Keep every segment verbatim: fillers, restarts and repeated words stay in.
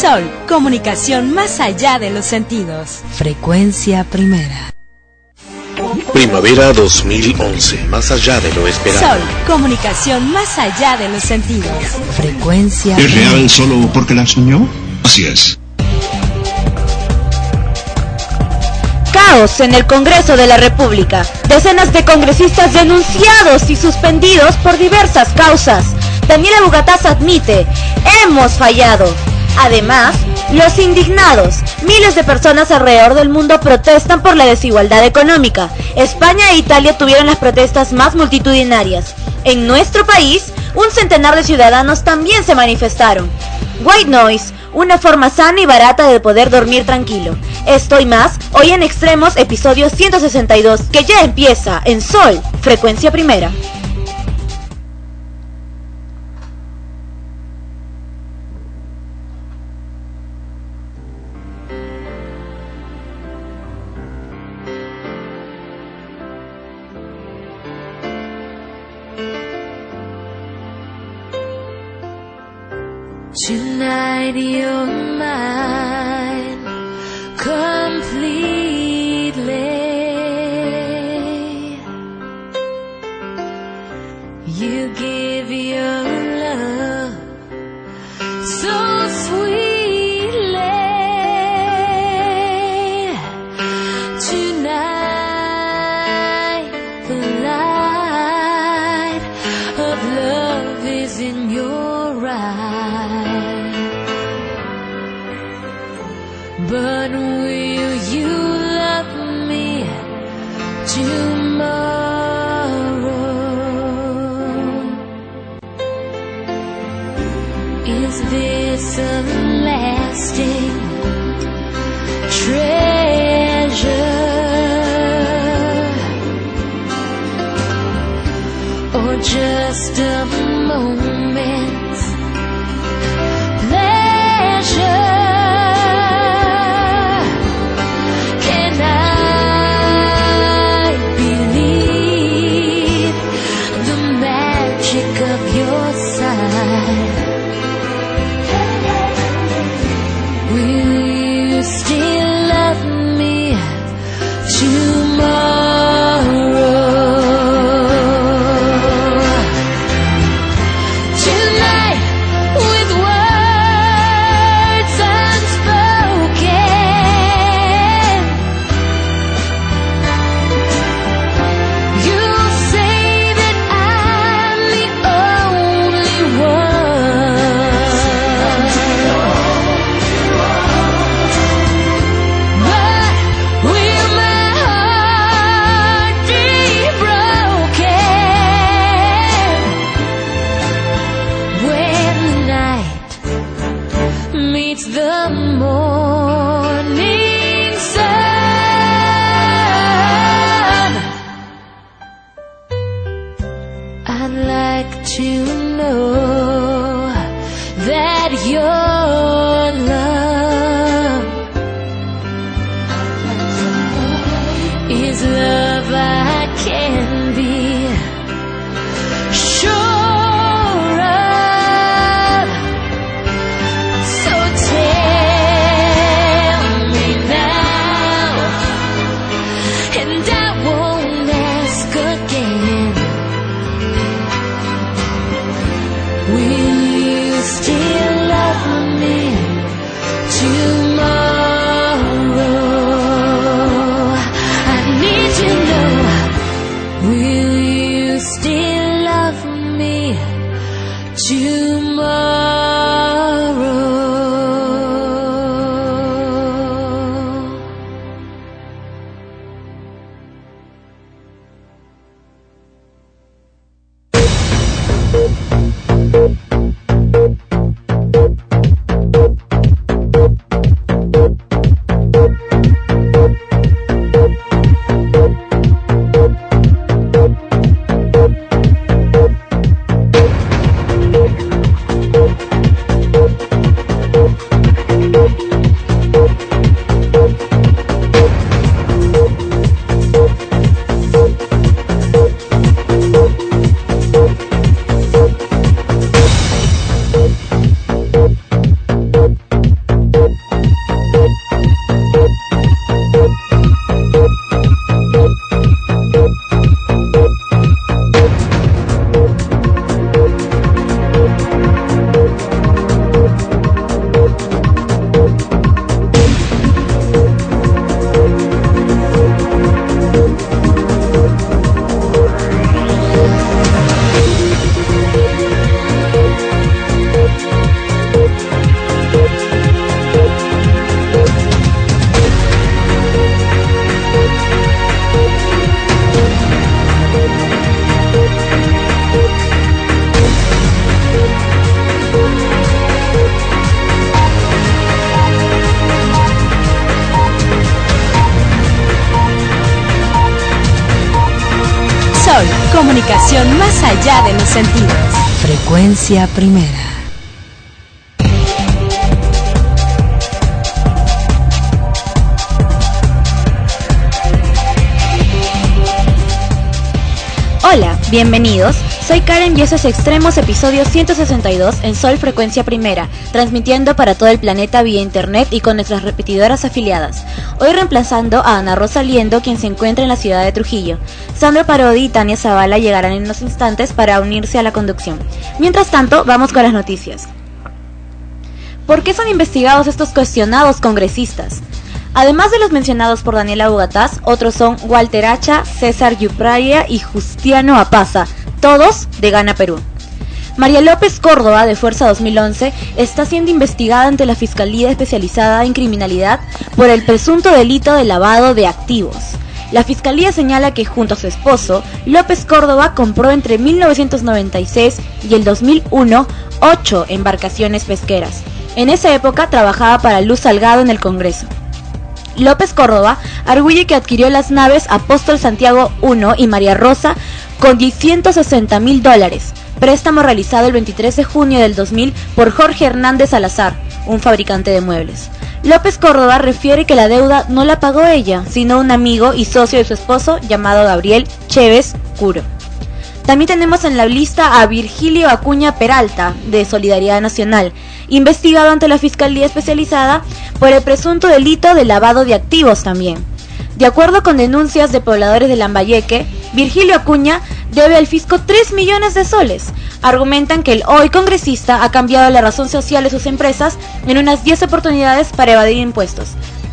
Sol, comunicación más allá de los sentidos. Frecuencia Primera. Primavera dos mil once, más allá de lo esperado. Sol, comunicación más allá de los sentidos. Frecuencia ¿Es real solo porque la soñó? Así es. Caos en el Congreso de la República. Decenas de congresistas denunciados y suspendidos por diversas causas. Daniela Bugataz admite, hemos fallado. Además, los indignados. Miles de personas alrededor del mundo protestan por la desigualdad económica. España e Italia tuvieron las protestas más multitudinarias. En nuestro país, un centenar de ciudadanos también se manifestaron. White Noise, una forma sana y barata de poder dormir tranquilo. Esto y más, hoy en Extremos, episodio ciento sesenta y dos, que ya empieza en Sol, Frecuencia Primera. Tonight you're mine completely. You give your love so sweetly. Tonight the light of love is in your eyes. But will you love me tomorrow? Is this a lasting treasure, or just a moment's pleasure? Tell Comunicación más allá de los sentidos. Frecuencia Primera. Hola, bienvenidos. Soy Karen y eso es Extremos, episodio ciento sesenta y dos en Sol Frecuencia Primera, transmitiendo para todo el planeta vía internet y con nuestras repetidoras afiliadas. Hoy reemplazando a Ana Rosa Liendo, quien se encuentra en la ciudad de Trujillo. Sandro Parodi y Tania Zavala llegarán en unos instantes para unirse a la conducción. Mientras tanto, vamos con las noticias. ¿Por qué son investigados estos cuestionados congresistas? Además de los mencionados por Daniela Bugatás, otros son Walter Hacha, César Yupraria y Justiano Apaza, todos de Gana Perú. María López Córdoba, de Fuerza dos mil once, está siendo investigada ante la Fiscalía Especializada en Criminalidad por el presunto delito de lavado de activos. La Fiscalía señala que junto a su esposo, López Córdoba compró entre mil novecientos noventa y seis y el dos mil uno ocho embarcaciones pesqueras. En esa época trabajaba para Luz Salgado en el Congreso. López Córdoba arguye que adquirió las naves Apóstol Santiago uno y María Rosa con ciento sesenta mil dólares, préstamo realizado el veintitrés de junio del dos mil por Jorge Hernández Salazar, un fabricante de muebles. López Córdoba refiere que la deuda no la pagó ella, sino un amigo y socio de su esposo llamado Gabriel Chévez Curo. También tenemos en la lista a Virgilio Acuña Peralta, de Solidaridad Nacional, investigado ante la Fiscalía Especializada por el presunto delito de lavado de activos también. De acuerdo con denuncias de pobladores de Lambayeque, Virgilio Acuña debe al fisco tres millones de soles. Argumentan que el hoy congresista ha cambiado la razón social de sus empresas en unas diez oportunidades para evadir impuestos.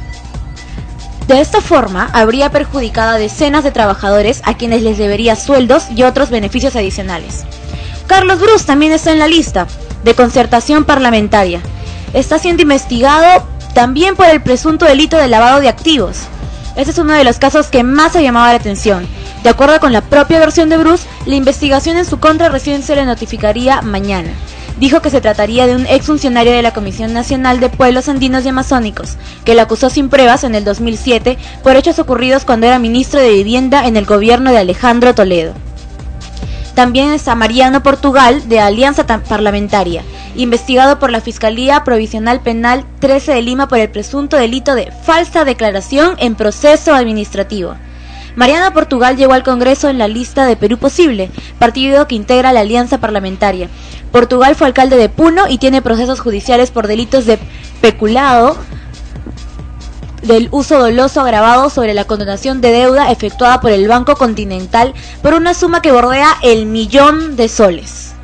De esta forma, habría perjudicado a decenas de trabajadores a quienes les debería sueldos y otros beneficios adicionales. Carlos Brus también está en la lista de concertación parlamentaria. Está siendo investigado también por el presunto delito de lavado de activos. Este es uno de los casos que más ha llamado la atención. De acuerdo con la propia versión de Brus, la investigación en su contra recién se le notificaría mañana. Dijo que se trataría de un exfuncionario de la Comisión Nacional de Pueblos Andinos y Amazónicos, que lo acusó sin pruebas en el dos mil siete por hechos ocurridos cuando era ministro de Vivienda en el gobierno de Alejandro Toledo. También está Mariano Portugal, de Alianza Parlamentaria, investigado por la Fiscalía Provisional Penal trece de Lima por el presunto delito de falsa declaración en proceso administrativo. Mariano Portugal llegó al Congreso en la lista de Perú Posible, partido que integra la Alianza Parlamentaria. Portugal fue alcalde de Puno y tiene procesos judiciales por delitos de peculado, del uso doloso agravado sobre la condonación de deuda efectuada por el Banco Continental por una suma que bordea el millón de soles.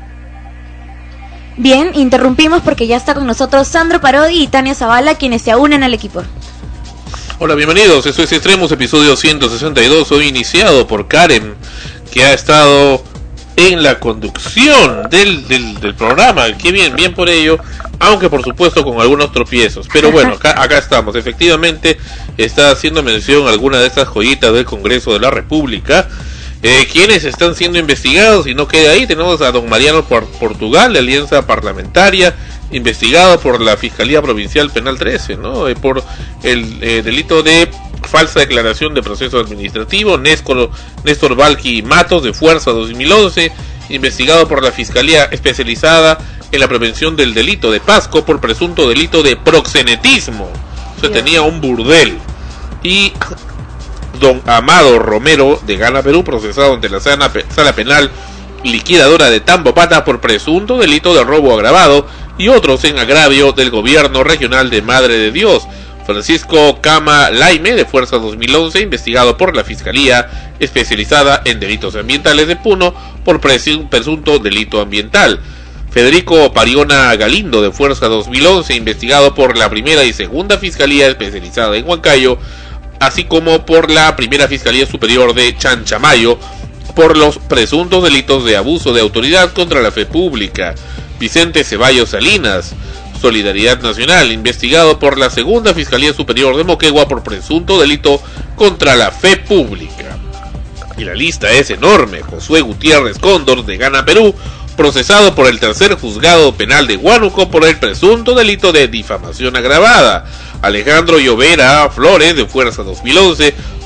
Bien, interrumpimos porque ya está con nosotros Sandro Parodi y Tania Zavala, quienes se unen al equipo. Hola, bienvenidos, esto es Extremos, episodio ciento sesenta y dos, hoy iniciado por Karen, que ha estado en la conducción del, del, del programa. Qué bien, bien por ello, aunque por supuesto con algunos tropiezos, pero bueno, acá, acá estamos. Efectivamente está haciendo mención a alguna de estas joyitas del Congreso de la República, eh, quienes están siendo investigados, y no queda ahí. Tenemos a don Mariano Portugal, de Alianza Parlamentaria, investigado por la Fiscalía Provincial Penal trece, ¿no? Eh, por el eh, delito de falsa declaración de proceso administrativo. Néstor, Néstor Valqui Matos, de Fuerza dos mil once, investigado por la Fiscalía Especializada en la Prevención del Delito de Pasco por presunto delito de proxenetismo. O sea, tenía un burdel. Y don Amado Romero, de Gana Perú, procesado ante la sala, sala penal liquidadora de Tambopata por presunto delito de robo agravado y otros en agravio del gobierno regional de Madre de Dios. Francisco Cama Laime, de Fuerza dos mil once, investigado por la Fiscalía Especializada en Delitos Ambientales de Puno por presunto delito ambiental. Federico Pariona Galindo, de Fuerza dos mil once, investigado por la Primera y Segunda Fiscalía Especializada en Huancayo, así como por la Primera Fiscalía Superior de Chanchamayo, por los presuntos delitos de abuso de autoridad contra la fe pública. Vicente Ceballos Salinas, Solidaridad Nacional, investigado por la Segunda Fiscalía Superior de Moquegua por presunto delito contra la fe pública. Y la lista es enorme. Josué Gutiérrez Cóndor, de Gana Perú, procesado por el tercer juzgado penal de Huánuco por el presunto delito de difamación agravada. Alejandro Llovera Flores, de Fuerza dos mil once,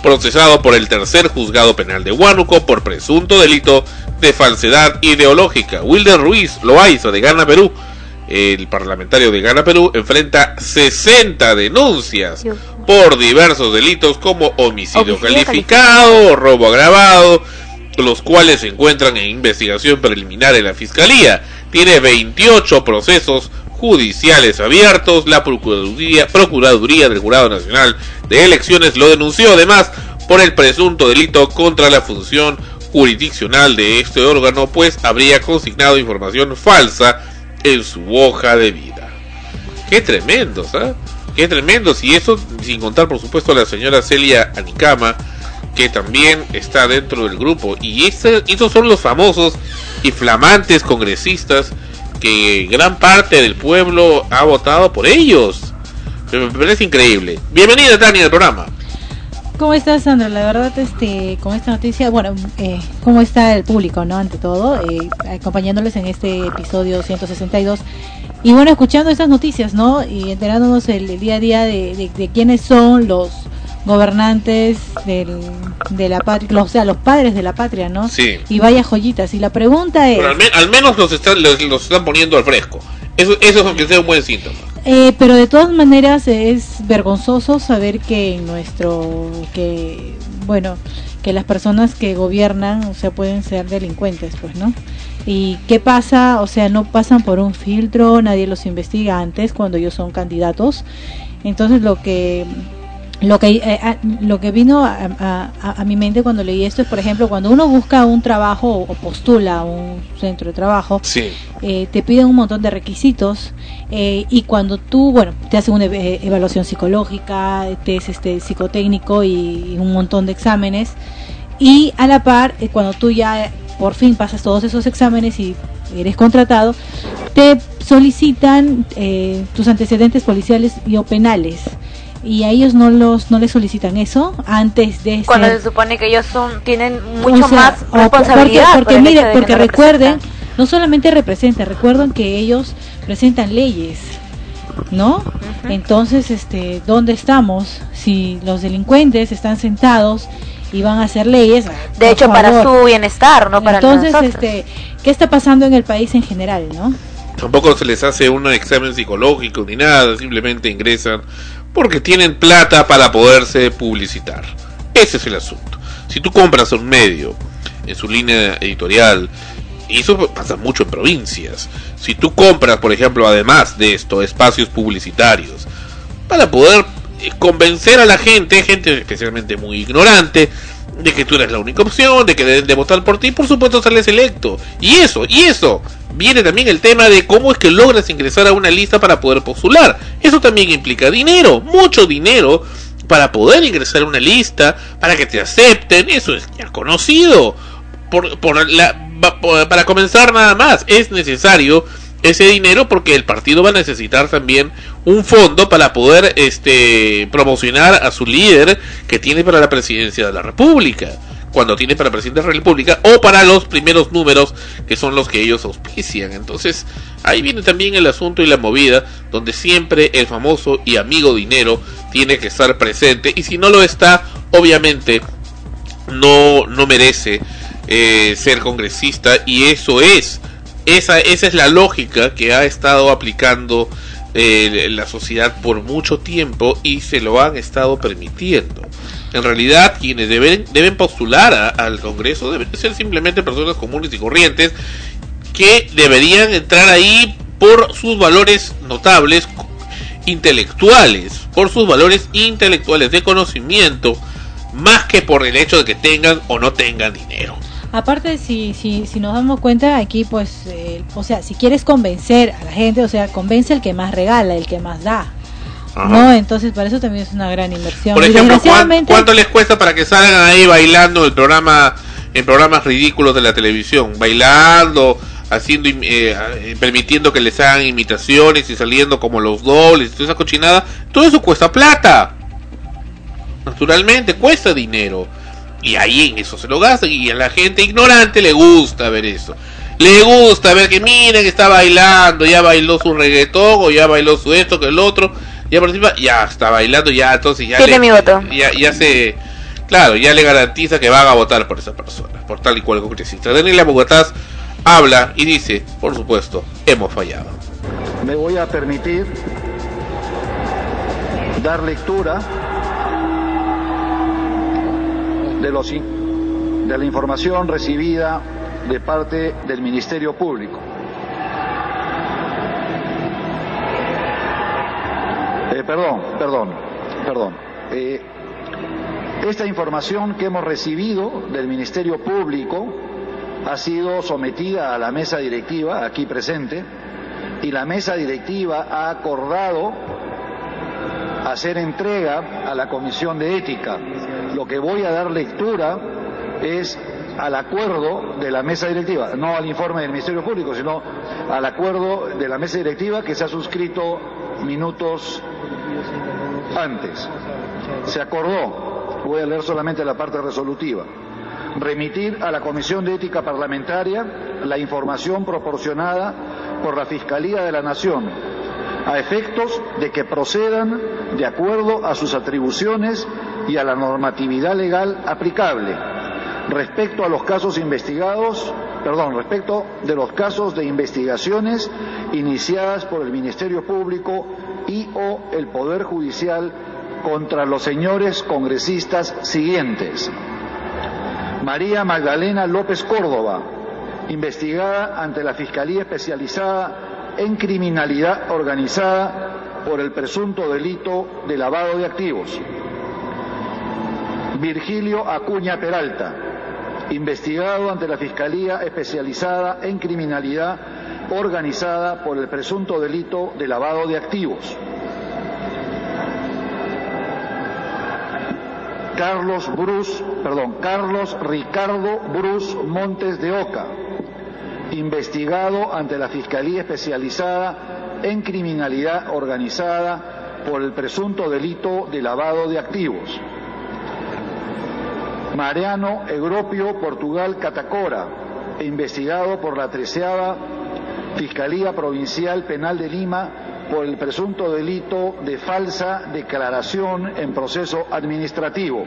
procesado por el tercer juzgado penal de Huánuco por presunto delito de falsedad ideológica. Wilder Ruiz Loaiza, de Gana Perú, el parlamentario de Gana Perú, enfrenta sesenta denuncias por diversos delitos como homicidio, homicidio calificado, calificado, robo agravado, los cuales se encuentran en investigación preliminar en la Fiscalía. Tiene veintiocho procesos judiciales abiertos. La Procuraduría, Procuraduría del Jurado Nacional de Elecciones lo denunció además por el presunto delito contra la función jurisdiccional de este órgano, pues habría consignado información falsa en su hoja de vida. Qué tremendo, ¿sabes? Qué tremendo. Y eso sin contar, por supuesto, a la señora Celia Anicama, que también está dentro del grupo. Y ese, esos son los famosos y flamantes congresistas que gran parte del pueblo ha votado por ellos. Me parece increíble. Bienvenida, Tania, al programa. ¿Cómo estás, Sandra? La verdad, este, con esta noticia, bueno, eh, ¿cómo está el público, no? Ante todo, eh, acompañándoles en este episodio ciento sesenta y dos. Y bueno, escuchando estas noticias, ¿no? Y enterándonos el, el día a día de, de, de quiénes son los gobernantes del, de la patria, o sea, los padres de la patria, ¿no? Sí. Y vaya joyitas. Y la pregunta es... Pero al, me, al menos los están, los, los están poniendo al fresco. Eso, eso es aunque sea un buen síntoma. Eh, pero de todas maneras es vergonzoso saber que en nuestro... que bueno, que las personas que gobiernan, o sea, pueden ser delincuentes, pues, ¿no? ¿Y qué pasa? O sea, no pasan por un filtro, nadie los investiga antes cuando ellos son candidatos. Entonces lo que... Lo que eh, a, lo que vino a, a, a mi mente cuando leí esto es, por ejemplo, cuando uno busca un trabajo o postula a un centro de trabajo, sí. eh, te piden un montón de requisitos eh, y cuando tú, bueno, te hacen una eh, evaluación psicológica, test este, psicotécnico y, y un montón de exámenes, y a la par, eh, cuando tú ya por fin pasas todos esos exámenes y eres contratado, te solicitan eh, tus antecedentes policiales y o penales. Y a ellos no los no les solicitan eso antes de cuando ser... se supone que ellos son tienen mucho o sea, más responsabilidad, porque, porque por mire, de porque no recuerden, no solamente representan, recuerden que ellos presentan leyes, ¿no? Uh-huh. Entonces, este, ¿dónde estamos? Si los delincuentes están sentados y van a hacer leyes, de hecho, favor, para su bienestar, no para entonces, nosotros. este, ¿qué está pasando en el país en general, no? Tampoco se les hace un examen psicológico ni nada, simplemente ingresan porque tienen plata para poderse publicitar. Ese es el asunto. Si tú compras un medio en su línea editorial, y eso pasa mucho en provincias, si tú compras, por ejemplo, además de esto, espacios publicitarios, para poder convencer a la gente, gente especialmente muy ignorante, de que tú eres la única opción, de que deben de votar por ti, por supuesto sales electo. Y eso, y eso, viene también el tema de cómo es que logras ingresar a una lista para poder postular. Eso también implica dinero, mucho dinero, para poder ingresar a una lista, para que te acepten. Eso es ya conocido. Por, por la, por, para comenzar nada más, es necesario ese dinero porque el partido va a necesitar también un fondo para poder este promocionar a su líder que tiene para la presidencia de la República, cuando tiene para presidente de la República, o para los primeros números que son los que ellos auspician. Entonces ahí viene también el asunto y la movida, donde siempre el famoso y amigo dinero tiene que estar presente, y si no lo está, obviamente no, no merece eh, ser congresista. Y eso es Esa, esa es la lógica que ha estado aplicando eh, la sociedad por mucho tiempo y se lo han estado permitiendo. En realidad, quienes deben, deben postular a, al Congreso deben ser simplemente personas comunes y corrientes que deberían entrar ahí por sus valores notables intelectuales, por sus valores intelectuales de conocimiento, más que por el hecho de que tengan o no tengan dinero. Aparte, si si si nos damos cuenta aquí, pues, eh, o sea, si quieres convencer a la gente, o sea, convence al que más regala, el que más da. Ajá. No, entonces para eso también es una gran inversión. Por ejemplo, ¿cuánto, ¿cuánto les cuesta para que salgan ahí bailando el programa, en programas ridículos de la televisión, bailando, haciendo, eh, permitiendo que les hagan imitaciones y saliendo como los dobles y toda esa cochinada? Todo eso cuesta plata. Naturalmente cuesta dinero. Y ahí en eso se lo gastan, y a la gente ignorante le gusta ver eso. Le gusta ver que miren que está bailando, ya bailó su reggaetón, o ya bailó su esto, que el otro, ya participa, ya está bailando, ya entonces ya, Tiene le, mi voto. ya, ya se claro, ya le garantiza que van a votar por esa persona, por tal y cual congresista. Daniela Bogotás habla y dice, por supuesto, hemos fallado. Me voy a permitir dar lectura de, los, de la información recibida de parte del Ministerio Público. Eh, perdón, perdón, perdón. Eh, esta información que hemos recibido del Ministerio Público ha sido sometida a la mesa directiva aquí presente y la mesa directiva ha acordado hacer entrega a la Comisión de Ética. Lo que voy a dar lectura es al acuerdo de la mesa directiva, no al informe del Ministerio Público, sino al acuerdo de la mesa directiva que se ha suscrito minutos antes. Se acordó, voy a leer solamente la parte resolutiva, remitir a la Comisión de Ética Parlamentaria la información proporcionada por la Fiscalía de la Nación a efectos de que procedan de acuerdo a sus atribuciones y a la normatividad legal aplicable respecto a los casos investigados, perdón, respecto de los casos de investigaciones iniciadas por el Ministerio Público y o el Poder Judicial contra los señores congresistas siguientes: María Magdalena López Córdoba, investigada ante la Fiscalía Especializada en Criminalidad Organizada por el presunto delito de lavado de activos; Virgilio Acuña Peralta, investigado ante la Fiscalía Especializada en Criminalidad Organizada por el presunto delito de lavado de activos; Carlos Bruce, perdón, Carlos Ricardo Bruce Montes de Oca, investigado ante la Fiscalía Especializada en Criminalidad Organizada por el presunto delito de lavado de activos; Mariano Egropio Portugal Catacora, investigado por la treceava Fiscalía Provincial Penal de Lima por el presunto delito de falsa declaración en proceso administrativo;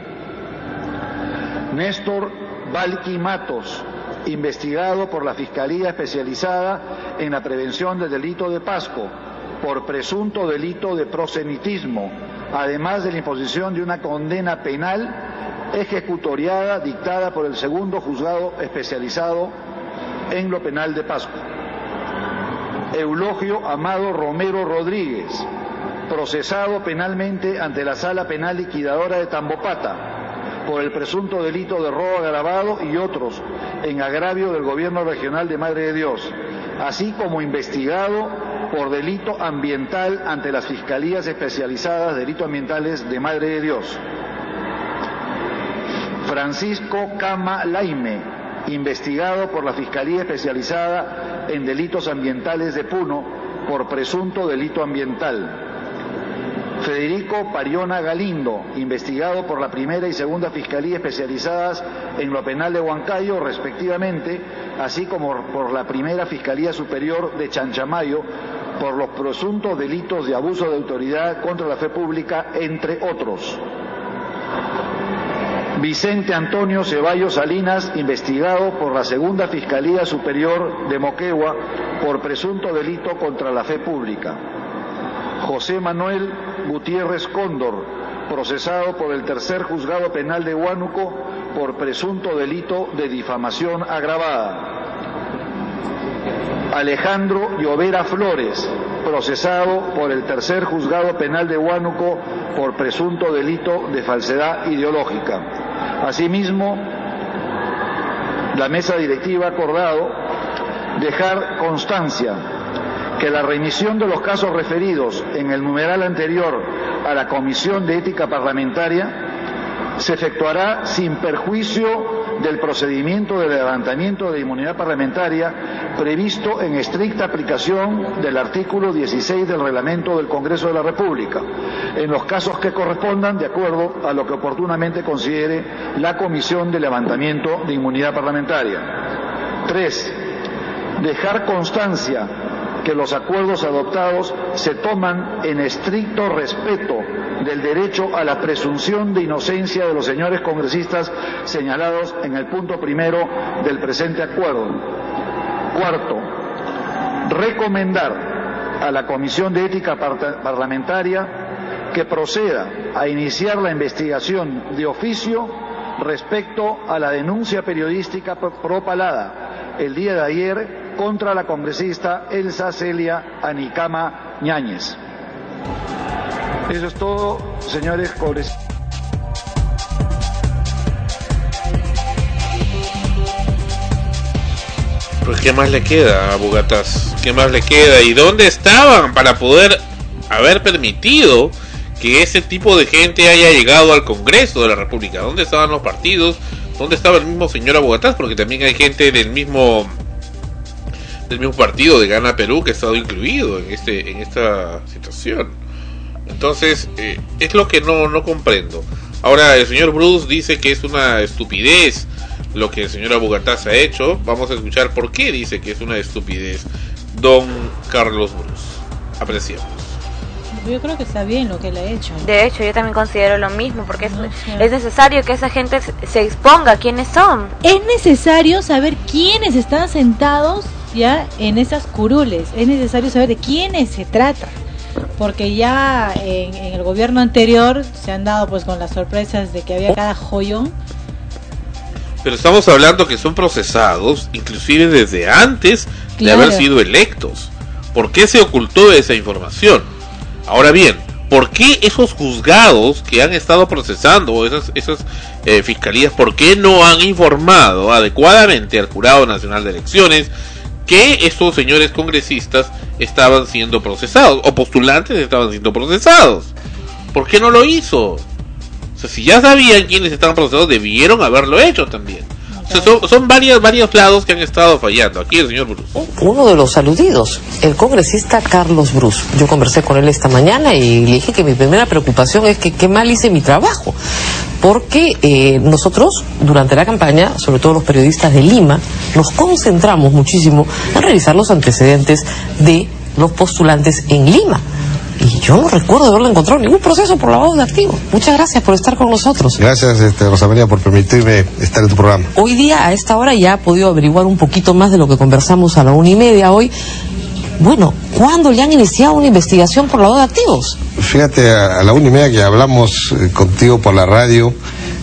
Néstor Valqui Matos, investigado por la Fiscalía Especializada en la Prevención del Delito de Pasco por presunto delito de prosenitismo, además de la imposición de una condena penal ejecutoriada dictada por el segundo juzgado especializado en lo penal de Pasco; Eulogio Amado Romero Rodríguez, procesado penalmente ante la Sala Penal Liquidadora de Tambopata por el presunto delito de robo agravado y otros en agravio del Gobierno Regional de Madre de Dios, así como investigado por delito ambiental ante las Fiscalías Especializadas de Delitos Ambientales de Madre de Dios; Francisco Cama Laime, investigado por la Fiscalía Especializada en Delitos Ambientales de Puno por presunto delito ambiental; Federico Pariona Galindo, investigado por la primera y segunda Fiscalía Especializadas en lo penal de Huancayo, respectivamente, así como por la primera Fiscalía Superior de Chanchamayo por los presuntos delitos de abuso de autoridad contra la fe pública, entre otros; Vicente Antonio Ceballos Salinas, investigado por la segunda Fiscalía Superior de Moquegua por presunto delito contra la fe pública; José Manuel Gutiérrez Cóndor, procesado por el tercer juzgado penal de Huánuco por presunto delito de difamación agravada; Alejandro Llovera Flores, procesado por el tercer juzgado penal de Huánuco por presunto delito de falsedad ideológica. Asimismo, la mesa directiva ha acordado dejar constancia que la remisión de los casos referidos en el numeral anterior a la Comisión de Ética Parlamentaria se efectuará sin perjuicio del procedimiento de levantamiento de inmunidad parlamentaria previsto en estricta aplicación del artículo dieciséis del Reglamento del Congreso de la República, en los casos que correspondan de acuerdo a lo que oportunamente considere la Comisión de Levantamiento de Inmunidad Parlamentaria. Tres, dejar constancia que que los acuerdos adoptados se toman en estricto respeto del derecho a la presunción de inocencia de los señores congresistas señalados en el punto primero del presente acuerdo. Cuarto, recomendar a la Comisión de Ética Parlamentaria que proceda a iniciar la investigación de oficio respecto a la denuncia periodística propalada el día de ayer contra la congresista Elsa Celia Anicama Ñáñez. Eso es todo, señores congresistas. Pues ¿qué más le queda a Bugatás? ¿Qué más le queda? ¿Y dónde estaban para poder haber permitido que ese tipo de gente haya llegado al Congreso de la República? ¿Dónde estaban los partidos? ¿Dónde estaba el mismo señor Bugatás? Porque también hay gente del mismo del mismo partido de Gana Perú que ha estado incluido en este en esta situación. Entonces eh, es lo que no no comprendo. Ahora el señor Bruce dice que es una estupidez lo que el señor Bugatás ha hecho. Vamos a escuchar por qué dice que es una estupidez don Carlos Bruce. Apreciamos. Yo creo que está bien lo que él ha hecho. De hecho, yo también considero lo mismo, porque es, No sé. es necesario que esa gente se- se exponga quiénes son. Es necesario saber quiénes están sentados ya en esas curules. Es necesario saber de quiénes se trata. Porque ya en, en el gobierno anterior se han dado pues con las sorpresas de que había cada joyón. Pero estamos hablando que son procesados inclusive desde antes de Claro. haber sido electos. ¿Por qué se ocultó esa información? Ahora bien, ¿por qué esos juzgados que han estado procesando, o esas, esas eh, fiscalías, por qué no han informado adecuadamente al Jurado Nacional de Elecciones que estos señores congresistas estaban siendo procesados, o postulantes estaban siendo procesados? ¿Por qué no lo hizo? O sea, si ya sabían quiénes estaban procesados, debieron haberlo hecho también. O sea, son, son varios, varios lados que han estado fallando. Aquí el señor Bruce. Uno de los aludidos, el congresista Carlos Bruce. Yo conversé con él esta mañana y le dije que mi primera preocupación es que qué mal hice mi trabajo. Porque eh, nosotros, durante la campaña, sobre todo los periodistas de Lima, nos concentramos muchísimo en revisar los antecedentes de los postulantes en Lima. Y yo no recuerdo haberlo encontrado en ningún proceso por lavado de activos. Muchas gracias por estar con nosotros. Gracias, este, Rosa María, por permitirme estar en tu programa. Hoy día, a esta hora, ya he podido averiguar un poquito más de lo que conversamos a la una y media hoy. Bueno, ¿cuándo le han iniciado una investigación por lavado de activos? Fíjate, a, a la una y media que hablamos eh, contigo por la radio,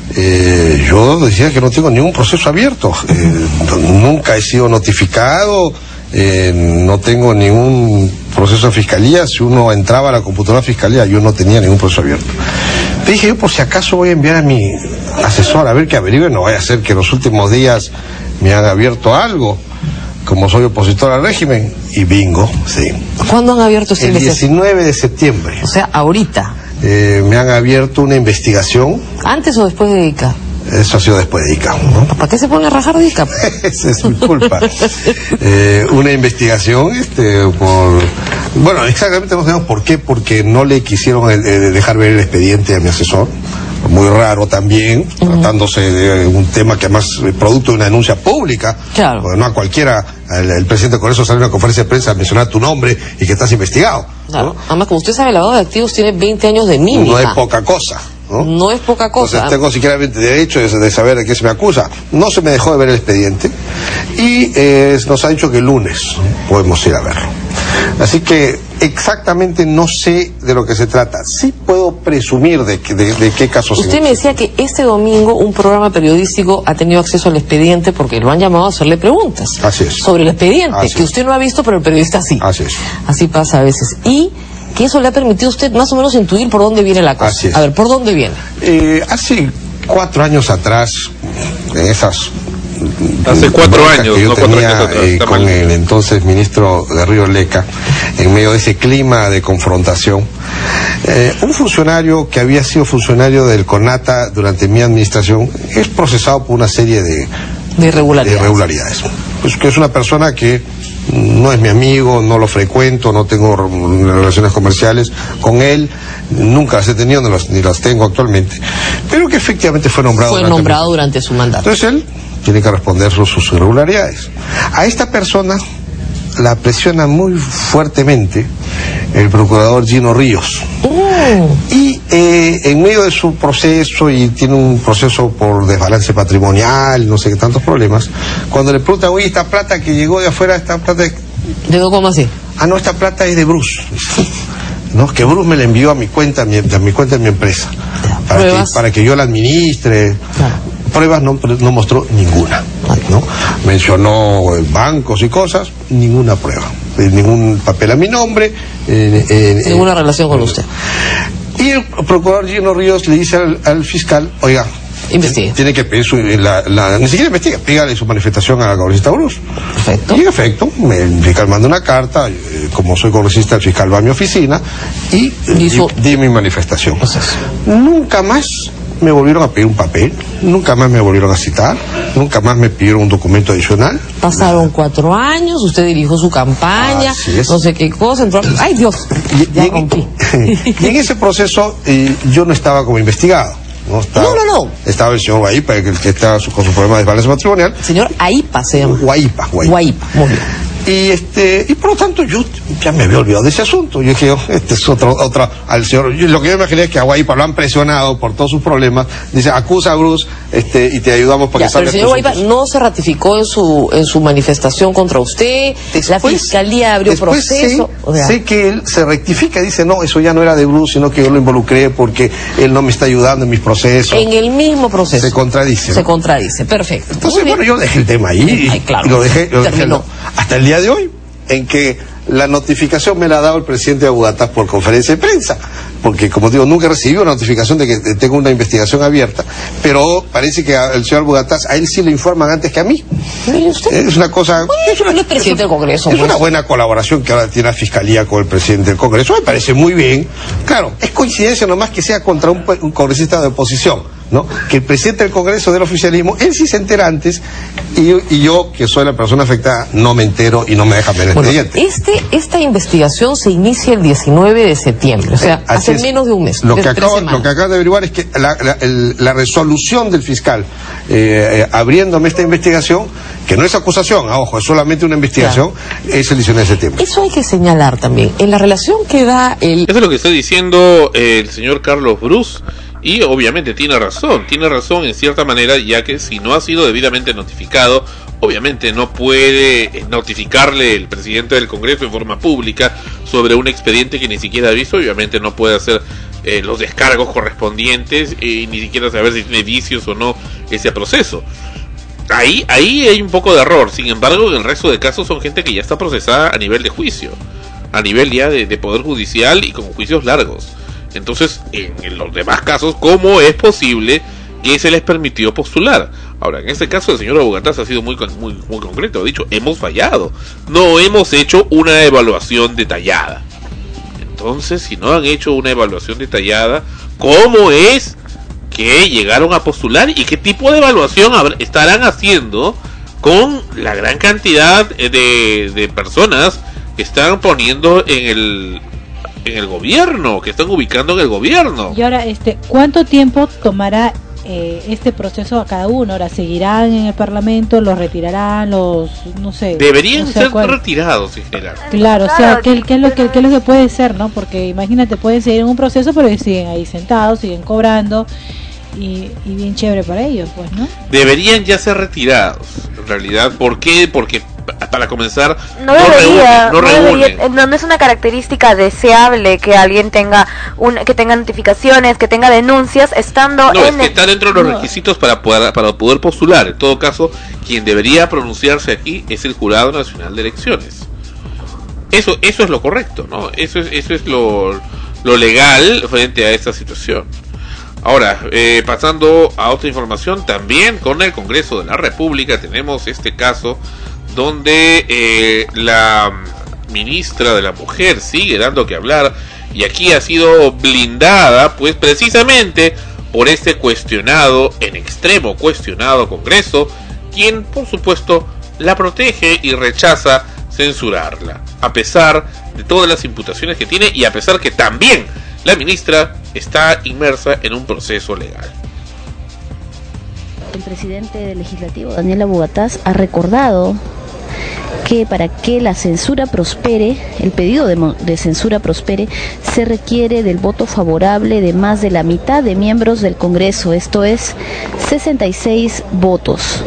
eh, yo decía que no tengo ningún proceso abierto. Eh, nunca he sido notificado, eh, no tengo ningún proceso de fiscalía. Si uno entraba a la computadora de fiscalía, yo no tenía ningún proceso abierto. Te dije, yo por si acaso voy a enviar a mi asesor a ver que averigüe, no vaya a ser que en los últimos días me han abierto algo, como soy opositor al régimen, y bingo, sí. ¿Cuándo han abierto esta El investigación? diecinueve de septiembre. O sea, ahorita. Eh, me han abierto una investigación. ¿Antes o después de I C A? Eso ha sido después de I C A, ¿no? ¿Para qué se pone a rajar de I C A? Esa es mi culpa. eh, una investigación, este, por... Bueno, exactamente no sabemos por qué, porque no le quisieron eh, dejar ver el expediente a mi asesor. Muy raro también, uh-huh. tratándose de un tema que además es producto de una denuncia pública. Claro. Porque no a cualquiera, el, el presidente del Congreso sale a una conferencia de prensa a mencionar tu nombre y que estás investigado. Claro. ¿no? Además, como usted sabe, el lavado de activos tiene veinte años de mínima. No es poca cosa. ¿no? No es poca cosa. Entonces tengo siquiera derecho de, de saber de qué se me acusa. No se me dejó de ver el expediente y eh, nos ha dicho que el lunes podemos ir a verlo. Así que exactamente no sé de lo que se trata. Sí puedo presumir de, que, de, de qué caso se Usted me decía que este domingo un programa periodístico ha tenido acceso al expediente porque lo han llamado a hacerle preguntas. Así es. Sobre el expediente, Así que es. usted no ha visto, pero el periodista sí. Así es. Así pasa a veces. Y que eso le ha permitido a usted más o menos intuir por dónde viene la cosa. Así es. A ver, ¿por dónde viene? Eh, hace cuatro años atrás, en esas... Hace cuatro broncas años, que yo no cuatro tenía años atrás, eh, está con mal. el entonces ministro Garrido Leca, en medio de ese clima de confrontación, eh, un funcionario que había sido funcionario del CONATA durante mi administración es procesado por una serie de, De irregularidades. de irregularidades. Pues que es una persona que no es mi amigo, no lo frecuento, no tengo relaciones comerciales con él, nunca las he tenido ni las, ni las tengo actualmente, pero que efectivamente fue nombrado Fue durante nombrado mi- durante su mandato. Entonces él tiene que responder sus, sus irregularidades. A esta persona, la presiona muy fuertemente el procurador Gino Ríos. Oh. Y eh, en medio de su proceso, y tiene un proceso por desbalance patrimonial, no sé qué tantos problemas, cuando le preguntan, oye, esta plata que llegó de afuera, esta plata... ¿Llegó cómo así? Ah, no, esta plata es de Bruce. ¿No? Que Bruce me la envió a mi cuenta, a mi, a mi cuenta de mi empresa, para que, para que yo la administre. Claro. Pruebas no, no mostró ninguna, ¿no? Mencionó bancos y cosas, ninguna prueba, ningún papel a mi nombre, eh, eh, ninguna eh, relación con eh, usted. Y el procurador Gino Ríos le dice al, al fiscal, oiga, investigue. Tiene que pedir su, la, la, ni siquiera investiga, pídale su manifestación a la congresista Bruce. Perfecto. Y en efecto, me, el fiscal manda una carta, eh, como soy congresista, el fiscal va a mi oficina y, y su... di, di mi manifestación. Pues eso. Nunca más me volvieron a pedir un papel, nunca más me volvieron a citar, nunca más me pidieron un documento adicional. Pasaron nada. Cuatro años, usted dirigió su campaña, no sé qué cosa, entró... ¡Ay, Dios! Y, ya y, rompí. Y en ese proceso eh, yo no estaba como investigado. No, estaba, no, no, no. Estaba el señor Guaipa, el que estaba con su problema de desbalance matrimonial. Señor Aipa se llama. Guaipa, Guaipa. Guaipa, muy bien. Y este, y por lo tanto yo ya me había olvidado de ese asunto. Yo dije, oh, este es otro, otra, al señor, yo, lo que yo imaginé es que a Guaipa lo han presionado por todos sus problemas, dice, acusa a Bruce, este, y te ayudamos para ya, que salga. Pero el señor Guaipa no se ratificó en su, en su manifestación contra usted, después, la fiscalía abrió proceso. Sé, o sea, sé que él se rectifica y dice, no, eso ya no era de Bruce, sino que yo lo involucré porque él no me está ayudando en mis procesos. En el mismo proceso. Se contradice. Se ¿no? contradice, perfecto. Entonces, bueno, yo dejé el tema ahí. Ay, claro. Y lo dejé, lo dejé no, hasta el día de hoy, en que la notificación me la ha dado el presidente de Abugataz por conferencia de prensa, porque como digo, nunca recibí una notificación de que tengo una investigación abierta, pero parece que el señor Abugataz, a él sí le informan antes que a mí. Es una cosa... Bueno, es, una, es presidente del Congreso. Es pues. una buena colaboración que ahora tiene la Fiscalía con el presidente del Congreso, me parece muy bien. Claro, es coincidencia nomás que sea contra un, un congresista de oposición, ¿no? Que el presidente del Congreso del oficialismo, él sí se entera antes, y, y yo, que soy la persona afectada, no me entero y no me dejan ver el bueno, expediente. Este, esta investigación se inicia el diecinueve de septiembre, o sea, eh, hace es. menos de un mes. Lo que, acabo, lo que acabo de averiguar es que la, la, el, la resolución del fiscal eh, eh, abriéndome esta investigación, que no es acusación, ah, ojo, es solamente una investigación, claro. Es el diecinueve de septiembre. Eso hay que señalar también, en la relación que da el... Eso es lo que está diciendo eh, el señor Carlos Bruce. Y obviamente tiene razón, tiene razón en cierta manera, ya que si no ha sido debidamente notificado, obviamente no puede notificarle el presidente del Congreso en forma pública sobre un expediente que ni siquiera ha visto, obviamente no puede hacer eh, los descargos correspondientes y ni siquiera saber si tiene vicios o no ese proceso. Ahí, ahí hay un poco de error, sin embargo en el resto de casos son gente que ya está procesada a nivel de juicio, a nivel ya de, de poder judicial y con juicios largos. Entonces, en los demás casos, ¿cómo es posible que se les permitió postular? Ahora, en este caso, el señor Abugataz ha sido muy, muy, muy concreto. Ha dicho, hemos fallado. No hemos hecho una evaluación detallada. Entonces, si no han hecho una evaluación detallada, ¿cómo es que llegaron a postular? ¿Y qué tipo de evaluación estarán haciendo con la gran cantidad de, de personas que están poniendo en el... en el gobierno, que están ubicando en el gobierno? Y ahora, este, ¿cuánto tiempo tomará eh, este proceso a cada uno? Ahora, ¿seguirán en el Parlamento? ¿Los retirarán? ¿Los, no sé? Deberían no sé ser cuál. retirados, en general. Claro, o sea, ¿qué, qué, es lo que, ¿qué es lo que puede ser, no? Porque imagínate, pueden seguir en un proceso, pero siguen ahí sentados, siguen cobrando, y, y bien chévere para ellos, pues, ¿no? Deberían ya ser retirados, en realidad. ¿Por qué? Porque para comenzar, no, no debería, reúnen, no, no, reúnen. debería, no, no es una característica deseable que alguien tenga un, que tenga notificaciones, que tenga denuncias estando no, en es que el... está dentro de los no. requisitos para poder para poder postular. En todo caso, quien debería pronunciarse aquí es el Jurado Nacional de Elecciones. Eso eso es lo correcto, ¿no? Eso es eso es lo lo legal frente a esta situación. Ahora, eh, pasando a otra información, también con el Congreso de la República tenemos este caso donde eh, la ministra de la Mujer sigue dando que hablar, y aquí ha sido blindada pues precisamente por este cuestionado, en extremo cuestionado Congreso, quien por supuesto la protege y rechaza censurarla, a pesar de todas las imputaciones que tiene y a pesar que también la ministra está inmersa en un proceso legal. El presidente del legislativo, Daniel Abugataz, ha recordado que para que la censura prospere, el pedido de, de censura prospere, se requiere del voto favorable de más de la mitad de miembros del Congreso, esto es sesenta y seis votos.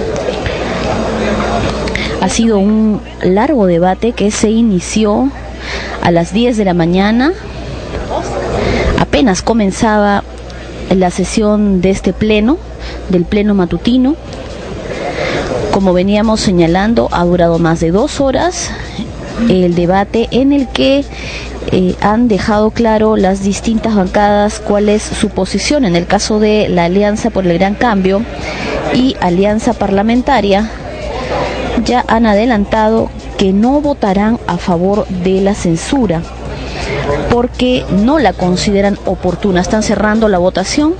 Ha sido un largo debate que se inició a las diez de la mañana. Apenas comenzaba la sesión de este pleno, del pleno matutino. Como veníamos señalando, ha durado más de dos horas el debate en el que eh, han dejado claro las distintas bancadas cuál es su posición. En el caso de la Alianza por el Gran Cambio y Alianza Parlamentaria, ya han adelantado que no votarán a favor de la censura porque no la consideran oportuna. Están cerrando la votación.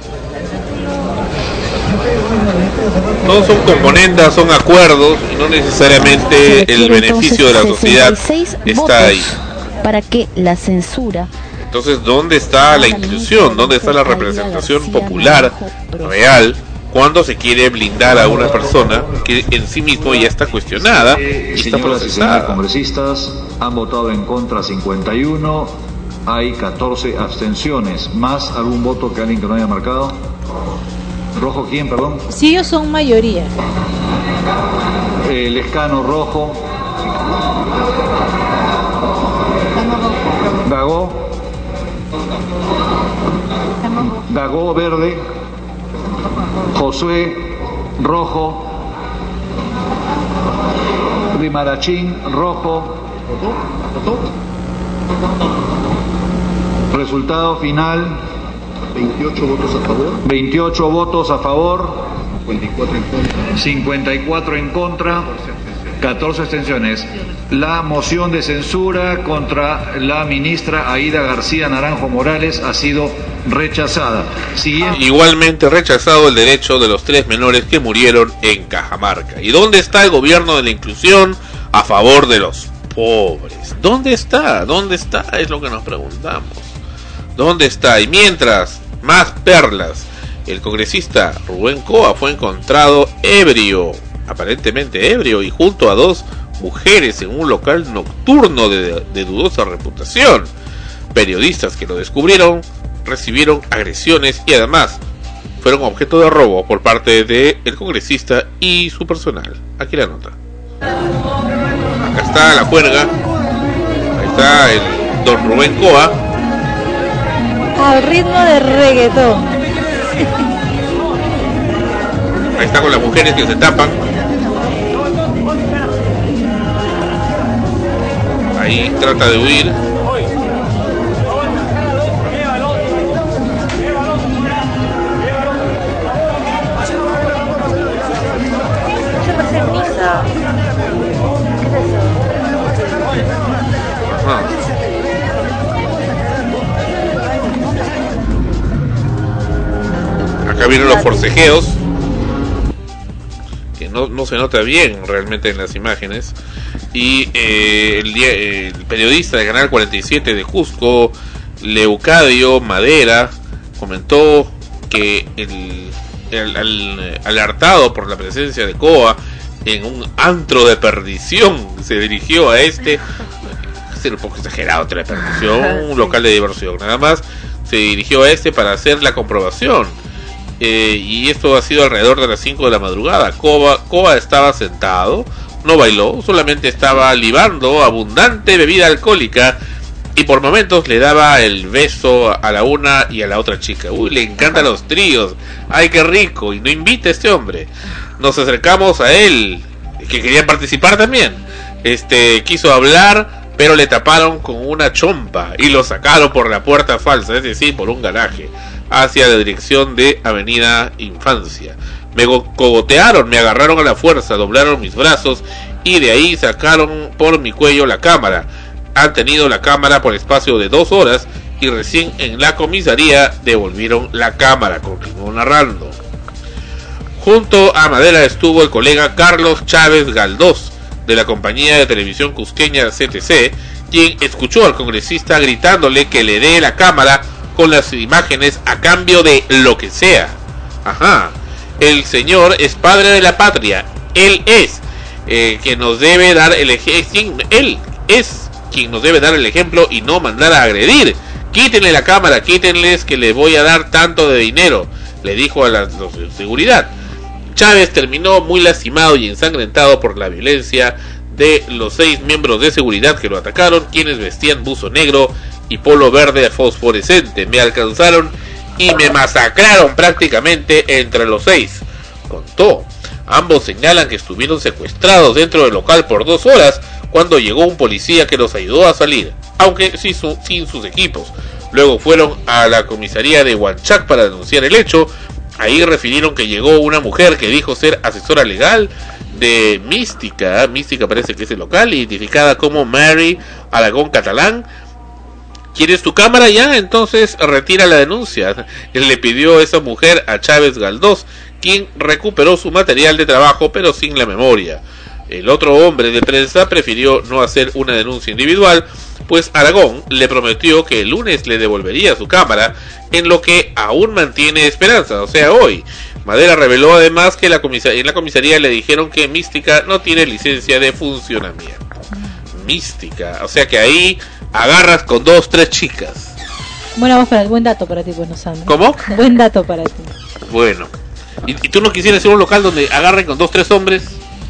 Todos son componentes, son acuerdos y no necesariamente el beneficio de la sociedad está ahí. Para que la censura. Entonces, ¿dónde está la inclusión? ¿Dónde está la representación popular real cuando se quiere blindar a una persona que en sí mismo ya está cuestionada y está procesada? Los congresistas han votado en contra cincuenta y uno, hay catorce abstenciones, más algún voto que alguien que no haya marcado. ¿Rojo quién, perdón? Sí, ellos son mayoría. El escano rojo. Gagó. Gagó verde. Josué rojo. Rimarachín rojo. Resultado final: veintiocho votos a favor. veintiocho votos a favor. cincuenta y cuatro en contra. cincuenta y cuatro en contra. catorce abstenciones. La moción de censura contra la ministra Aída García Naranjo Morales ha sido rechazada. Siguiente. Igualmente rechazado el derecho de los tres menores que murieron en Cajamarca. ¿Y dónde está el gobierno de la inclusión a favor de los pobres? ¿Dónde está? ¿Dónde está? Es lo que nos preguntamos. ¿Dónde está? Y mientras, más perlas. El congresista Rubén Coa fue encontrado ebrio, aparentemente ebrio, y junto a dos mujeres en un local nocturno de, de dudosa reputación. Periodistas que lo descubrieron recibieron agresiones y además fueron objeto de robo por parte del congresista y su personal. Aquí la nota. Acá está la juerga. Ahí está el don Rubén Coa. Al ritmo de reggaetón. Ahí está con las mujeres que se tapan. Ahí trata de huir. Ajá. Acá vienen los forcejeos, que no, no se nota bien realmente en las imágenes. Y eh, el, el periodista de Canal cuarenta y siete de Cusco, Leucadio Madera, comentó que el, el, el alertado por la presencia de Coa en un antro de perdición se dirigió a este, ser un poco exagerado, antro de perdición, un local de diversión, nada más se dirigió a este para hacer la comprobación. Eh, y esto ha sido alrededor de las cinco de la madrugada. Coa, Coa estaba sentado, no bailó, solamente estaba libando abundante bebida alcohólica y por momentos le daba el beso a la una y a la otra chica. Uy, le encantan los tríos, ay qué rico, y no invita a este hombre. Nos acercamos a él, que quería participar también. Este quiso hablar, pero le taparon con una chompa y lo sacaron por la puerta falsa, es decir, por un garaje, hacia la dirección de Avenida Infancia. Me cogotearon, me agarraron a la fuerza, doblaron mis brazos y de ahí sacaron por mi cuello la cámara. Han tenido la cámara por espacio de dos horas y recién en la comisaría devolvieron la cámara, continuó narrando. Junto a Madera estuvo el colega Carlos Chávez Galdós, de la compañía de televisión cusqueña C T C, quien escuchó al congresista gritándole que le dé la cámara con las imágenes a cambio de lo que sea. Ajá, el señor es padre de la patria, él es eh, que nos debe dar el ejemplo, él es quien nos debe dar el ejemplo y no mandar a agredir. Quítenle la cámara, quítenles que les voy a dar tanto de dinero, le dijo a la, los de seguridad. Chávez terminó muy lastimado y ensangrentado por la violencia de los seis miembros de seguridad que lo atacaron, quienes vestían buzo negro y polo verde fosforescente. Me alcanzaron y me masacraron prácticamente entre los seis, contó. Ambos señalan que estuvieron secuestrados dentro del local por dos horas cuando llegó un policía que los ayudó a salir, aunque sin, su, sin sus equipos. Luego fueron a la comisaría de Huanchac para denunciar el hecho. Ahí refirieron que llegó una mujer que dijo ser asesora legal de Mística. Mística parece que es el local, identificada como Mary Aragón Catalán. ¿Quieres tu cámara ya? Entonces retira la denuncia. Le pidió esa mujer a Chávez Galdós, quien recuperó su material de trabajo pero sin la memoria. El otro hombre de prensa prefirió no hacer una denuncia individual, pues Aragón le prometió que el lunes le devolvería su cámara, en lo que aún mantiene esperanza, o sea, hoy. Madera reveló además que la comisa- en la comisaría le dijeron que Mística no tiene licencia de funcionamiento. Mística, o sea que ahí agarras con dos, tres chicas. Bueno, vamos para el buen dato para ti, bueno, Sandra. ¿Cómo? Buen dato para ti. Bueno. ¿Y, y tú no quisieras hacer un local donde agarren con dos, tres hombres?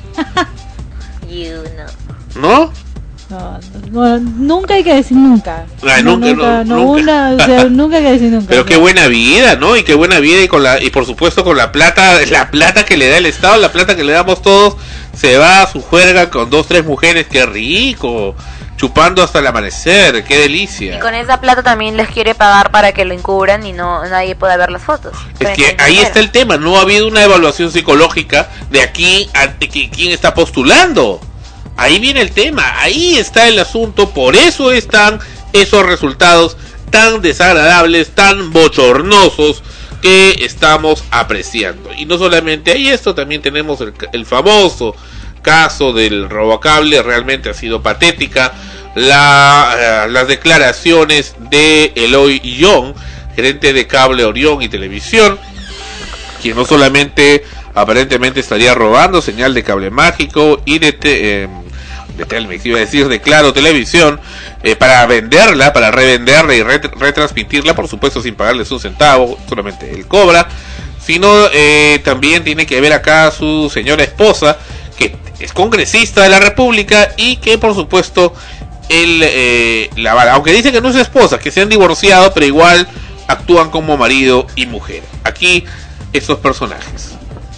You know. ¿No? No, no, nunca hay que decir nunca. Ay, no, nunca, nunca, no, no, nunca. Una, o sea, nunca hay que decir nunca. Pero qué buena vida, ¿no? Y qué buena vida y con la y por supuesto con la plata, la plata que le da el Estado, la plata que le damos todos, se va a su juerga con dos, tres mujeres, qué rico, chupando hasta el amanecer, qué delicia. Y con esa plata también les quiere pagar para que lo encubran y no nadie pueda ver las fotos. Es que ahí está el tema, no ha habido una evaluación psicológica de aquí a de que, quién está postulando. Ahí viene el tema, ahí está el asunto, por eso están esos resultados tan desagradables, tan bochornosos que estamos apreciando. Y no solamente hay esto, también tenemos el, el famoso caso del robocable. Realmente ha sido patética la, uh, las declaraciones de Eloy Young, gerente de Cable Orión y Televisión, quien no solamente aparentemente estaría robando señal de Cable Mágico y de, te, eh, de Telmex, iba a decir de Claro Televisión, eh, para venderla, para revenderla y ret- retransmitirla, por supuesto sin pagarles un centavo, solamente él cobra, sino eh, también tiene que ver acá su señora esposa, que es congresista de la República y que por supuesto él eh, la avala, aunque dice que no es esposa, que se han divorciado, pero igual actúan como marido y mujer. Aquí estos personajes.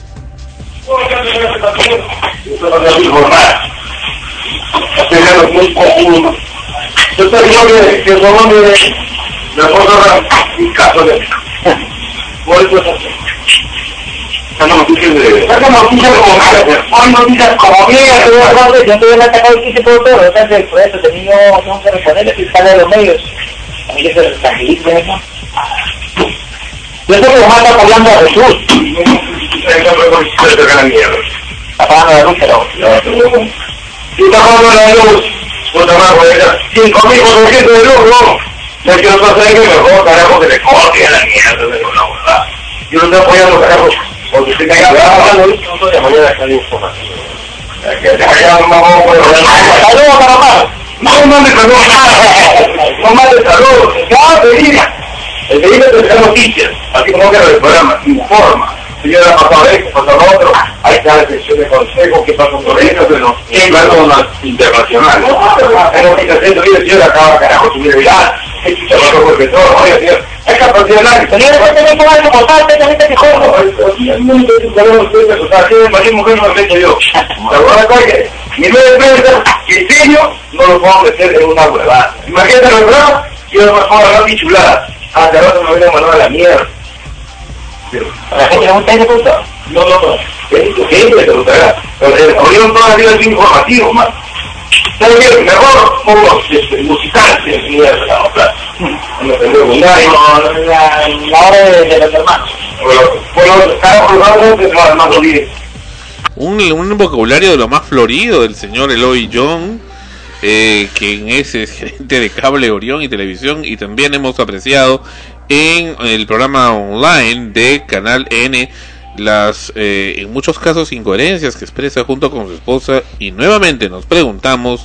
Yo te digo que que somos de la cosa de caso de por eso esa noticia de esa noticia como hoy noticias como mía yo yo yo estoy en la casa y se puedo todo o sea que por eso tenía tengo que responderle que sale de los medios a mí que se tranquiliza eso yo sé que lo manda apoyando a Jesús eso fue por la mierda apagando la luz pero y está apagando la luz puta madre, cinco mil cuatrocientos de luz, no. Es que no pasa que mejor, carajo, que le corte a la mierda de la verdad. Yo no estoy apoyando, carajo, porque se caiga la luz, no estoy de mañana está información. Que te vaya un mamón, pero... ¡Saludos, Panamá! No mames saludos, no mames saludos, ya, te diga. El que dice que te da noticias, así como que el programa, informa. Si yo la pasado esto, pasado lo otro, ahí está la sección de consejo, que pasó con esto, pero en algo internacional. En la aplicación de vida, señor, acaba carajo, subir viral, es que se va a resolver todo, oye, señor, hay capacidad de análisis. Señor, ¿usted tiene que ver como tal, esta gente que joda? No, no, no, o sea, si es cualquier mujer no lo meto yo. La verdad es que mi medio de prensa, criterio, no lo puedo meter en una huevada. Imagínate la huevada, yo no me puedo hablar ni chulada. Hasta el rato me voy a mandar a la mierda. ¿La gente le gusta ese punto? No, no, no. Siempre te gustará. Pero abrieron toda la vida el informativo, más. ¿Sabes qué? Mejor pongo musicales en mierda, la otra. No tengo binario, la hora de los hermanos. Bueno, cada programa es más hermano líder. Un, un vocabulario de lo más florido del señor Eloy Young, eh, quien es el gerente de Cable Orión y Televisión, y también hemos apreciado en el programa online de Canal N las eh, en muchos casos incoherencias que expresa junto con su esposa, y nuevamente nos preguntamos,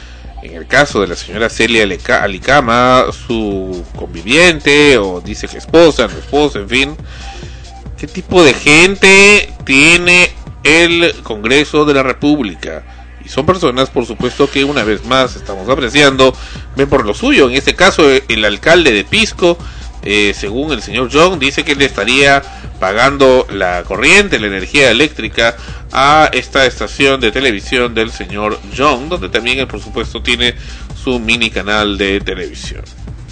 en el caso de la señora Celia Alicama, su conviviente, o dice que esposa, no esposa, en fin, ¿qué tipo de gente tiene el Congreso de la República? Y son personas, por supuesto, que una vez más estamos apreciando, ven por lo suyo. En este caso, el alcalde de Pisco, eh, según el señor Young, dice que le estaría pagando la corriente, la energía eléctrica a esta estación de televisión del señor Young, donde también él, por supuesto, tiene su mini canal de televisión.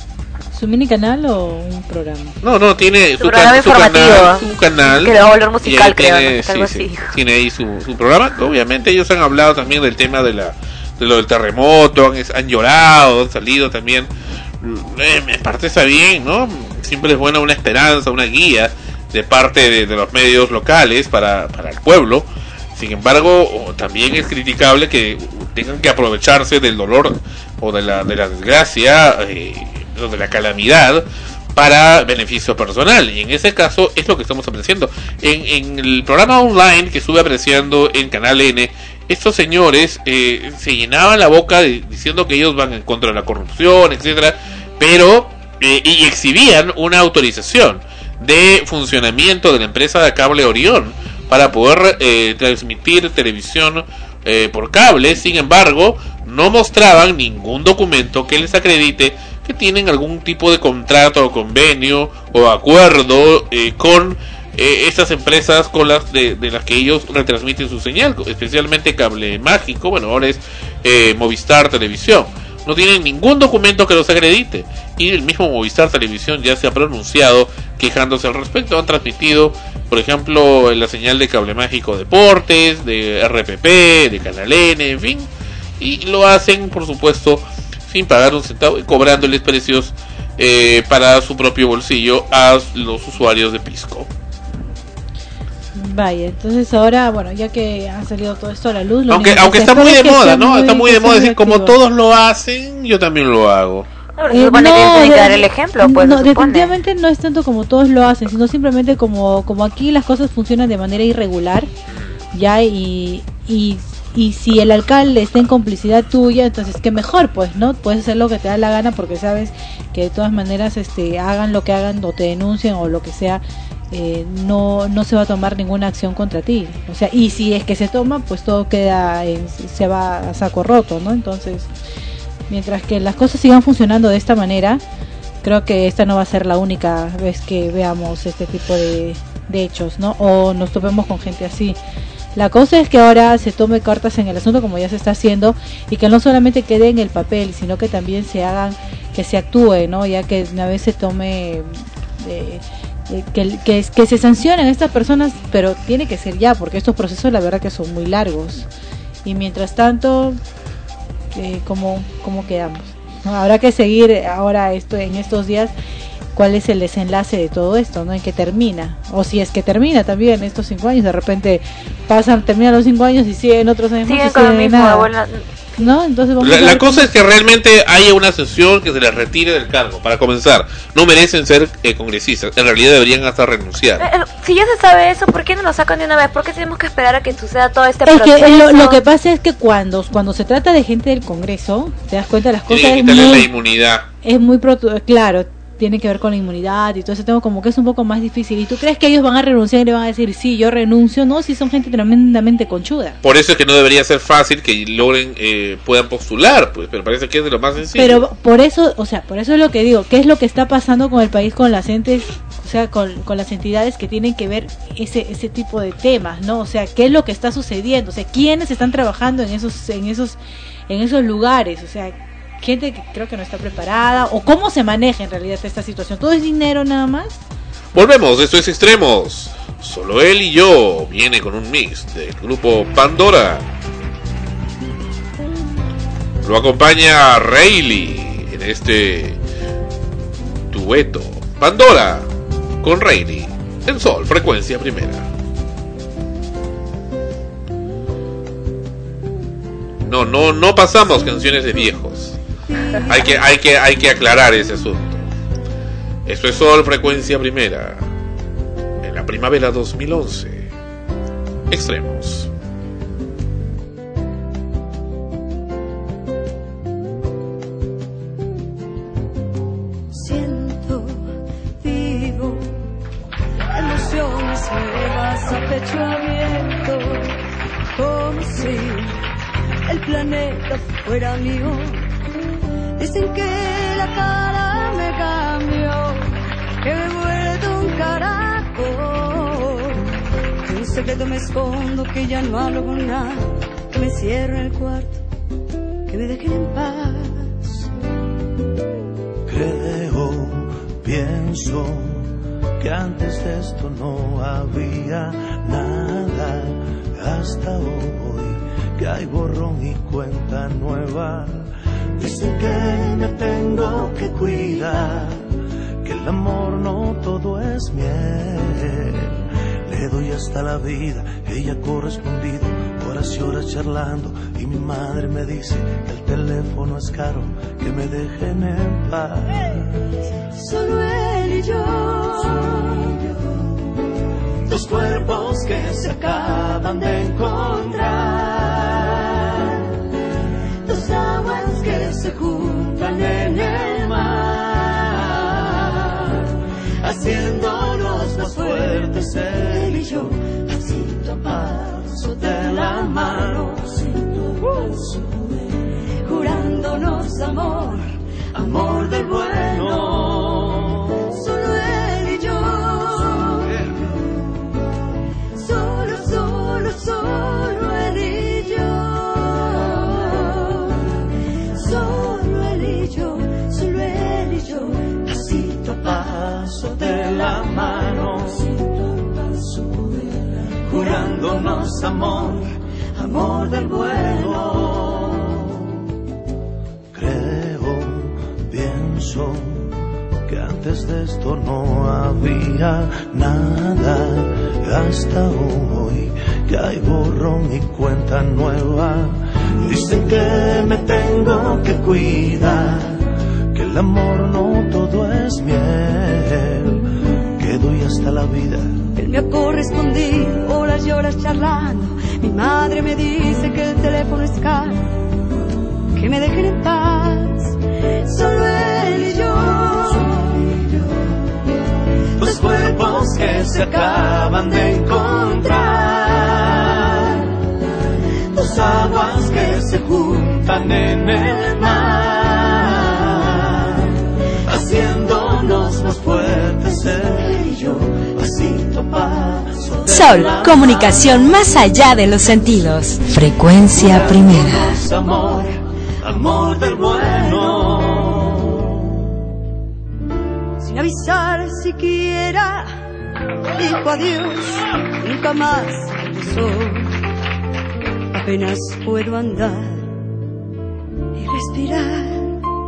¿Su mini canal o un programa? No, no, tiene su, su, programa can, su canal, su canal que le va a volver musical, creo, tiene, ¿no? sí, Algo sí, así. tiene ahí su, su programa. Obviamente ellos han hablado también del tema de la de lo del terremoto, han, han llorado, han salido también. Eh, en parte está bien, ¿no? Siempre es buena una esperanza, una guía de parte de, de los medios locales para, para el pueblo. Sin embargo, también es criticable que tengan que aprovecharse del dolor o de la, de la desgracia, eh, de la calamidad, para beneficio personal. Y en ese caso es lo que estamos apreciando. En, en el programa online que estuve apreciando en Canal N, estos señores eh, se llenaban la boca de, diciendo que ellos van en contra de la corrupción, etcétera, pero eh, y exhibían una autorización de funcionamiento de la empresa de cable Orión para poder eh, transmitir televisión eh, por cable. Sin embargo, no mostraban ningún documento que les acredite que tienen algún tipo de contrato o convenio o acuerdo eh, con eh, estas empresas con las de, de las que ellos retransmiten su señal, especialmente Cable Mágico, bueno, ahora es eh, Movistar Televisión. No tienen ningún documento que los acredite, y el mismo Movistar Televisión ya se ha pronunciado quejándose al respecto. Han transmitido, por ejemplo, la señal de Cable Mágico Deportes, de R P P, de Canal N, en fin, y lo hacen, por supuesto, sin pagar un centavo y cobrándoles precios eh, para su propio bolsillo a los usuarios de Pisco. Vaya, entonces ahora, bueno, ya que ha salido todo esto a la luz, lo aunque aunque está muy de moda, ¿no? Está muy de moda decir, como todos lo hacen, yo también lo hago. No, se supone Eh, que no, tienen que de- dar el ejemplo, pues, no, se supone. definitivamente no es tanto como todos lo hacen, sino simplemente como como aquí las cosas funcionan de manera irregular, ya, y y y si el alcalde está en complicidad tuya, entonces qué mejor, pues, ¿no? Puedes hacer lo que te da la gana porque sabes que de todas maneras, este, hagan lo que hagan o te denuncien o lo que sea, eh, no no se va a tomar ninguna acción contra ti. O sea, y si es que se toma, pues todo queda en- se va a saco roto, ¿no? Entonces, mientras que las cosas sigan funcionando de esta manera, creo que esta no va a ser la única vez que veamos este tipo de, de hechos, ¿no? O nos topemos con gente así. La cosa es que ahora se tome cartas en el asunto, como ya se está haciendo, y que no solamente quede en el papel, sino que también se hagan, que se actúe, ¿no? Ya que una vez se tome, eh, eh, que, que, que se sancionen a estas personas, pero tiene que ser ya, porque estos procesos la verdad que son muy largos. Y mientras tanto, eh, ¿cómo, cómo quedamos? ¿No? Habrá que seguir ahora esto en estos días cuál es el desenlace de todo esto, ¿no? En qué termina, o si es que termina también estos cinco años, de repente pasan, terminan los cinco años y siguen otros años más Siguen y con lo siguen mismo, nada. abuela. ¿No? Entonces vamos La, a la ver cosa cómo- es que realmente haya una sesión que se les retire del cargo. Para comenzar, no merecen ser eh, congresistas. En realidad deberían hasta renunciar. Eh, eh, Si ya se sabe eso, ¿por qué no lo sacan de una vez? ¿Por qué tenemos que esperar a que suceda todo este Es proceso? que eh, lo, lo que pasa es que cuando cuando se trata de gente del Congreso, te das cuenta las cosas Tienen que es quitarles la muy, inmunidad. es muy proto- claro, tiene que ver con la inmunidad y todo ese tema, como que es un poco más difícil. ¿Y tú crees que ellos van a renunciar y le van a decir, sí, yo renuncio? No, si son gente tremendamente conchuda. Por eso es que no debería ser fácil que logren, eh, puedan postular, pues, pero parece que es de lo más sencillo. Pero por eso, o sea, por eso es lo que digo, ¿qué es lo que está pasando con el país, con las entes, o sea, con, con las entidades que tienen que ver ese ese tipo de temas, ¿no? O sea, ¿qué es lo que está sucediendo? O sea, ¿quiénes están trabajando en esos en esos en esos lugares? O sea, gente que creo que no está preparada, o cómo se maneja en realidad esta situación. ¿Todo es dinero nada más? Volvemos, esto es Extremos. Solo él y yo viene con un mix del grupo Pandora. Lo acompaña Rayleigh en este dueto. Pandora con Rayleigh en Sol, frecuencia primera. No, no, no pasamos canciones de viejos. Hay que, hay que, hay que aclarar ese asunto. Esto es Sol, frecuencia primera. En la primavera dos mil once. Extremos. Siento vivo emociones nuevas a pecho abierto, como si el planeta fuera mío. Dicen que la cara me cambió, que me he vuelto un caracol. Que un secreto me escondo, que ya no hablo con nada, que me cierro en el cuarto, que me dejen en paz. Creo, pienso que antes de esto no había nada, hasta hoy que hay borrón y cuenta nueva. Dicen que me tengo que cuidar, que el amor no todo es miel. Le doy hasta la vida, ella ha correspondido, horas y horas charlando, y mi madre me dice que el teléfono es caro, que me dejen en paz. Solo él y yo, dos cuerpos que se acaban de encontrar, dos aguas que se juntan en el mar, haciéndonos más fuertes él y yo, pasito a paso de la mano, jurándonos amor, amor del bueno. Solo él y yo, solo, solo, solo él y yo, solo él y yo, solo él y yo, pasito a paso de la mano, jurándonos amor, amor del bueno. Creo, pienso que antes de esto no había nada, hasta hoy que hay borrón y cuenta nueva. Dicen que me tengo que cuidar, que el amor no todo es miel, que doy hasta la vida. Él me ha correspondido, horas y horas charlando. Mi madre me dice que el teléfono es caro, que me dejen en paz. Solo él y yo, dos cuerpos que se acaban de encontrar, dos aguas que se juntan en el mar, haciéndonos más fuertes él y yo, pasito a paso. Sol, comunicación más allá de los sentidos. Frecuencia primera. Amor, amor del bueno. Sin avisar siquiera, dijo adiós, nunca más regresó. Apenas puedo andar y respirar.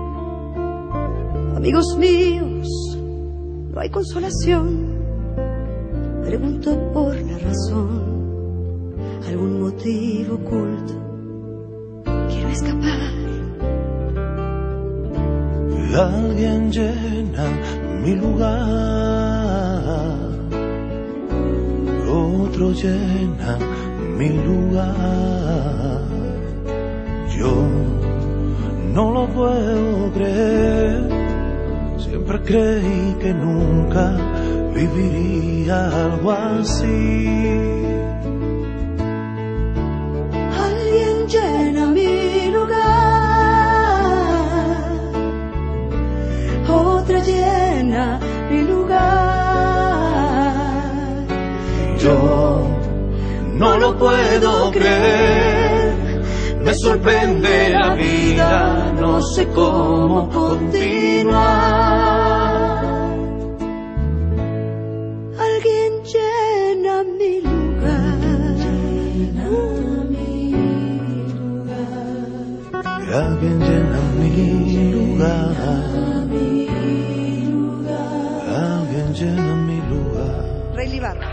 Amigos míos, no hay consolación. Pregunto por la razón, algún motivo oculto. Quiero escapar. Alguien llena mi lugar, otro llena mi lugar. Yo no lo puedo creer, siempre creí que nunca viviría algo así. Alguien llena mi lugar, otra llena mi lugar. Yo no lo puedo creer, me sorprende la vida, no sé cómo continuar. Alguien llena mi lugar, llena mi lugar. Alguien llena mi lugar, alguien llena mi lugar. Rey Libarra.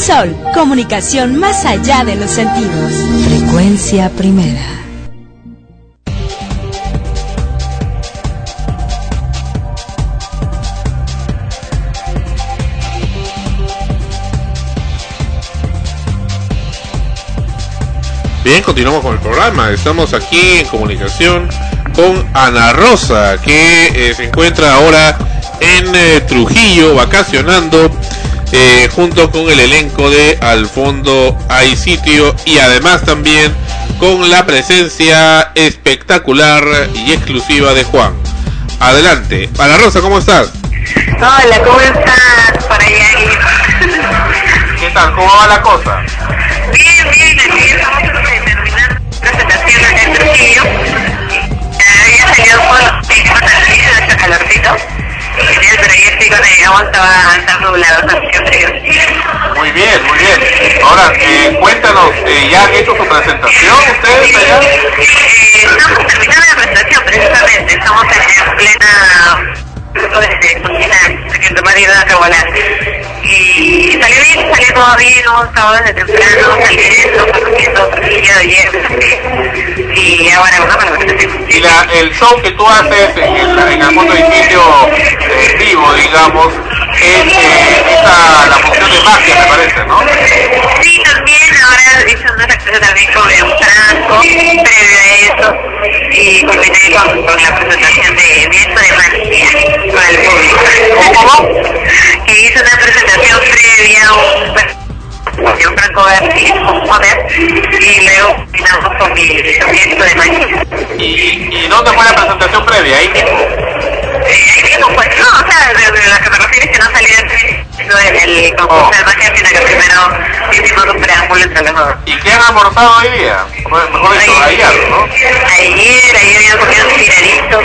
Sol, comunicación más allá de los sentidos. Frecuencia primera. Bien, continuamos con el programa. Estamos aquí en comunicación con Ana Rosa, que eh, se encuentra ahora en eh, Trujillo vacacionando eh, junto con el elenco de Al Fondo Hay Sitio, y además también con la presencia espectacular y exclusiva de Juan. Adelante, Ana Rosa, ¿cómo estás? Hola, ¿cómo estás por allá? ¿Qué tal? ¿Cómo va la cosa? Bien, bien, aquí estamos terminando presentación acá en Trujillo. Había salido por los temas de nuestro calorcito, pero ya estoy con el agua, estaba tan nublado, no sé qué. Muy bien, muy bien. Ahora, eh, cuéntanos, eh, ¿ya han hecho su presentación ustedes allá? Eh, estamos terminando la presentación, precisamente, estamos en, en plena... desde cocinar, que tomar ir a revolar. Y salió bien, salió todo bien, hemos estado desde temprano, saliendo, haciendo tortilla de hierro. Y ahora vamos a la presentación. Y la, el show que tú haces en el, en el fondo edificio eh, vivo, digamos, es eh, esa, la función de magia, me parece, ¿no? Sí, también, ahora hice una receta también con un franco, previo a eso, y combiné con, con la presentación de viento de magia con el público. ¿Cómo? Que hice una presentación previa a un, un Franco García con poder, y luego combinamos con mi viento de magia. ¿Y, ¿Y dónde fue la presentación previa? ¿Ahí mismo? Ahí mismo, pues, no, o sea, de, de lo que me refiero es que no salí en el concurso de magia, sino que primero hicimos un preámbulo entre los dos. ¿Y qué han almorzado hoy día? Mejor dicho, ayer, ¿no? Ayer, ayer había comido un tiradito,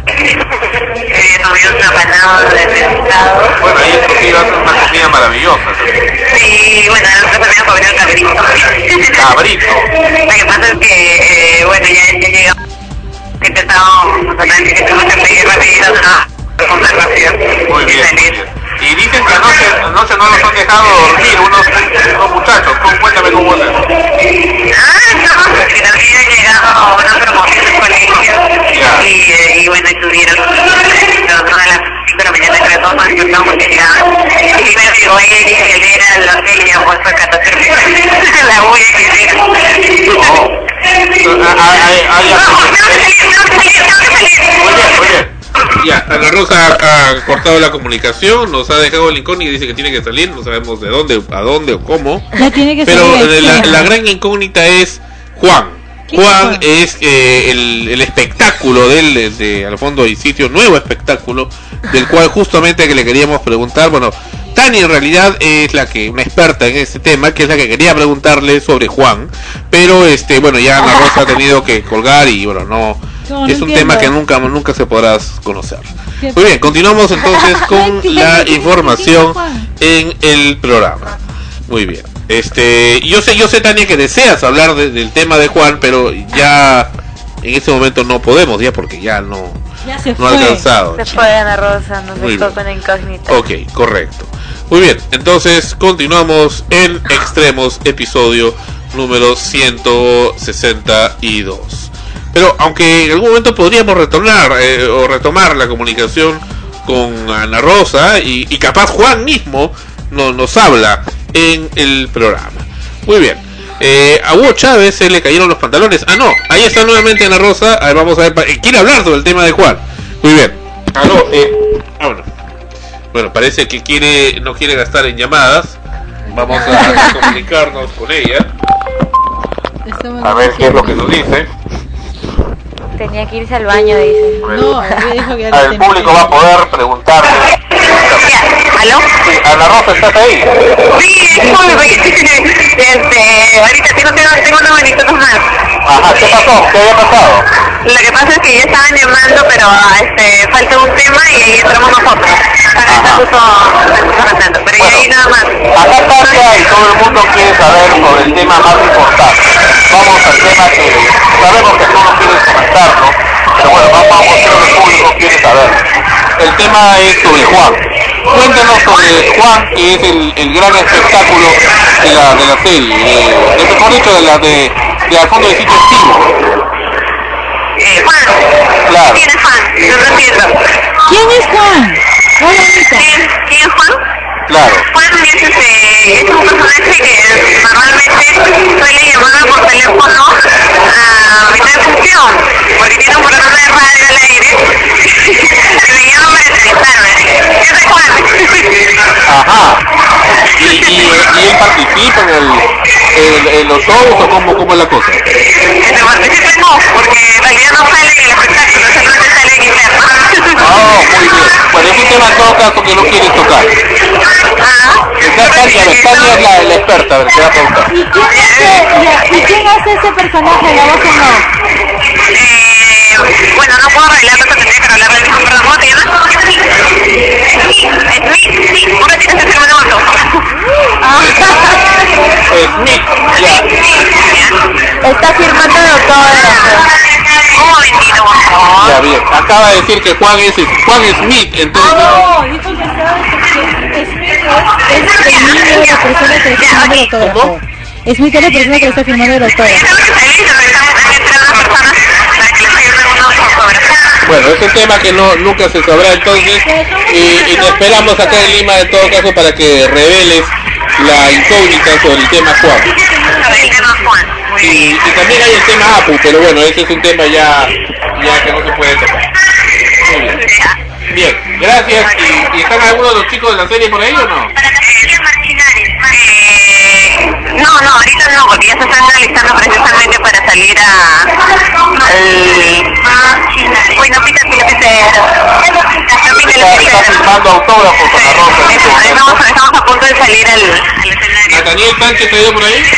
había comido un apanado de pescado. Bueno, ahí en Trujillo hacen una comida maravillosa. Sí, bueno, nosotros también hemos comido cabrito. ¿Cabrito? Lo que pasa es que, eh, bueno, ya, ya llegamos, empezamos, nosotros que tenemos que pedir rapidito, no, comer rápido. Muy bien, muy bien. Y dicen que anoche, anoche no los han dejado dormir unos, unos muchachos. Cuéntame cómo es eso. Ah, no, porque también ha llegado una promoción en colegio. Y, eh, y bueno, estuvieron todas las cinco de la mañana, entre todos nos despertamos porque llegaban. Y primero llegó ella y dije que él era lo que ella ha puesto acá, la bulla que era. No. Hay, hay, hay, muy bien, muy bien. Ya, Ana Rosa ha, ha cortado la comunicación, nos ha dejado el incógnito y dice que tiene que salir, no sabemos de dónde, a dónde o cómo. Ya tiene que Pero salir, la, sí. la gran incógnita es Juan. Juan es eh, el, el espectáculo del de al fondo del sitio, nuevo espectáculo, del cual justamente que le queríamos preguntar. Bueno, Tani en realidad es la que, una experta en este tema, que es la que quería preguntarle sobre Juan, pero este bueno, ya Ana Rosa ha tenido que colgar y bueno, no, no es no un entiendo. tema que nunca nunca se podrá conocer. Muy bien, continuamos entonces con la información en el programa. Muy bien. Este, yo sé, yo sé, Tania, que deseas hablar de, del tema de Juan, pero ya en este momento no podemos, ya porque ya no, Ya se no ha fue. alcanzado. Se fue Ana Rosa, nos Muy dejó bien. con incógnita. Ok, correcto. Muy bien, entonces continuamos en Extremos, episodio número ciento sesenta y dos. Pero aunque en algún momento podríamos retornar eh, o retomar la comunicación con Ana Rosa y, y capaz Juan mismo no, nos habla en el programa. Muy bien. Eh, a Hugo Chávez se le cayeron los pantalones. Ah, no, ahí está nuevamente Ana Rosa. A ver, vamos a ver. pa- eh, quiere hablar sobre el tema de Juan. Muy bien. Aló, eh, ah, bueno. Bueno, parece que quiere no quiere gastar en llamadas. Vamos a, a comunicarnos con ella. A ver qué es lo que nos dice. Tenía que irse al baño, dice. No, ella dijo que ya El tenía público que- va a poder preguntarle. ¿Aló? Sí, Ana Rosa, ¿estás ahí? Sí, disculpe, este, ahorita tengo, tengo, tengo unos minutos más. Ajá, ¿qué pasó? ¿Qué había pasado? Lo que pasa es que ya estaban llamando, pero este, falta un tema y ahí entramos nosotros. Acá está justo, justo pasando, pero ya ahí nada más. Acá Tania y todo el mundo quiere saber sobre el tema más importante. Vamos al tema que sabemos que tú no quieres comentarlo, pero bueno, vamos a mostrar al público quiere saber. El tema es sobre Juan. Cuéntanos sobre Juan, que es el, el gran espectáculo de la, de la serie, de, de, mejor dicho, de la de, de al fondo de sitio activo. Eh, Juan. Claro. ¿Quién es Juan? Yo no entiendo. ¿Quién es Juan? Hola, Anita. ¿Quién, ¿Quién es Juan? Claro. Juan es, este, es un personaje que normalmente suele llamarme por teléfono a mitad de función, porque tiene un programa de radio al aire y me llaman para entrevistarme. Yo soy Juan. Ajá. ¿Y, y, y él participa en, el, en, en los shows o cómo, cómo es la cosa? Este participa no, porque en realidad no sale en el espectáculo, solamente sale en interno. Oh, muy bien. Bueno, es un tema en todo caso que no quieres tocar. Ah. Tania, Tania es la, la experta, a ver, te va a preguntar. ¿Y quién hace, ya, ¿y quién hace ese personaje, la voz o no? Eh, bueno, no puedo arreglarlo, tendría que arreglarlo el mismo, perdón, ¿cómo te llamas? Smith, sí, un ratito se firma de voto. Smith, ya. Está firmando de autógrafo. Un momentito, por favor. Ya, bien. Acaba de decir que Juan es Juan Smith, entonces... No, dijo que estaba Smith es el niño de la persona que está firmando el autógrafo. Smith es la persona que está firmando el autógrafo. Bueno, es un tema que no nunca se sabrá entonces y, y te esperamos acá en Lima en todo caso para que reveles la incógnita sobre el tema Juan. Y, y también hay el tema Apu, pero bueno, ese es un tema ya, ya que no se puede tocar. Muy bien. Bien, gracias. ¿Y, y están algunos de los chicos de la serie por ahí o no? No, no, ahorita no, porque ya se están analizando precisamente para salir a... al... Uy, no pita el lapicero. No pita el lapicero. Está firmando autógrafos con la rosa. Estamos, estamos a punto de salir al, al escenario. ¿Nathaniel Sánchez ha ido por ahí?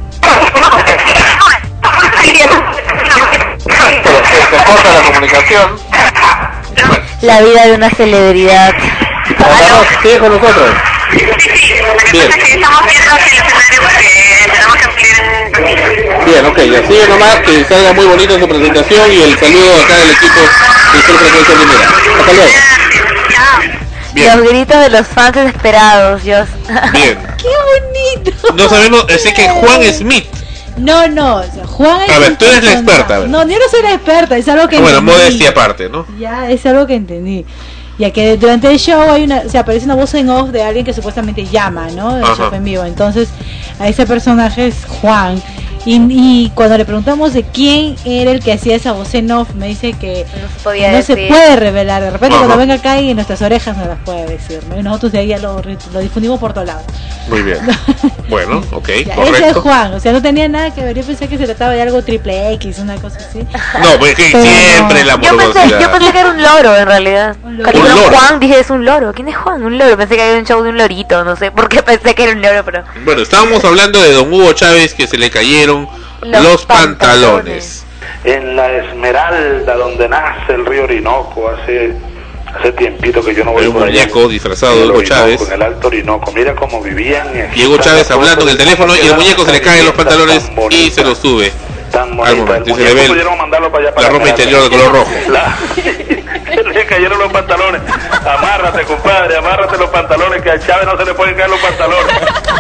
Se corta la comunicación. La vida de una celebridad. ¿Sigue con nosotros? Sí, sí, lo que pasa es que estamos viendo hacia el escenario porque tenemos que ampliar. Bien, ok, ya sigue nomás, que salga muy bonita su presentación y el saludo acá del equipo de Sur Frecuencia Primera. Hasta luego. Bien. Los gritos de los fans desesperados, Dios. Bien. ¡Qué bonito! No sabemos, sé que Juan Smith. No, no, o sea, Juan es A ver, un tú eres la persona- experta, a ver. No, yo no soy la experta, es algo que Bueno, entendí. modestia aparte, ¿no? Ya, es algo que entendí. Ya que durante el show hay una, o sea, aparece una voz en off de alguien que supuestamente llama, ¿no? El Ajá. show en vivo. Entonces, a ese personaje es Juan. Y, y cuando le preguntamos de quién era el que hacía esa voz en off, me dice que No se podía no se decir. puede revelar. De repente, Ajá. cuando venga acá y en nuestras orejas no las puede decir, ¿no? Y nosotros de ahí ya lo, lo difundimos por todos lados. Muy bien. Bueno, ok, Ya, ese es correcto. Juan, o sea, no tenía nada que ver. Yo pensé que se trataba de algo triple X, una cosa así. No, pues que Pero siempre la Yo pensé, morbosidad. yo pensé que era un loro en realidad. Cuando Un dijeron loro. Juan, dije es un loro. ¿Quién es Juan? Un loro. Pensé que había un show de un lorito, no sé por qué pensé que era un loro, pero... Bueno, estábamos hablando de don Hugo Chávez que se le cayeron los, Los pantalones. En la Esmeralda, donde nace el río Orinoco, hace hace tiempito que yo no voy Hay un por allá. muñeco disfrazado En de el Hugo Orinoco, Chávez. en el Alto Orinoco, mira cómo vivían. Y Hugo Chávez hablando en el teléfono y el muñeco se le caen los pantalones y se los sube Tan al bonita. momento. El Y se le ve muñeco el- pudieron mandarlo para allá la para ropa acá. interior de color rojo. La- Se le cayeron los pantalones. Amárrate, compadre, amárrate los pantalones, que a Chávez no se le pueden caer los pantalones.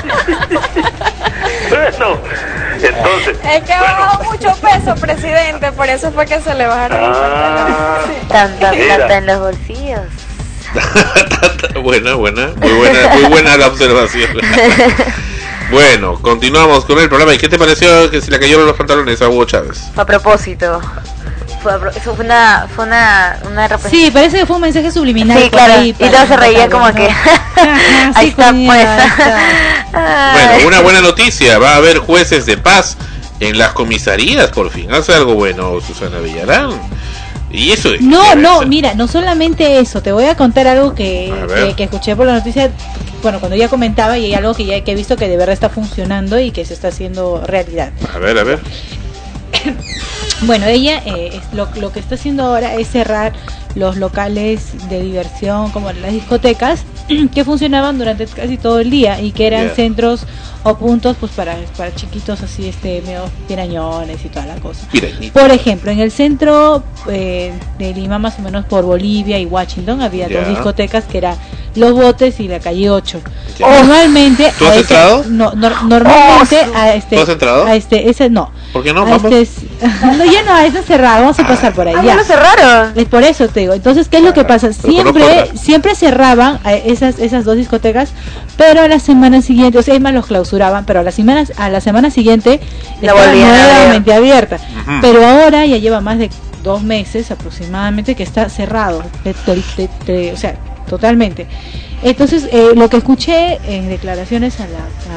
Bueno, entonces... Es que bajó mucho peso, presidente, por eso fue que se le bajaron los pantalones. Tanta Mira. plata en los bolsillos. Buena, buena, muy buena, muy buena la observación. Bueno, continuamos con el programa. ¿Y qué te pareció que se le cayeron los pantalones a Hugo Chávez? Fue a propósito. Fue a pro- Eso fue una, fue una, una representación. Sí, parece que fue un mensaje subliminal. Sí, por claro. ahí Y para todos se reían matarlo, como ¿no? que. Ajá, Ahí sí, está, coño, pues. ahí está. Ay. Bueno, una buena noticia. Va a haber jueces de paz en las comisarías, por fin. Hace algo bueno, Susana Villarán. Y eso es. No, no, mira, no solamente eso, te voy a contar algo que, A ver. que, que escuché por la noticia, bueno, cuando ya comentaba y hay algo que ya que he visto que de verdad está funcionando y que se está haciendo realidad. A ver, a ver. Bueno, ella eh, es lo, lo que está haciendo ahora es cerrar los locales de diversión como las discotecas que funcionaban durante casi todo el día y que eran Yeah. centros o puntos pues para, para chiquitos así este medio pirañones y toda la cosa. Pirañita. Por ejemplo, en el centro eh, de Lima, más o menos por Bolivia y Washington, había Ya. dos discotecas que eran Los Botes y la calle ocho. Ya. Normalmente ¿Tú has a ese- entrado? No, no- normalmente a este ¿Tú has entrado? a este ese no. ¿Por qué no? A Vamos. este es- no, ya no, está cerrado, vamos a pasar por ahí. Ah, ya. ya lo cerraron. Es por eso te digo. Entonces, ¿qué es lo que pasa? Pero conozco Siempre otras. siempre cerraban a esas esas dos discotecas, pero a la semana siguiente, o sea, es más, los clausuraban, pero a la semana a la semana siguiente La estaba volvían a abrir. nuevamente abierta. Ujú. Pero ahora ya lleva más de dos meses aproximadamente que está cerrado, de- de- de- de- o sea, totalmente. Entonces, eh, lo que escuché en declaraciones a la,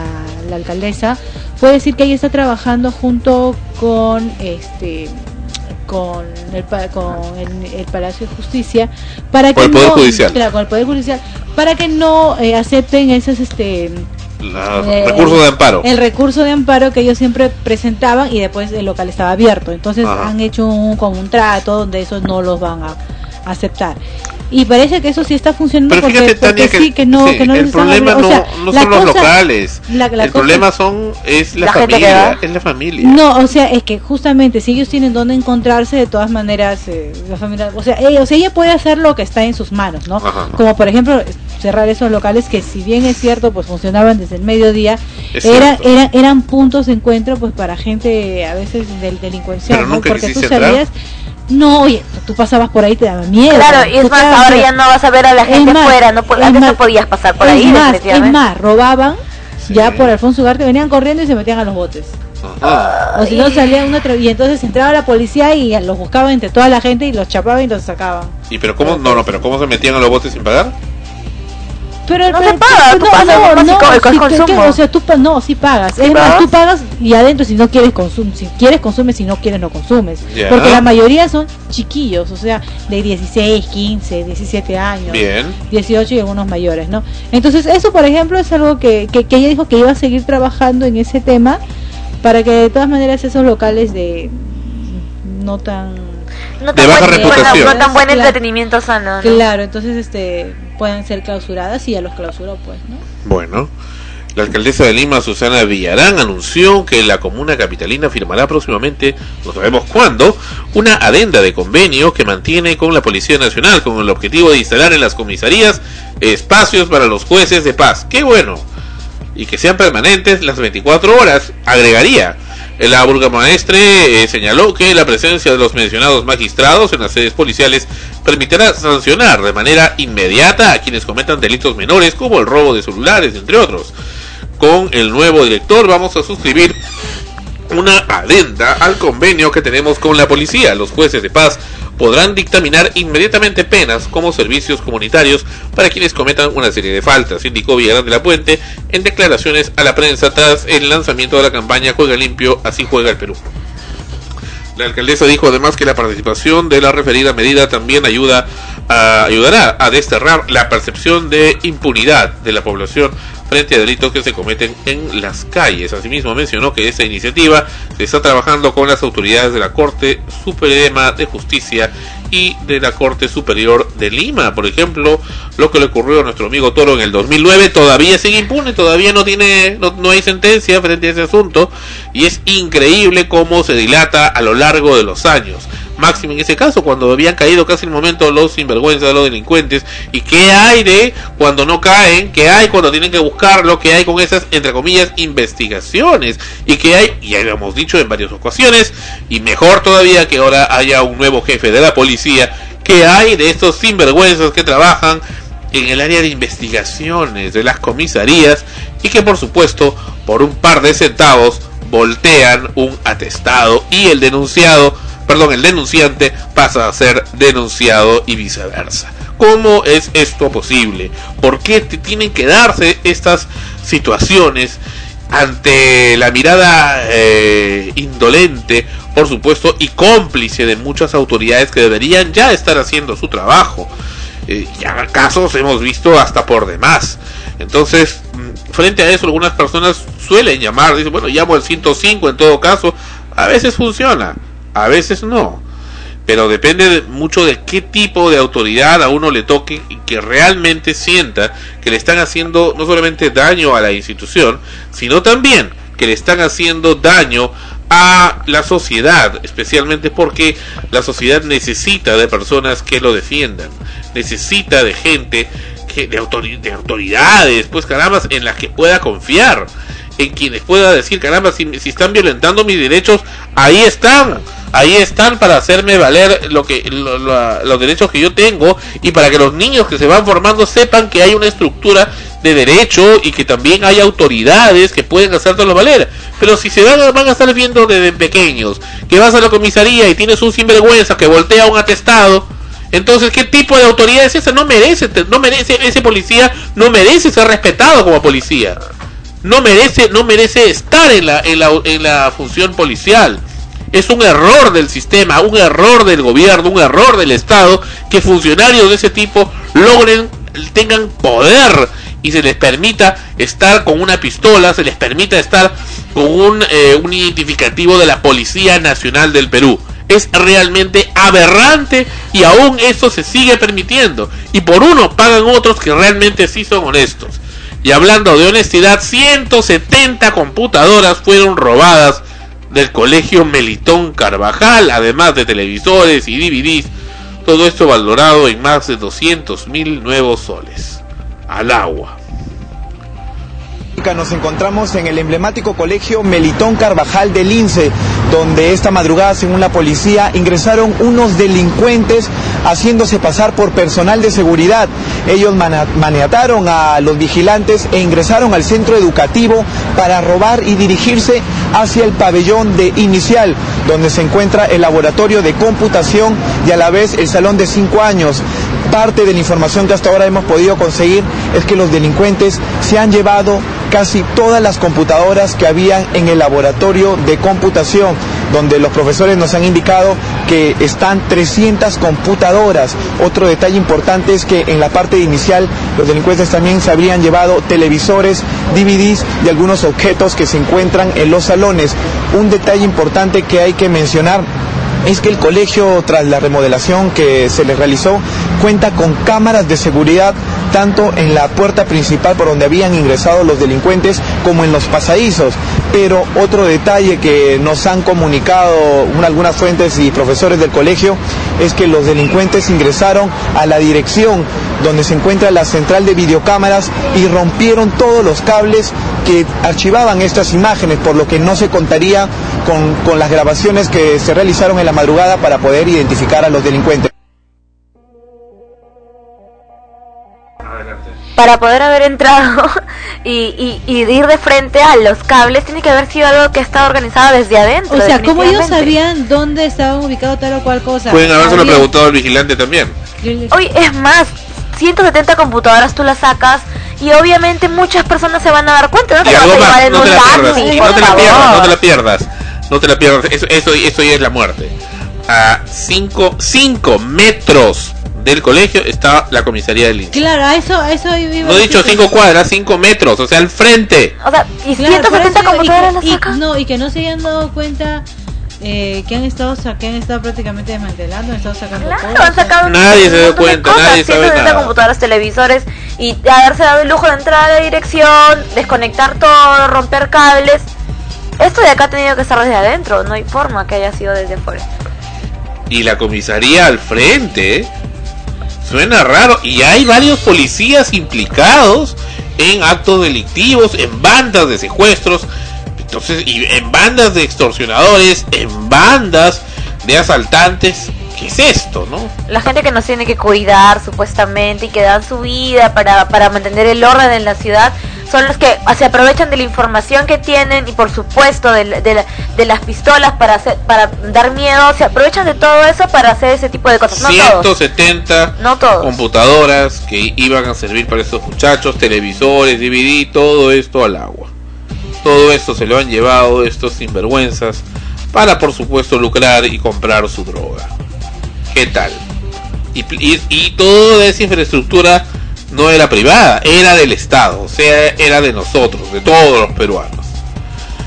a la alcaldesa fue decir que ella está trabajando junto con este con el pa- con el, el Palacio de Justicia para Con que el Poder no, Judicial. claro, con el Poder Judicial para que no eh, acepten esos este La, eh, recurso de amparo. el recurso de amparo que ellos siempre presentaban y después el local estaba abierto. Entonces Ajá. han hecho un, como un trato donde esos no los van a aceptar. Y parece que eso sí está funcionando Pero porque, fíjate, porque Tania, que, sí, que no, sí, que no el les están problema abri- o no, sea, no la son los cosa- locales. la- la el cosa- problema son es la, La gente que familia, va. es la familia. No, o sea, es que justamente si ellos tienen donde encontrarse, de todas maneras, eh, la familia, o sea, ella, o sea, ella puede hacer lo que está en sus manos, ¿no? Ajá. Como por ejemplo cerrar esos locales que, si bien es cierto, pues funcionaban desde el mediodía, Es era, cierto. era, eran puntos de encuentro, pues para gente a veces del delincuencial, Pero ¿no? nunca Porque tú quisiste entrar. salías, no, oye, tú pasabas por ahí, te daba miedo. Claro, y Tú es más, quedabas- ahora ya no vas a ver a la Es gente más, afuera, no, po- es antes más, no podías pasar por es ahí, más, es definitivamente. más, robaban ya por Alfonso Ugarte, venían corriendo y se metían a los botes. Ajá. O si no salía una tra- y entonces entraba la policía y los buscaba entre toda la gente y los chapaba y los sacaban. ¿Y pero cómo? No, no, pero ¿cómo se metían a los botes sin pagar? Pero No pero- se paga, pero tú pasas, no, nomás no, y co- el sí, consumo. que- o sea, tú pa- no, sí pagas. Es más, pagas? tú pagas y adentro si no quieres consumes, si quieres consumes, si no quieres no consumes. Ya. Porque la mayoría son chiquillos, o sea, de dieciséis, quince, diecisiete años. Bien. dieciocho y algunos mayores, ¿no? Entonces, eso, por ejemplo, es algo que, que, que ella dijo que iba a seguir trabajando en ese tema para que de todas maneras esos locales de no tan No De tan baja buen, reputación. bueno, no tan buen Claro. entretenimiento sano, ¿no? claro, entonces este puedan ser clausuradas y ya los clausuró, pues, ¿no? Bueno, la alcaldesa de Lima, Susana Villarán, anunció que la comuna capitalina firmará próximamente, no sabemos cuándo, una adenda de convenio que mantiene con la Policía Nacional con el objetivo de instalar en las comisarías espacios para los jueces de paz. ¡Qué bueno! Y que sean permanentes las veinticuatro horas, agregaría. La burgomaestre eh, señaló que la presencia de los mencionados magistrados en las sedes policiales permitirá sancionar de manera inmediata a quienes cometan delitos menores como el robo de celulares, entre otros. Con el nuevo director vamos a suscribir una adenda al convenio que tenemos con la policía. Los jueces de paz podrán dictaminar inmediatamente penas como servicios comunitarios para quienes cometan una serie de faltas, indicó Villarán de la Puente en declaraciones a la prensa tras el lanzamiento de la campaña Juega Limpio, así juega el Perú. La alcaldesa dijo además que la participación de la referida medida también ayuda a, ayudará a desterrar la percepción de impunidad de la población frente a delitos que se cometen en las calles. Asimismo mencionó que esta iniciativa se está trabajando con las autoridades de la Corte Suprema de Justicia y de la Corte Superior de Lima. Por ejemplo, lo que le ocurrió a nuestro amigo Toro en el dos mil nueve todavía sigue impune, todavía no tiene no, no hay sentencia frente a ese asunto, y es increíble cómo se dilata a lo largo de los años. Máximo en ese caso, cuando habían caído casi en el momento los sinvergüenzas, los delincuentes. ¿Y qué hay de cuando no caen? ¿Qué hay cuando tienen que buscarlo? ¿Qué hay con esas, entre comillas, investigaciones? ¿Y qué hay? Y ya lo hemos dicho en varias ocasiones, y mejor todavía que ahora haya un nuevo jefe de la policía. ¿Qué hay de estos sinvergüenzas que trabajan en el área de investigaciones de las comisarías y que, por supuesto, por un par de centavos voltean un atestado y el denunciado Perdón, el denunciante pasa a ser denunciado y viceversa? ¿Cómo es esto posible? ¿Por qué te tienen que darse estas situaciones ante la mirada eh, indolente, por supuesto, y cómplice de muchas autoridades que deberían ya estar haciendo su trabajo? Eh, ya casos hemos visto hasta por demás. Entonces, frente a eso, algunas personas suelen llamar, dicen, bueno, llamo al ciento cinco en todo caso. A veces funciona, a veces no, pero depende de, mucho de qué tipo de autoridad a uno le toque y que realmente sienta que le están haciendo no solamente daño a la institución, sino también que le están haciendo daño a la sociedad, especialmente porque la sociedad necesita de personas que lo defiendan, necesita de gente que, de, autori- de autoridades, pues caramba, en las que pueda confiar, en quienes pueda decir, caramba, si, si están violentando mis derechos, ahí están, ahí están para hacerme valer lo que lo, lo, los derechos que yo tengo, y para que los niños que se van formando sepan que hay una estructura de derecho y que también hay autoridades que pueden hacértelo valer. Pero si se van, van a estar viendo desde pequeños que vas a la comisaría y tienes un sinvergüenza que voltea un atestado, entonces ¿qué tipo de autoridad es esa? No merece, no merece ese policía, no merece ser respetado como policía. No merece, no merece estar en la, en la, en la función policial. Es un error del sistema, un error del gobierno, un error del Estado que funcionarios de ese tipo logren, tengan poder y se les permita estar con una pistola, se les permita estar con un, eh, un identificativo de la Policía Nacional del Perú. Es realmente aberrante y aún eso se sigue permitiendo. Y por uno pagan otros que realmente sí son honestos. Y hablando de honestidad, ciento setenta computadoras fueron robadas del colegio Melitón Carvajal, además de televisores y D V Ds. Todo esto valorado en más de doscientos mil nuevos soles. Al agua. Nos encontramos en el emblemático colegio Melitón Carvajal del Lince, donde esta madrugada, según la policía, ingresaron unos delincuentes haciéndose pasar por personal de seguridad. Ellos maniataron a los vigilantes e ingresaron al centro educativo para robar y dirigirse hacia el pabellón de inicial, donde se encuentra el laboratorio de computación y a la vez el salón de cinco años. Parte de la información que hasta ahora hemos podido conseguir es que los delincuentes se han llevado casi todas las computadoras que habían en el laboratorio de computación, donde los profesores nos han indicado que están trescientas computadoras. Otro detalle importante es que en la parte inicial los delincuentes también se habrían llevado televisores, D V Ds y algunos objetos que se encuentran en los salones. Un detalle importante que hay que mencionar es que el colegio, tras la remodelación que se le realizó, cuenta con cámaras de seguridad tanto en la puerta principal por donde habían ingresado los delincuentes como en los pasadizos. Pero otro detalle que nos han comunicado una, algunas fuentes y profesores del colegio es que los delincuentes ingresaron a la dirección donde se encuentra la central de videocámaras y rompieron todos los cables que archivaban estas imágenes, por lo que no se contaría con, con las grabaciones que se realizaron en la madrugada para poder identificar a los delincuentes. Para poder haber entrado y, y, y ir de frente a los cables, tiene que haber sido algo que estaba organizado desde adentro. O sea, ¿cómo ellos sabían dónde estaban ubicados tal o cual cosa? Pueden habérselo preguntado al vigilante también. Hoy es más, ciento setenta computadoras tú las sacas y obviamente muchas personas se van a dar cuenta. No te y vas algo a más, llevar en no un te la pierdas, taxi, no por te la favor. pierdas, no te la pierdas, no te la pierdas. Eso, eso, eso ya es la muerte. A cinco metros del colegio está la comisaría del Lince. Claro, a eso, a eso iba. No he dicho cinco cuadras, cinco metros, o sea, al frente. O sea, y Claro, ciento setenta por eso, computadoras y, las y- sacan. no, y que no se hayan dado cuenta eh, que han estado sa- que han estado prácticamente desmantelando, han estado sacando Claro, cosas. han sacado Nadie se dio un montón de cuenta, cosas, nadie sabe ciento setenta nada. computadoras, televisores, y de haberse dado el lujo de entrar a la dirección, desconectar todo, romper cables. Esto de acá ha tenido que estar desde adentro, no hay forma que haya sido desde afuera. Y la comisaría al frente. Suena raro. Y hay varios policías implicados en actos delictivos, en bandas de secuestros, entonces, y en bandas de extorsionadores, en bandas de asaltantes. ¿Qué es esto, no? La gente que nos tiene que cuidar supuestamente y que dan su vida para, para mantener el orden en la ciudad son los que se aprovechan de la información que tienen y por supuesto de, la- de, la- de las pistolas para hacer, para dar miedo, se aprovechan de todo eso para hacer ese tipo de cosas. No ciento todos. setenta No todos. computadoras que iban a servir para estos muchachos, televisores, D V D, todo esto al agua. Todo esto se lo han llevado estos sinvergüenzas para, por supuesto, lucrar y comprar su droga. ¿Qué tal? Y, y, y toda esa infraestructura no era privada, era del Estado, o sea, era de nosotros, de todos los peruanos.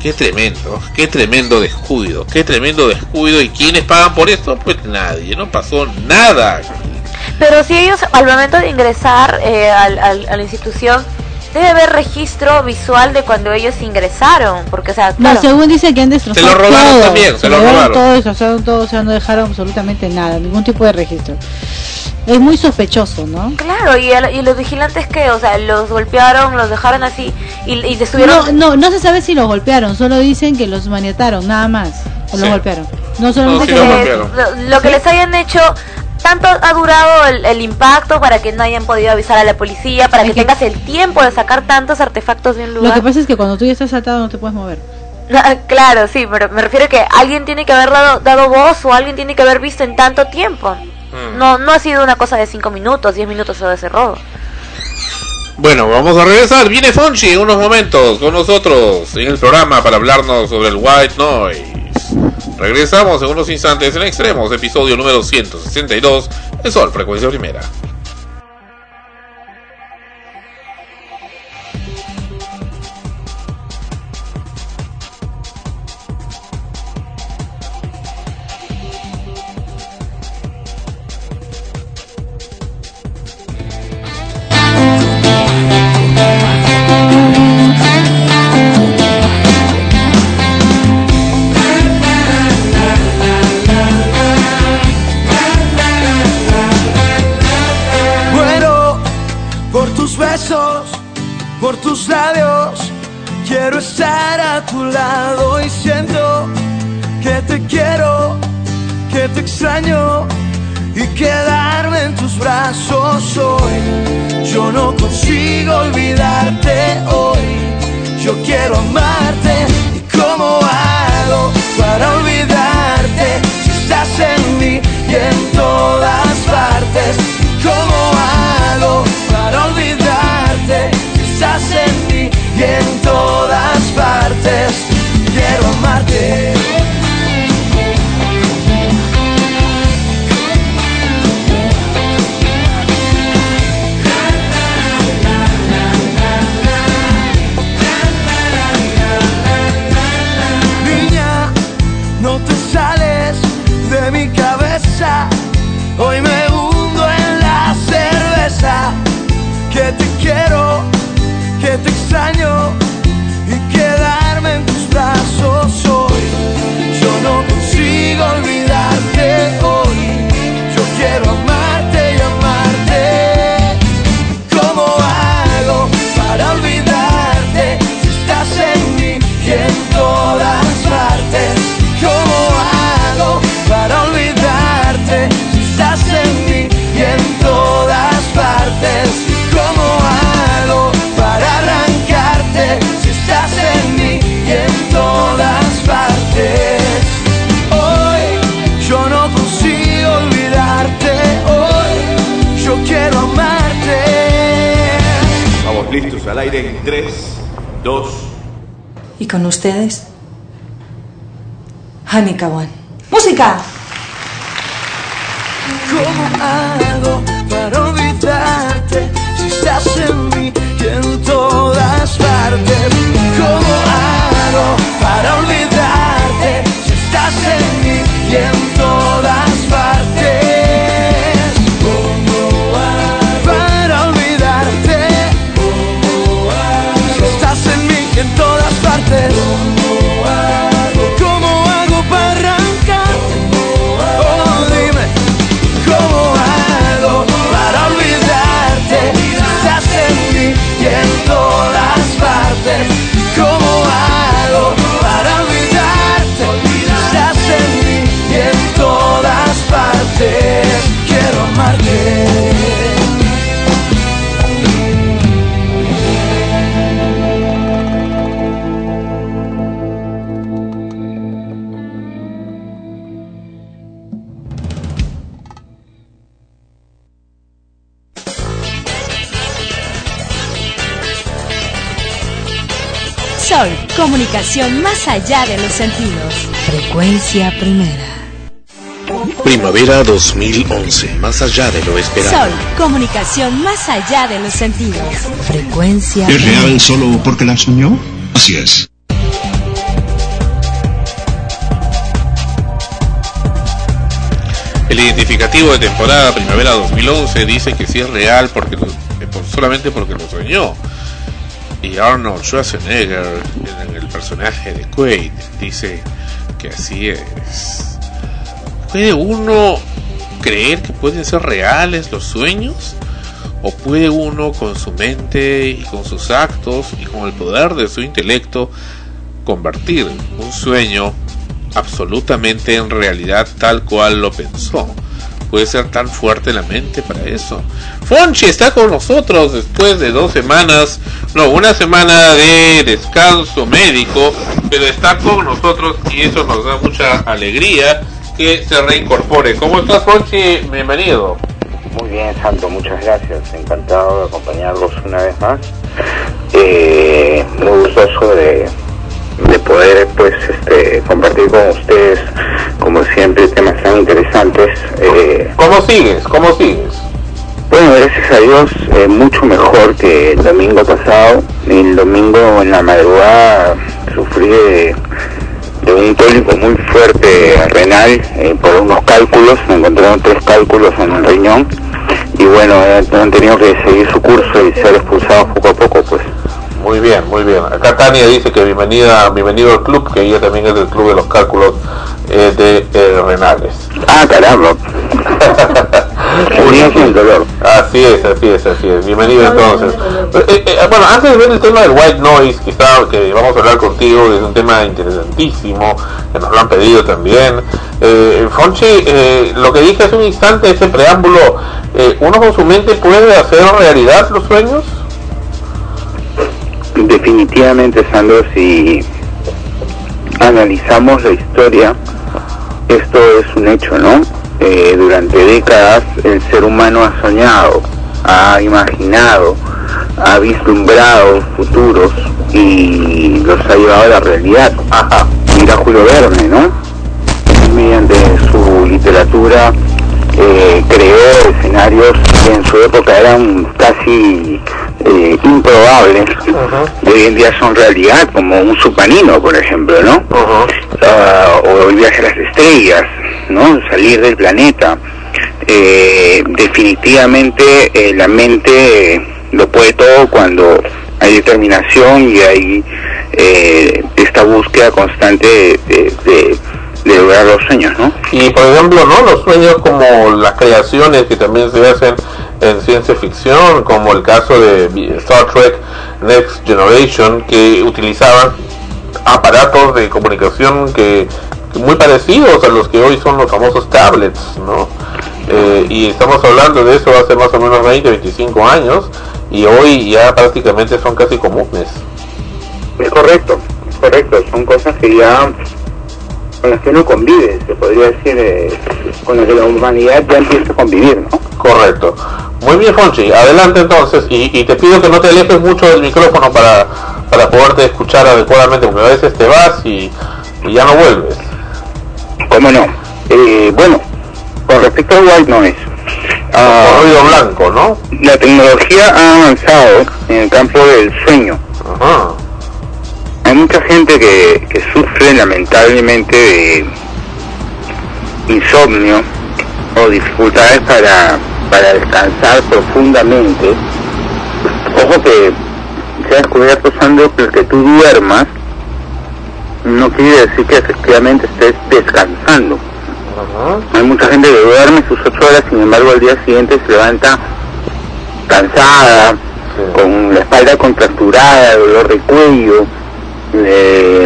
Qué tremendo, qué tremendo descuido, qué tremendo descuido. ¿Y quiénes pagan por esto? Pues nadie, no pasó nada. Pero si ellos al momento de ingresar eh, al, al, a la institución debe haber registro visual de cuando ellos ingresaron, porque o sea, claro, no, según dicen que han destrozado se lo robaron todo, también, se, se lo robaron todo, destrozaron todo, o sea, no dejaron absolutamente nada, ningún tipo de registro. Es muy sospechoso, ¿no? Claro, y, el, y los vigilantes que, o sea, los golpearon, los dejaron así y, y estuvieron... No, no, no se sabe si los golpearon, solo dicen que los maniataron, nada más, o sí. los golpearon. No solamente no, sí que los golpearon. Lo, lo que ¿Sí? les hayan hecho... Tanto ha durado el, el impacto para que no hayan podido avisar a la policía, para que, que tengas el tiempo de sacar tantos artefactos de un lugar. Lo que pasa es que cuando tú ya estás atado no te puedes mover. Claro, sí, pero me refiero a que alguien tiene que haber dado, dado voz o alguien tiene que haber visto en tanto tiempo. Mm. No no ha sido una cosa de cinco minutos, diez minutos de ese robo. Bueno, vamos a regresar. Viene Fonchi en unos momentos con nosotros en el programa para hablarnos sobre el white noise. Regresamos en unos instantes en Extremos, episodio número ciento sesenta y dos de Sol, Frecuencia Primera. Por tus labios quiero estar a tu lado y siento que te quiero, que te extraño y quedarme en tus brazos hoy. Yo no consigo olvidarte hoy, yo quiero amarte. ¿Y cómo hago para olvidarte si estás en mí y en todas partes? ¿Cómo hago para olvidarte? Estás en mí y en todas partes. Quiero amarte. Niña, no te sales de mi cabeza. Hoy me hundo en la cerveza. Que te quiero, que te extraño y quedarme en tus brazos hoy. Yo no consigo olvidarte hoy. Yo quiero amarte y amarte. ¿Cómo hago para olvidarte si estás en mí y en todas partes? ¿Cómo hago para olvidarte si estás en mí y en todas partes? ¿Cómo hago para arrancarte si estás en mí y en todas partes? Hoy yo no consigo olvidarte, hoy yo quiero amarte. Vamos listos al aire en tres, dos. Y con ustedes, Hani Kawan. ¡Música! ¿Cómo hago para olvidarte si estás en mí y en todas partes? ¿Cómo hago para olvidarte si estás en mí y en todas partes? ¿Cómo hago para olvidarte si estás en mí y en todas partes? ¿Cómo hago? ¿Cómo hago para arrancarte? Oh, dime, ¿cómo hago para olvidarte si estás en mí y en todas partes? ¿Cómo hago para olvidarte si estás en mí y en todas partes? Quiero amarte. Sol, comunicación más allá de los sentidos. Frecuencia Primera. Primavera dos mil once, más allá de lo esperado. Sol, comunicación más allá de los sentidos. Frecuencia ¿Es real solo porque la soñó? Así es. El identificativo de temporada primavera dos mil once dice que sí es real porque lo, por, solamente porque lo soñó. Y Arnold Schwarzenegger, en el personaje de Quaid, dice que así es. ¿Puede uno creer que pueden ser reales los sueños? ¿O puede uno con su mente y con sus actos y con el poder de su intelecto convertir un sueño absolutamente en realidad tal cual lo pensó? ¿Puede ser tan fuerte la mente para eso? Fonchi está con nosotros después de dos semanas, no, una semana de descanso médico, pero está con nosotros y eso nos da mucha alegría que se reincorpore. ¿Cómo estás, Fonchi? Bienvenido. Muy bien, Santo, muchas gracias. Encantado de acompañarlos una vez más. Eh, muy gustoso de, de poder, pues, este, compartir con ustedes, como siempre, temas tan interesantes. Eh, ¿Cómo sigues? ¿Cómo sigues? Bueno, gracias a Dios, eh, mucho mejor que el domingo pasado. El domingo en la madrugada sufrí de, de un cólico muy fuerte renal eh, por unos cálculos. Me encontraron tres cálculos en un riñón y bueno, eh, han tenido que seguir su curso y ser expulsados poco a poco, pues. Muy bien, muy bien. Acá Tania dice que bienvenida, bienvenido al club, que ella también es del club de los cálculos eh, de eh, renales. Ah, caramba. El dolor. Así es, así es, así es. Bienvenido entonces. Eh, eh, bueno, antes de ver el tema del white noise, que, está, que vamos a hablar contigo, es un tema interesantísimo, que nos lo han pedido también. Eh, Fonchi, eh, lo que dije hace un instante, ese preámbulo, eh, ¿uno con su mente puede hacer realidad los sueños? Definitivamente, Sandro, si analizamos la historia, esto es un hecho, ¿no? Eh, durante décadas el ser humano ha soñado, ha imaginado, ha vislumbrado futuros y los ha llevado a la realidad. Ajá. Mira Julio Verne, ¿no? Mediante su literatura eh, creó escenarios que en su época eran casi eh, improbables. Uh-huh. Y hoy en día son realidad, como un submarino, por ejemplo, ¿no? Uh-huh. Uh, o el viaje a las estrellas, ¿no? Salir del planeta. Eh, definitivamente eh, la mente eh, lo puede todo cuando hay determinación y hay eh, esta búsqueda constante de, de, de, de lograr los sueños, ¿no? Y por ejemplo, ¿no? Los sueños como las creaciones que también se hacen en ciencia ficción, como el caso de Star Trek Next Generation, que utilizaban aparatos de comunicación que, que muy parecidos a los que hoy son los famosos tablets, ¿no? Eh, y estamos hablando de eso hace más o menos veinte, veinticinco años, y hoy ya prácticamente son casi comunes. Es correcto, es correcto, son cosas que ya con las que uno convive, se podría decir, eh, con las que la humanidad ya empieza a convivir, ¿no? Correcto. Muy bien, Fonchi, adelante entonces, y, y te pido que no te alejes mucho del micrófono para, para poderte escuchar adecuadamente, porque a veces te vas y, y ya no vuelves. ¿Cómo no? Eh, bueno, con respecto al white noise, uh, ruido blanco, ¿no? La tecnología ha avanzado en el campo del sueño. Ajá. Hay mucha gente que, que sufre lamentablemente de insomnio o dificultades para, para descansar profundamente. Ojo que se ha descubierto, Sandro, que el que tú duermas no quiere decir que efectivamente estés descansando. Uh-huh. Hay mucha gente que duerme sus ocho horas, sin embargo al día siguiente se levanta cansada, sí, con la espalda contracturada, dolor de cuello, eh,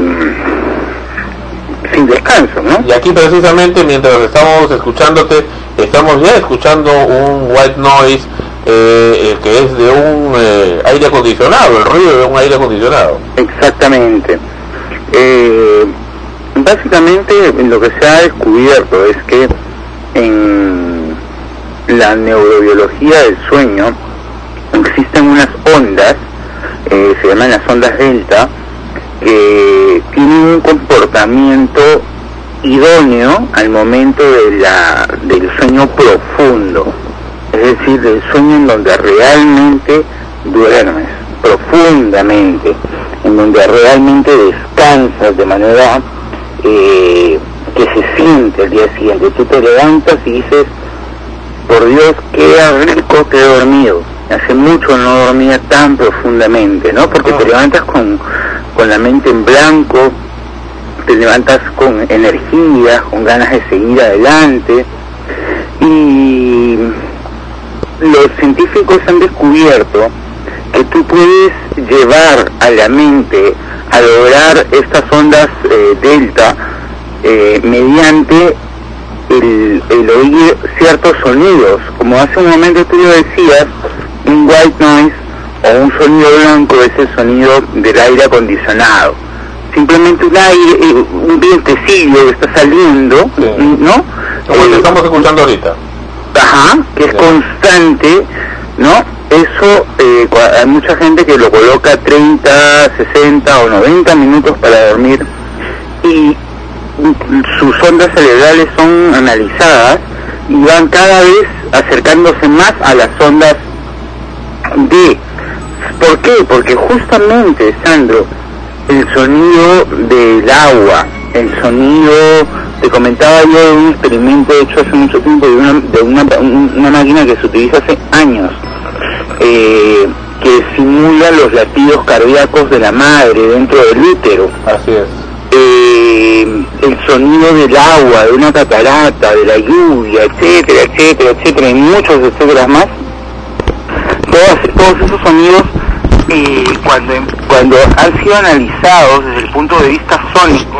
sin descanso, ¿no? Y aquí precisamente mientras estamos escuchándote, estamos ya escuchando un white noise eh, que es de un eh, aire acondicionado, el ruido de un aire acondicionado. Exactamente. Eh, básicamente lo que se ha descubierto es que en la neurobiología del sueño existen unas ondas, eh, se llaman las ondas delta, que tienen un comportamiento idóneo al momento de la, del sueño profundo, es decir, del sueño en donde realmente duermes profundamente, en donde realmente descansas de manera eh, que se siente el día siguiente. Tú te levantas y dices, por Dios, qué rico que he dormido. Hace mucho no dormía tan profundamente, ¿no? Porque te levantas con, con la mente en blanco, te levantas con energía, con ganas de seguir adelante. Y los científicos han descubierto que tú puedes llevar a la mente a lograr estas ondas eh, delta eh, mediante el, el oír ciertos sonidos, como hace un momento tú lo decías, un white noise o un sonido blanco es el sonido del aire acondicionado. Simplemente un aire, un vientecillo que está saliendo, sí, ¿no? Como eh, lo estamos escuchando ahorita. Ajá, que es sí, constante, ¿no? Eso, eh, hay mucha gente que lo coloca treinta, sesenta o noventa minutos para dormir y sus ondas cerebrales son analizadas y van cada vez acercándose más a las ondas D. ¿Por qué? Porque justamente, Sandro, el sonido del agua, el sonido, te comentaba yo de un experimento hecho hace mucho tiempo de una, de una, una máquina que se utiliza hace años, eh, que simula los latidos cardíacos de la madre dentro del útero. Así es. Eh, el sonido del agua, de una catarata, de la lluvia, etcétera, etcétera, etcétera, y muchos etcétera más. Todos, todos esos sonidos, eh, cuando, cuando han sido analizados desde el punto de vista sónico,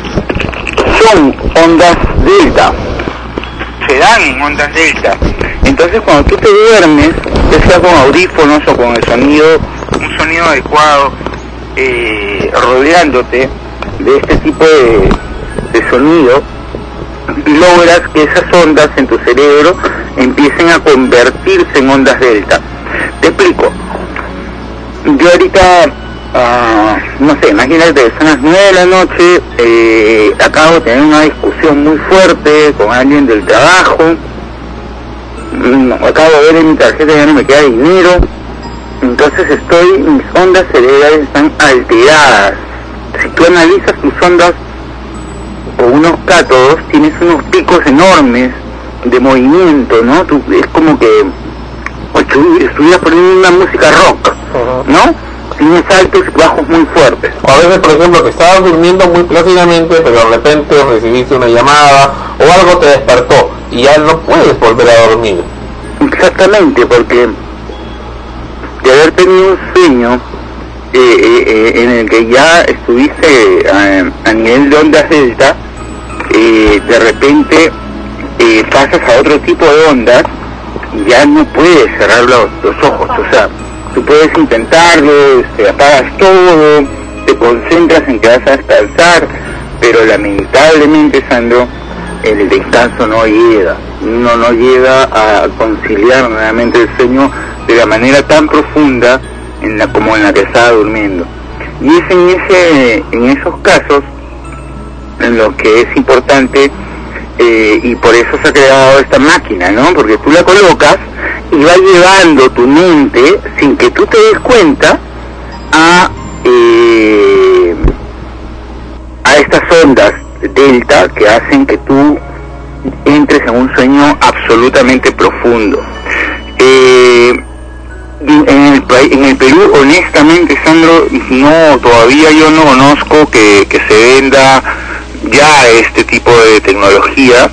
son ondas delta, se dan en ondas delta. Entonces cuando tú te duermes, ya sea con audífonos o con el sonido, un sonido adecuado, eh, rodeándote de este tipo de, de sonido, logras que esas ondas en tu cerebro empiecen a convertirse en ondas delta. Te explico. Yo ahorita, uh, no sé, imagínate, son las nueve de la noche, eh, acabo de tener una discusión muy fuerte con alguien del trabajo, mm, acabo de ver en mi tarjeta ya no me queda dinero, entonces estoy, mis ondas cerebrales están alteradas. Si tú analizas tus ondas o unos cátodos, tienes unos picos enormes de movimiento, ¿no? Tú, es como que estuvieras poniendo una música rock, ¿no? Tienes altos y bajos muy fuertes. O a veces, por ejemplo, que estabas durmiendo muy plácidamente, pero de repente recibiste una llamada o algo te despertó y ya no puedes volver a dormir. Exactamente, porque de haber tenido un sueño eh, eh, eh, en el que ya estuviste eh, a nivel de ondas delta, eh, de repente eh, pasas a otro tipo de ondas y ya no puedes cerrar los, los ojos. O sea, tú puedes intentarlo, te apagas todo, te concentras en que vas a descansar, pero lamentablemente, Sandro, el descanso no llega. Uno no llega a conciliar nuevamente el sueño de la manera tan profunda en la, como en la que estaba durmiendo. Y es en, ese, en esos casos en los que es importante, eh, y por eso se ha creado esta máquina, ¿no? Porque tú la colocas y va llevando tu mente, sin que tú te des cuenta, a, eh, a estas ondas delta que hacen que tú entres en un sueño absolutamente profundo. Eh, en el, en el Perú, honestamente, Sandro, no, todavía yo no conozco que, que se venda ya este tipo de tecnología.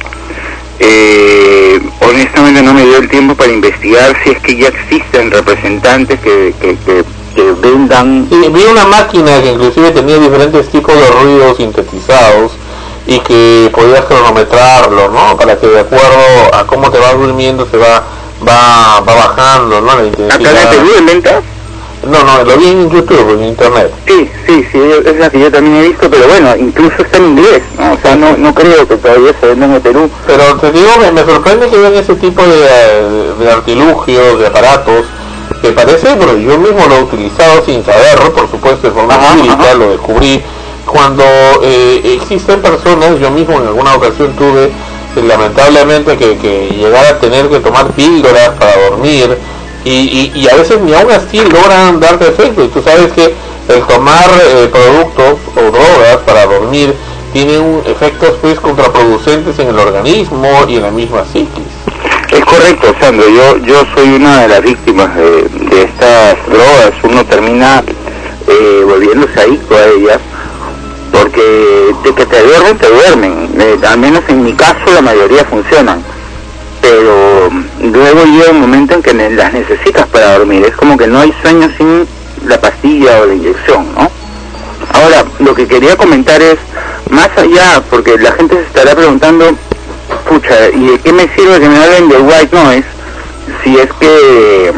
Eh, honestamente no me dio el tiempo para investigar si es que ya existen representantes que, que, que, que vendan. Sí, vi una máquina que inclusive tenía diferentes tipos de ruidos sintetizados y que podías cronometrarlo, ¿no? Para que de acuerdo a cómo te vas durmiendo se va va va bajando, ¿no? La intensidad. ¿Acá en Perú en venta? No, no, lo vi en YouTube, en internet. Sí, sí, sí, es la que yo también he visto, pero bueno, incluso está en inglés, ¿no? O sea, no, no creo que todavía se venda en el Perú. Pero te digo, me, me sorprende que vean ese tipo de, de artilugios, de aparatos, que parece, pero yo mismo lo he utilizado sin saberlo, por supuesto, de forma empírica, lo descubrí cuando eh, existen personas, yo mismo en alguna ocasión tuve, eh, lamentablemente, que, que llegar a tener que tomar píldoras para dormir, y, y, y a veces ni aún así logran darte efecto, y tú sabes que el tomar eh, productos o drogas para dormir tienen efectos pues contraproducentes en el organismo y en la misma psiquis. Es correcto, Sandro, yo yo soy una de las víctimas de, de estas drogas. Uno termina eh, volviéndose adicto a ellas, porque de que te duermen, te duermen. Eh, al menos en mi caso la mayoría funcionan, pero luego llega un momento en que ne- las necesitas para dormir. Es como que no hay sueño sin la pastilla o la inyección, ¿no? Ahora, lo que quería comentar es, más allá, porque la gente se estará preguntando, pucha, ¿y de qué me sirve que me hablen de white noise si es que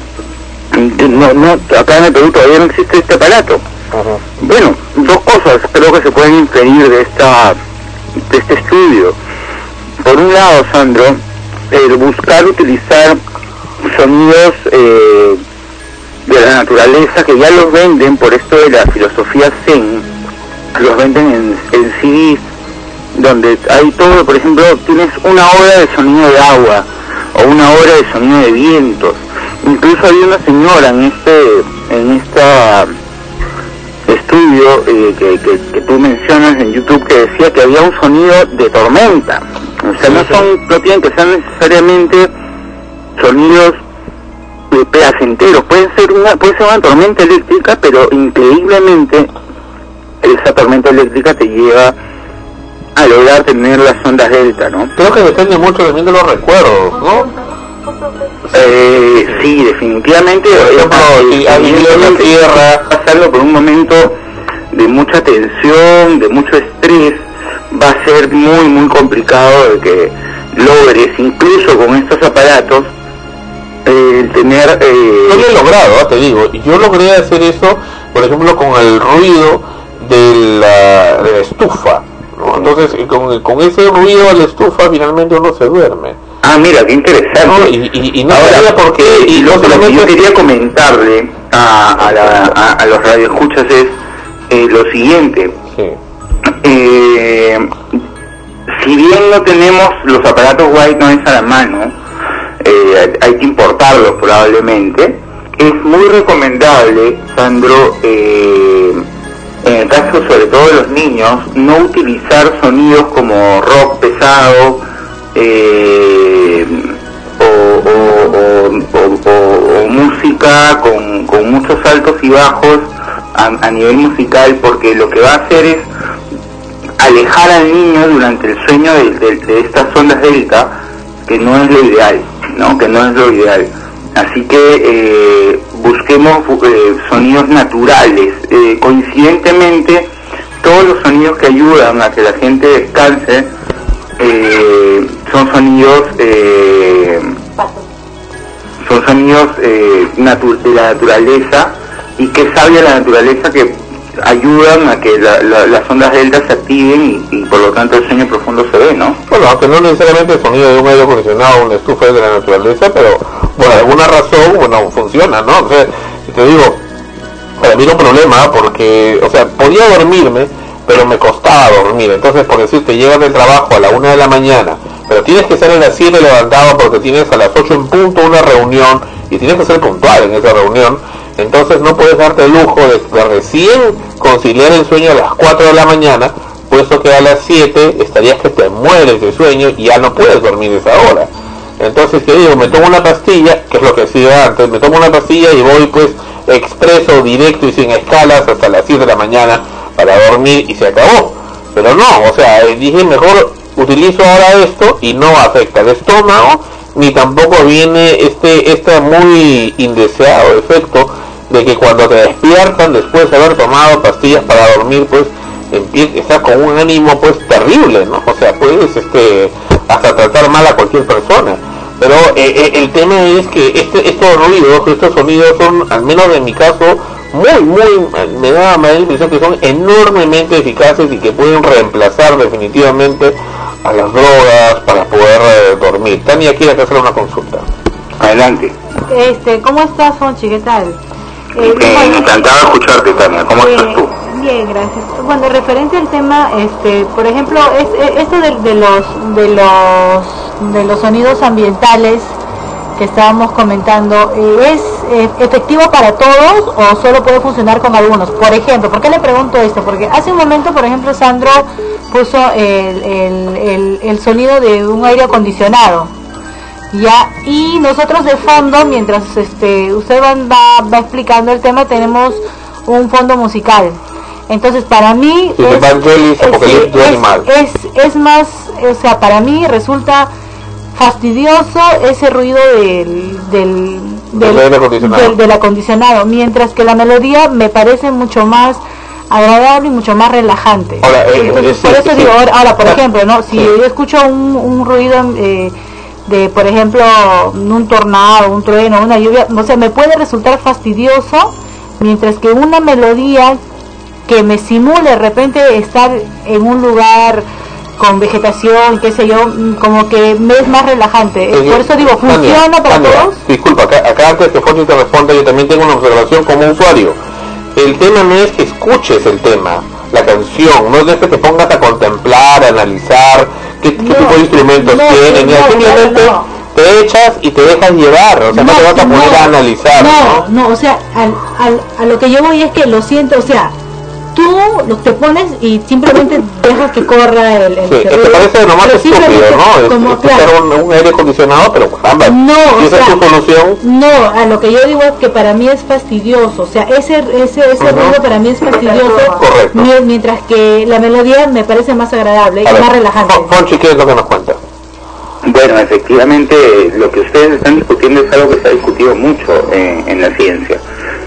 no, no, acá en el Perú todavía no existe este aparato? Uh-huh. Bueno, dos cosas creo que se pueden inferir de esta de este estudio. Por un lado, Sandro, el buscar utilizar sonidos eh, de la naturaleza que ya los venden por esto de la filosofía Zen, los venden en, en C Ds donde hay todo. Por ejemplo, tienes una hora de sonido de agua o una hora de sonido de vientos. Incluso había una señora en este en esta estudio eh, que, que, que tú mencionas en YouTube, que decía que había un sonido de tormenta. O sea, no son, no tienen que ser necesariamente sonidos eh, placenteros. Pueden ser una, puede ser una tormenta eléctrica, pero increíblemente esa tormenta eléctrica te lleva a lograr tener las ondas delta, ¿no? Creo que depende mucho también de los recuerdos, ¿no? Eh, sí, definitivamente. Por ejemplo, si alguien en la tierra pasando por un momento de mucha tensión, de mucho estrés, va a ser muy muy complicado de que logres, incluso con estos aparatos, eh, tener... Eh... Yo lo he logrado, ¿eh? Te digo, yo logré hacer eso, por ejemplo, con el ruido de la, de la estufa, ¿no? Entonces, con, con ese ruido de la estufa, finalmente uno se duerme. Ah, mira, qué interesante. No, y, y, y no Ahora, sabía por qué, y lo que yo quería comentarle a, a, la, a, a los radioescuchas es eh, lo siguiente. Sí. Eh, si bien no tenemos los aparatos white noise a la mano, eh, hay que importarlos probablemente, es muy recomendable, Sandro, eh, en el caso sobre todo de los niños, no utilizar sonidos como rock pesado, eh, o, o, o, o, o, o música con, con muchos altos y bajos a, a nivel musical, porque lo que va a hacer es alejar al niño durante el sueño de, de, de estas ondas delta, que no es lo ideal, ¿no? Que no es lo ideal. Así que eh, busquemos eh, sonidos naturales. Eh, coincidentemente, todos los sonidos que ayudan a que la gente descanse eh, son sonidos eh, son sonidos eh, natu- de la naturaleza, y que sabia la naturaleza, que ayudan a que la, la, las ondas delta se activen y, y por lo tanto el sueño profundo se ve, ¿no? Bueno, aunque no necesariamente el sonido de un aire acondicionado o una estufa es de la naturaleza, pero por alguna razón, bueno, funciona, ¿no? O sea, te digo, para mí era un problema, porque, o sea, podía dormirme, pero me costaba dormir. Entonces, por decirte, llegas del trabajo a la una de la mañana, pero tienes que ser a las siete levantado porque tienes a las ocho en punto una reunión, y tienes que ser puntual en esa reunión. Entonces no puedes darte el lujo de, de recién conciliar el sueño a las cuatro de la mañana, puesto que a las siete estarías que te mueres de sueño y ya no puedes dormir esa hora. Entonces, ¿qué digo? Me tomo una pastilla, que es lo que hacía antes, me tomo una pastilla y voy pues expreso, directo y sin escalas hasta las siete de la mañana para dormir, y se acabó. Pero no, o sea, dije, mejor utilizo ahora esto y no afecta el estómago, ni tampoco viene este este muy indeseado efecto de que cuando te despiertan después de haber tomado pastillas para dormir, pues empiezas, estás con un ánimo pues terrible, ¿no? O sea, puedes este hasta tratar mal a cualquier persona. Pero eh, el tema es que este, estos ruidos, estos sonidos son, al menos en mi caso, muy, muy, me da la impresión que son enormemente eficaces y que pueden reemplazar definitivamente a las drogas para poder eh, dormir. Tania quiere hacer una consulta. Adelante. Este, ¿cómo estás, Fonchi? ¿Qué tal? Eh, eh, encantado de escucharte, Tania. ¿Cómo eh, estás tú? Bien, gracias. Bueno, referente al tema, este, por ejemplo, es, es, esto de, de los de los de los sonidos ambientales que estábamos comentando, ¿es eh, efectivo para todos o solo puede funcionar con algunos? Por ejemplo, ¿por qué le pregunto esto? Porque hace un momento, por ejemplo, Sandro puso el, el, el, el sonido de un aire acondicionado, ya, y nosotros de fondo, mientras este usted va, va, va explicando el tema, tenemos un fondo musical. Entonces para mí sí, es, Vangelis, es, es, es, es más, o sea, para mí resulta fastidioso ese ruido del del, del, del, acondicionado. del, del acondicionado, mientras que la melodía me parece mucho más agradable y mucho más relajante. Ahora, eh, Entonces, eh, por eso sí, digo, ahora, ahora por ejemplo, no, si sí. yo escucho un, un ruido eh, de, por ejemplo, un tornado, un trueno, una lluvia, o sea, me puede resultar fastidioso, mientras que una melodía que me simule de repente estar en un lugar con vegetación, qué sé yo, como que me es más relajante. Sí, por eso digo, ¿funciona Tania, para Tania, todos? Disculpa, acá, acá antes que Fonchi te responda, yo también tengo una observación como usuario. El tema no es que escuches el tema, la canción, no es que te pongas a contemplar, a analizar qué, qué no, tipo de instrumentos no, tienen, no, simplemente no. te echas y te dejas llevar, o sea, no, no te vas a poner no, a analizar. No, no, no, o sea, al, al, a lo que yo voy es que lo siento, o sea, tú lo te pones y simplemente dejas que corra el, el sí, te parece lo más estúpido, ¿no? Es, como, es claro, un, un aire acondicionado, pero caramba, no, si esa es tu solución. No, a lo que yo digo es que para mí es fastidioso, o sea, ese ese ese uh-huh. ruido para mí es fastidioso, correcto, mientras que la melodía me parece más agradable y más relajante. Fonchi, ¿qué es lo que nos cuenta? Bueno, efectivamente, lo que ustedes están discutiendo es algo que se ha discutido mucho en, en la ciencia.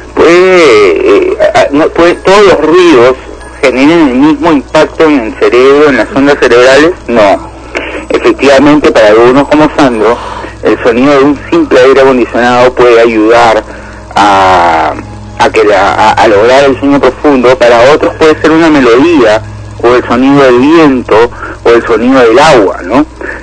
Puede, eh, no, puede, todos los ruidos generan el mismo impacto en el cerebro, en las ondas cerebrales, no. Efectivamente, para algunos como Sandro, el sonido de un simple aire acondicionado puede ayudar a, a, que la, a, a lograr el sueño profundo. Para otros puede ser una melodía, o el sonido del viento, o el sonido del agua, ¿no?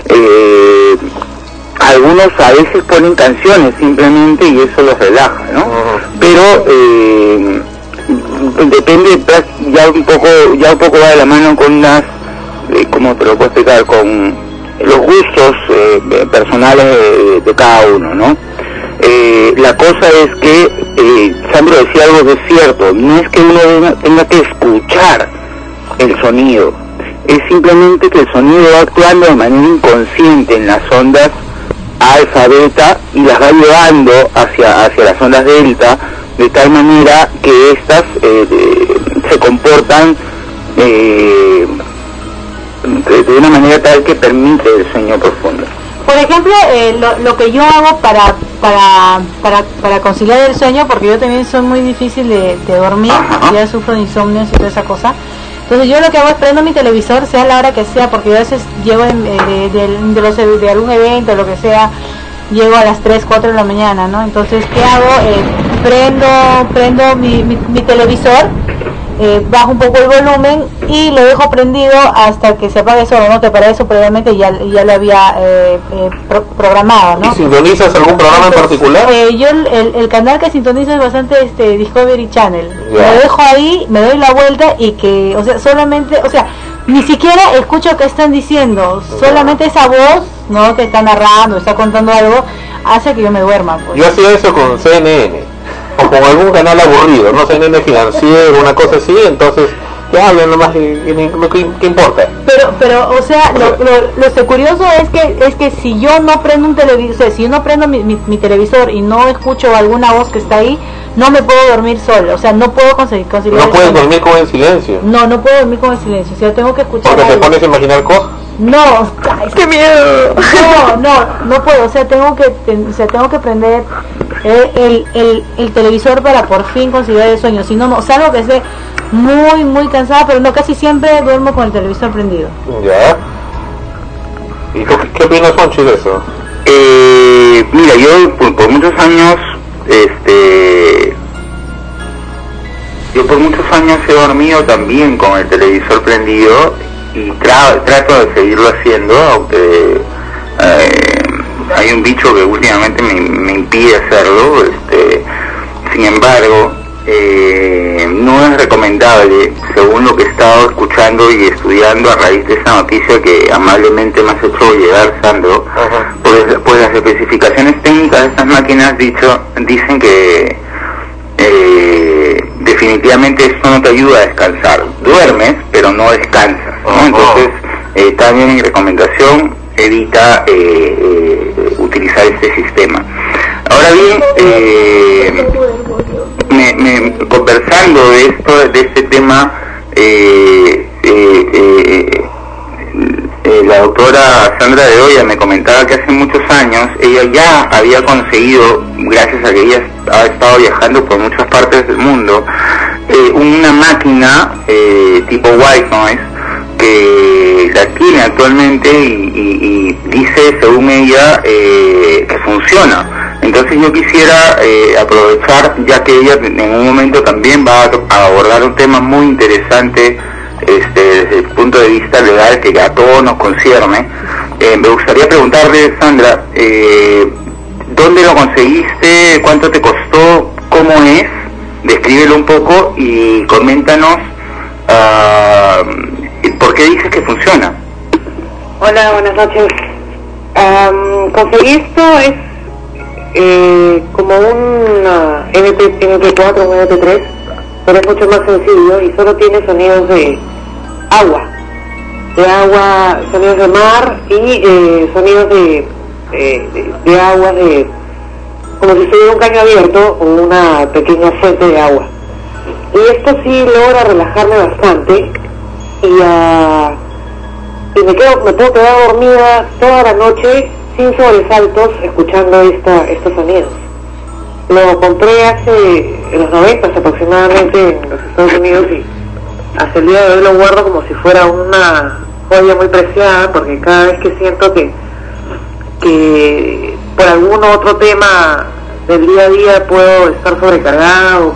Eh, algunos a veces ponen canciones simplemente y eso los relaja, ¿no? Pero eh, depende, ya un poco ya un poco va de la mano con las, eh, ¿cómo te lo puedo explicar? Con los gustos eh, personales de, de cada uno, ¿no? Eh, la cosa es que, eh, Sandro decía algo de cierto, no es que uno tenga que escuchar el sonido, es simplemente que el sonido va actuando de manera inconsciente en las ondas alfa, beta, y las va llevando hacia hacia las ondas delta, de tal manera que estas eh, de, se comportan eh, de, de una manera tal que permite el sueño profundo. Por ejemplo, eh, lo, lo que yo hago para para para para conciliar el sueño, porque yo también soy muy difícil de, de dormir, Ajá. ya sufro de insomnios y toda esa cosa. Entonces yo lo que hago es prendo mi televisor, sea la hora que sea, porque yo a veces llego de, de, de, de, los, de algún evento, lo que sea, llego a las tres, cuatro de la mañana, ¿no? Entonces, ¿qué hago? Eh, prendo prendo mi, mi, mi televisor, eh, bajo un poco el volumen y lo dejo prendido hasta que se apague solo, ¿no? Que para eso previamente ya, ya lo había eh, eh, pro, programado, ¿no? ¿Y sintonizas algún programa Entonces, en particular? Eh, yo el, el, el canal que sintonizo es bastante este Discovery Channel. Yeah. Lo dejo ahí, me doy la vuelta y que, o sea, solamente, o sea, ni siquiera escucho qué están diciendo, solamente esa voz, ¿no? Que está narrando, está contando algo, hace que yo me duerma. Pues. Yo hacía eso con C N N. O con algún canal aburrido, no sé, nene financiero, una cosa así, entonces que hablen nomás, ¿qué, qué importa? Pero, pero, o sea, lo, lo, lo curioso es que es que si yo no prendo un televisor, o sea, si yo no prendo mi, mi, mi televisor y no escucho alguna voz que está ahí, no me puedo dormir solo, o sea, no puedo conseguir conciliar. ¿No puedes dormir con el silencio? No, no puedo dormir con el silencio, o sea, tengo que escuchar. ¿Porque algo. te pones a imaginar cosas? No, ¡qué miedo! No, no, no puedo, o sea, tengo que, ten, o sea, tengo que prender el, el, el, el televisor para por fin conciliar el sueño, si no, no, salvo que esté muy, muy cansada, pero no, casi siempre duermo con el televisor prendido. Ya. ¿Y qué, qué opinas, Fonchi, de eso? Eh, mira, yo por, por muchos años, este... Yo por muchos años he dormido también con el televisor prendido y tra trato de seguirlo haciendo, aunque eh, hay un bicho que últimamente me, me impide hacerlo. Este, sin embargo, eh, no es recomendable, según lo que he estado escuchando y estudiando a raíz de esa noticia que amablemente me has hecho llegar, Sandro, pues, pues las especificaciones técnicas de estas máquinas dicho, dicen que eh, definitivamente esto no te ayuda a descansar. Duermes, pero no descansas, ¿no? Uh-huh. Entonces, eh, también mi recomendación, evita eh, eh, utilizar este sistema. Ahora bien, eh, me, me, conversando de esto, de este tema, eh, eh, eh, eh, la doctora Sandra de Oya me comentaba que hace muchos años ella ya había conseguido, gracias a que ella ha estado viajando por muchas partes del mundo, eh, una máquina eh, tipo white noise que la tiene actualmente y, y, y dice, según ella, eh, que funciona. Entonces yo quisiera eh, aprovechar, ya que ella en un momento también va a, a abordar un tema muy interesante este, desde el punto de vista legal que a todos nos concierne. Eh, me gustaría preguntarle, Sandra, eh, ¿dónde lo conseguiste? ¿Cuánto te costó? ¿Cómo es? Descríbelo un poco y coméntanos uh, por qué dices que funciona. Hola, buenas noches. Um, conseguí esto, es eh, como un uh, M P cuatro, un M P tres, pero es mucho más sencillo y solo tiene sonidos de agua, de agua, sonidos de mar y eh, sonidos de, de, de, de agua, de como si estuviera un caño abierto o una pequeña fuente de agua. Y esto sí logra relajarme bastante y, uh, y me quedo, me puedo quedar dormida toda la noche sin sobresaltos escuchando esta, estos sonidos. Lo compré hace, en los noventas aproximadamente en los Estados Unidos y hasta el día de hoy lo guardo como si fuera una joya muy preciada, porque cada vez que siento que que por algún otro tema del día a día puedo estar sobrecargado,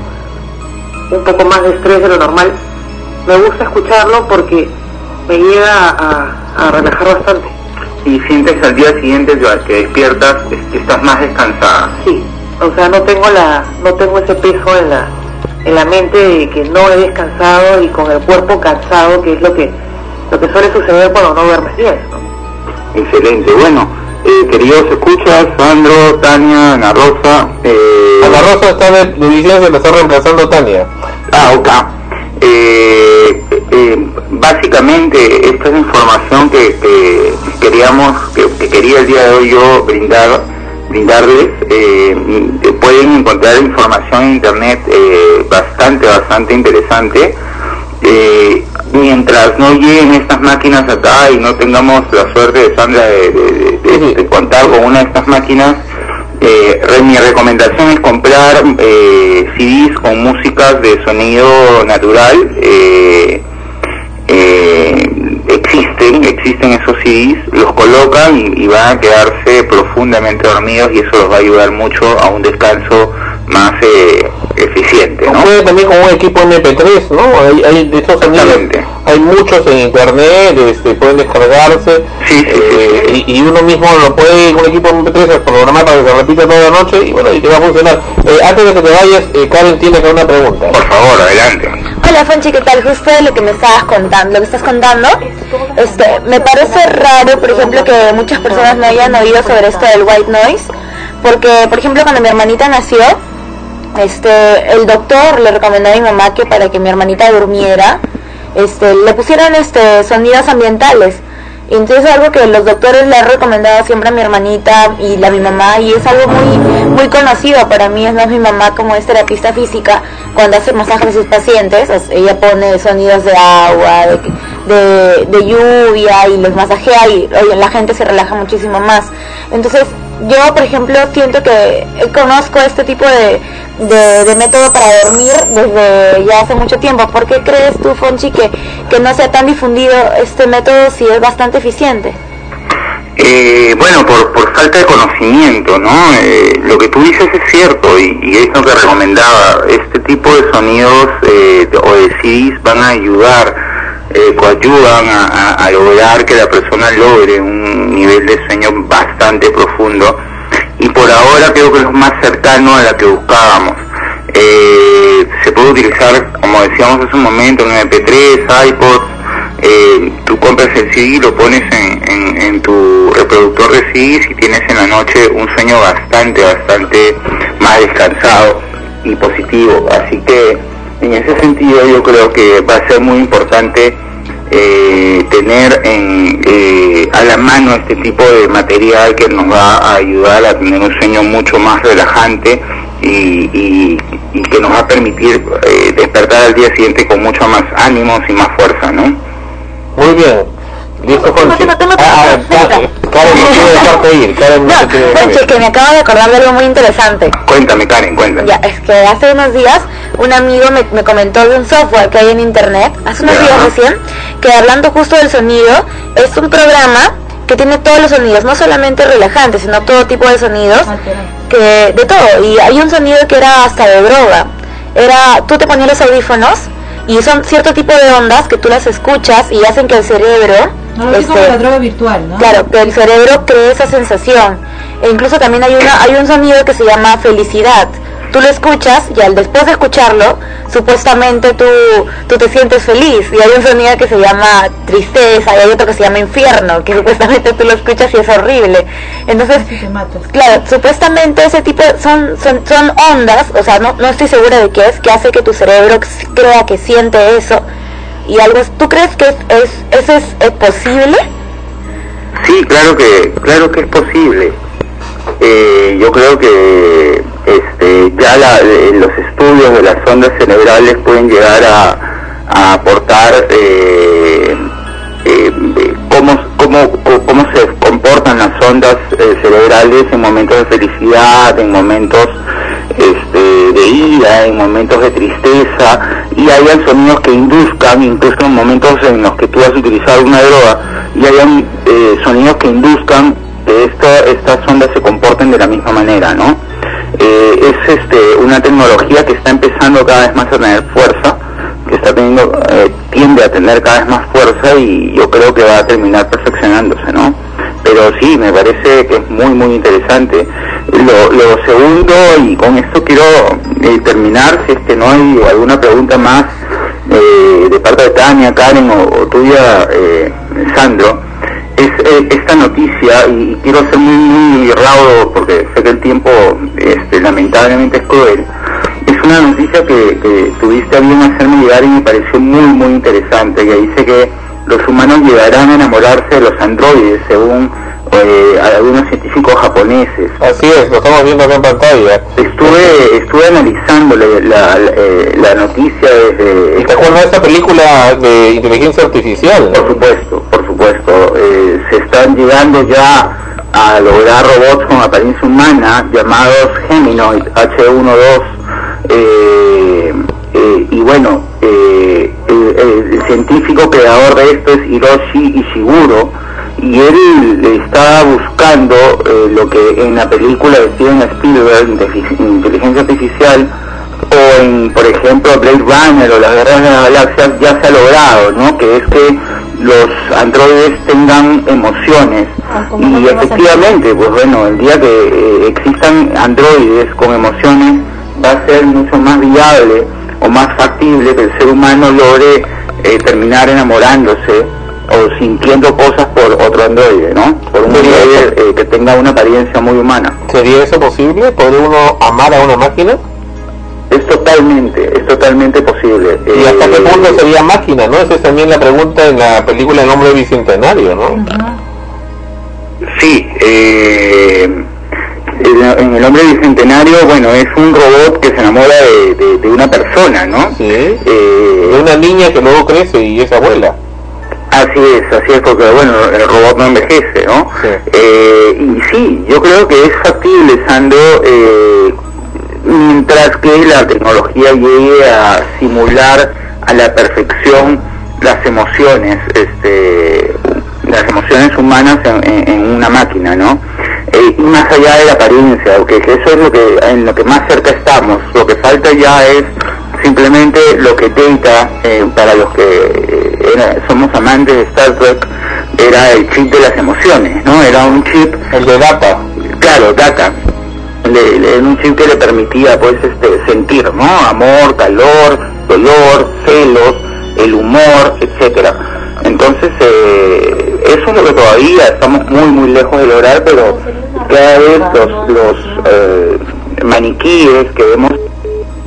con un poco más de estrés de lo normal, me gusta escucharlo porque me llega a, a relajar bastante. ¿Y sientes al día siguiente que despiertas que estás más descansada? Sí, o sea, no tengo la no tengo ese peso en la en la mente de que no he descansado y con el cuerpo cansado, que es lo que lo que suele suceder cuando no duermes bien, ¿no? Excelente. Bueno, eh, queridos escuchas, Sandro, Tania, Ana Rosa. Eh... Ana Rosa está de, de licencia, me está reemplazando Tania. Ah, ok. Eh, eh, básicamente esta es la información que, que queríamos, que, que quería el día de hoy yo brindar, brindarles. Eh, pueden encontrar información en internet eh, bastante, bastante interesante. Eh, mientras no lleguen estas máquinas acá y no tengamos la suerte de Sandra de, de, de, de contar con una de estas máquinas, eh, re, mi recomendación es comprar eh, C Ds con músicas de sonido natural. eh, eh, existen, existen esos C Ds, los colocan y, y van a quedarse profundamente dormidos y eso los va a ayudar mucho a un descanso más eh, eficiente, ¿no? Puede también con un equipo M P tres, ¿no? Hay, hay de estos sonidos, hay muchos en internet, este, pueden descargarse, sí, sí, eh, sí, sí. Y, y uno mismo lo puede con un equipo M P tres programar para que se repita toda la noche y bueno, y te va a funcionar. Eh, antes de que te vayas, eh, Karen tiene que una pregunta. Por favor, adelante. Hola Fonchi, ¿qué tal? Justo de lo que me estabas contando, lo que estás contando, este, me parece raro, por ejemplo, que muchas personas no hayan oído sobre esto del white noise, porque, por ejemplo, cuando mi hermanita nació, este, el doctor le recomendó a mi mamá que para que mi hermanita durmiera, este, le pusieran este, sonidos ambientales. Y entonces es algo que los doctores le han recomendado siempre a mi hermanita y la mi mamá, y es algo muy muy conocido para mí. Es más, mi mamá, como es terapista física, cuando hace masajes a sus pacientes, ella pone sonidos de agua, de, de, de lluvia, y los masajea y oye, la gente se relaja muchísimo más. Entonces yo, por ejemplo, siento que conozco este tipo de, de, de método para dormir desde ya hace mucho tiempo. ¿Por qué crees tú, Fonchi, que, que no sea tan difundido este método si es bastante eficiente? Eh, bueno, por, por falta de conocimiento, ¿no? Eh, lo que tú dices es cierto y, y es lo que recomendaba. Este tipo de sonidos eh, o de C Ds van a ayudar, eh, coayudan a, a, a lograr que la persona logre un nivel de sueño bastante profundo, y por ahora creo que es lo más cercano a la que buscábamos. Eh, se puede utilizar, como decíamos hace un momento, en M P tres, iPods. Eh, tú compras el C D, lo pones en, en, en tu reproductor de C Ds y tienes en la noche un sueño bastante, bastante más descansado. y positivo. Así que en ese sentido yo creo que va a ser muy importante eh, tener en, eh, a la mano este tipo de material que nos va a ayudar a tener un sueño mucho más relajante y, y, y que nos va a permitir eh, despertar al día siguiente con mucho más ánimos y más fuerza, ¿no? Muy bien. Listo, Conchi. Ah, ah, Karen, Karen no quiere dejarte ir. Karen no, No, Conchi, que me acabo de acordar de algo muy interesante. Cuéntame, Karen, cuéntame. Ya, es que hace unos días un amigo me, me comentó de un software que hay en internet, hace unos días recién, que hablando justo del sonido, es un programa que tiene todos los sonidos, no solamente relajantes, sino todo tipo de sonidos, que de todo. Y hay un sonido que era hasta de droga. Era, tú te ponías los audífonos y son cierto tipo de ondas que tú las escuchas y hacen que el cerebro... No, es como la droga virtual, ¿no? Claro, que el cerebro cree esa sensación. E incluso también hay una hay un sonido que se llama felicidad. Tú lo escuchas y al después de escucharlo, supuestamente tú, tú te sientes feliz. Y hay un sonido que se llama tristeza y hay otro que se llama infierno, que supuestamente tú lo escuchas y es horrible. Entonces, claro, supuestamente ese tipo de, son, son son ondas, o sea, no no estoy segura de qué es, que hace que tu cerebro crea que siente eso. Y algo, ¿tú crees que es, es, eso es, es posible? Sí, claro que claro que es posible. Eh, yo creo que este, ya la, los estudios de las ondas cerebrales pueden llegar a, a aportar eh, eh, cómo, cómo, cómo se comportan las ondas eh, cerebrales en momentos de felicidad, en momentos este, de ira, en momentos de tristeza, y hayan sonidos que induzcan, incluso en momentos en los que tú has utilizado una droga, y hayan eh, sonidos que induzcan que esto, estas ondas se comporten de la misma manera, ¿no? Eh, es este, una tecnología que está empezando cada vez más a tener fuerza, que está teniendo, eh, tiende a tener cada vez más fuerza, y yo creo que va a terminar perfeccionándose, ¿no? Pero sí, me parece que es muy, muy interesante. Lo, lo segundo, y con esto quiero eh, terminar, si es que no hay alguna pregunta más eh, de parte de Tania, Karen o, o tuya, eh, Sandro, es eh, esta noticia, y quiero ser muy, muy raudo porque sé que el tiempo este, lamentablemente es cruel. Es una noticia que, que tuviste a bien hacerme llegar y me pareció muy, muy interesante, que dice que los humanos llegarán a enamorarse de los androides, según eh, algunos científicos japoneses. Así es, lo estamos viendo acá en pantalla. Estuve estuve analizando la, la, la, eh, la noticia desde... ¿Y te acuerdas de esta película de inteligencia artificial? Por supuesto, por supuesto. Eh, se están llegando ya a lograr robots con apariencia humana llamados Geminoid H uno dos. Eh, eh, y bueno, eh, el, el científico creador de esto es Hiroshi Ishiguro, y él está buscando eh, lo que en la película de Steven Spielberg, Inteligencia Artificial, o en, por ejemplo, Blade Runner o Las Guerras de las Galaxias, ya se ha logrado, ¿no? Que es que los androides tengan emociones. Y efectivamente, pues bueno, el día que eh, existan androides con emociones, va a ser mucho más viable o más factible que el ser humano logre eh, terminar enamorándose o sintiendo cosas por otro androide, ¿no? Por un androide eh, que tenga una apariencia muy humana. ¿Sería eso posible? ¿Podría uno amar a una máquina? Es totalmente, es totalmente posible. ¿Y hasta qué punto sería máquina, no? Esa es también la pregunta en la película El Hombre Bicentenario, ¿no? Uh-huh. Sí, eh... en El Hombre Bicentenario, bueno, es un robot que se enamora de, de, de una persona, ¿no? Sí, eh, de una niña que luego crece y es abuela. Así es, así es, porque bueno, el robot no envejece, ¿no? Sí. Eh, y sí, yo creo que es factible, Sandro, eh, mientras que la tecnología llegue a simular a la perfección las emociones, este, las emociones humanas en, en, en una máquina, ¿no? Eh, y más allá de la apariencia, porque eso es lo que en lo que más cerca estamos. Lo que falta ya es simplemente lo que Data, eh, para los que eh, era, somos amantes de Star Trek, era el chip de las emociones, ¿no? Era un chip... El de Data. Claro, Data. Le, le, un chip que le permitía, pues, este, sentir, ¿no? Amor, calor, dolor, celos, el humor, etcétera. Entonces, eh, eso es lo que todavía estamos muy, muy lejos de lograr, pero cada vez los, los eh, maniquíes que vemos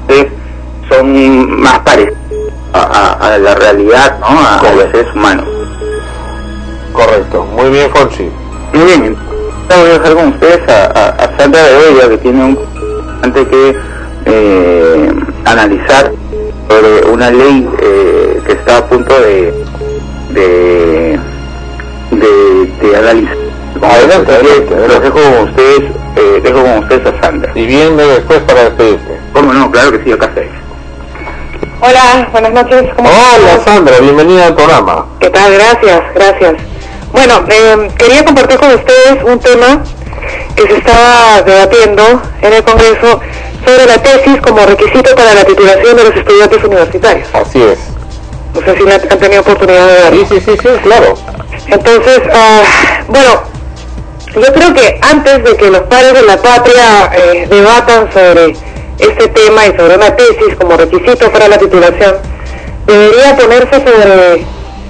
ustedes son más parecidos a, a, a la realidad, ¿no? A, a los seres humanos. Correcto, muy bien, Fonsi. Muy bien, voy a dejar con ustedes a, a, a Sandra de ella, que tiene un antes que eh, analizar sobre una ley eh, que está a punto de de de, de analizar. Adelante, adelante, adelante. Los dejo con ustedes, eh, dejo con ustedes a Sandra. Y viene después para despedirse. ¿Cómo no? Claro que sí, acá estáis. Hola, buenas noches. ¿Cómo Hola, estás? Sandra, bienvenida al programa. ¿Qué tal? Gracias, gracias. Bueno, eh, quería compartir con ustedes un tema que se estaba debatiendo en el Congreso sobre la tesis como requisito para la titulación de los estudiantes universitarios. Así es. No sé si la han tenido oportunidad de verlo. Sí, sí, sí, sí, claro. Entonces, uh, bueno, yo creo que antes de que los padres de la patria eh, debatan sobre este tema y sobre una tesis como requisito para la titulación, debería ponerse sobre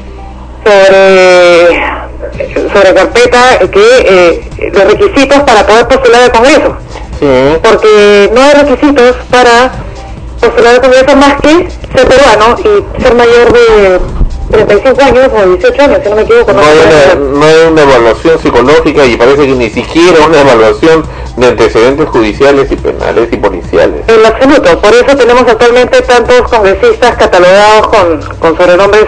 sobre sobre carpeta que eh, los requisitos para poder postular al Congreso. Sí. Porque no hay requisitos para postular al Congreso más que ser peruano y ser mayor de treinta y cinco años o dieciocho años, si no me equivoco. No, no, hay una, no hay una evaluación psicológica y parece que ni siquiera una evaluación de antecedentes judiciales y penales y policiales. En lo absoluto, por eso tenemos actualmente tantos congresistas catalogados con, con sobrenombres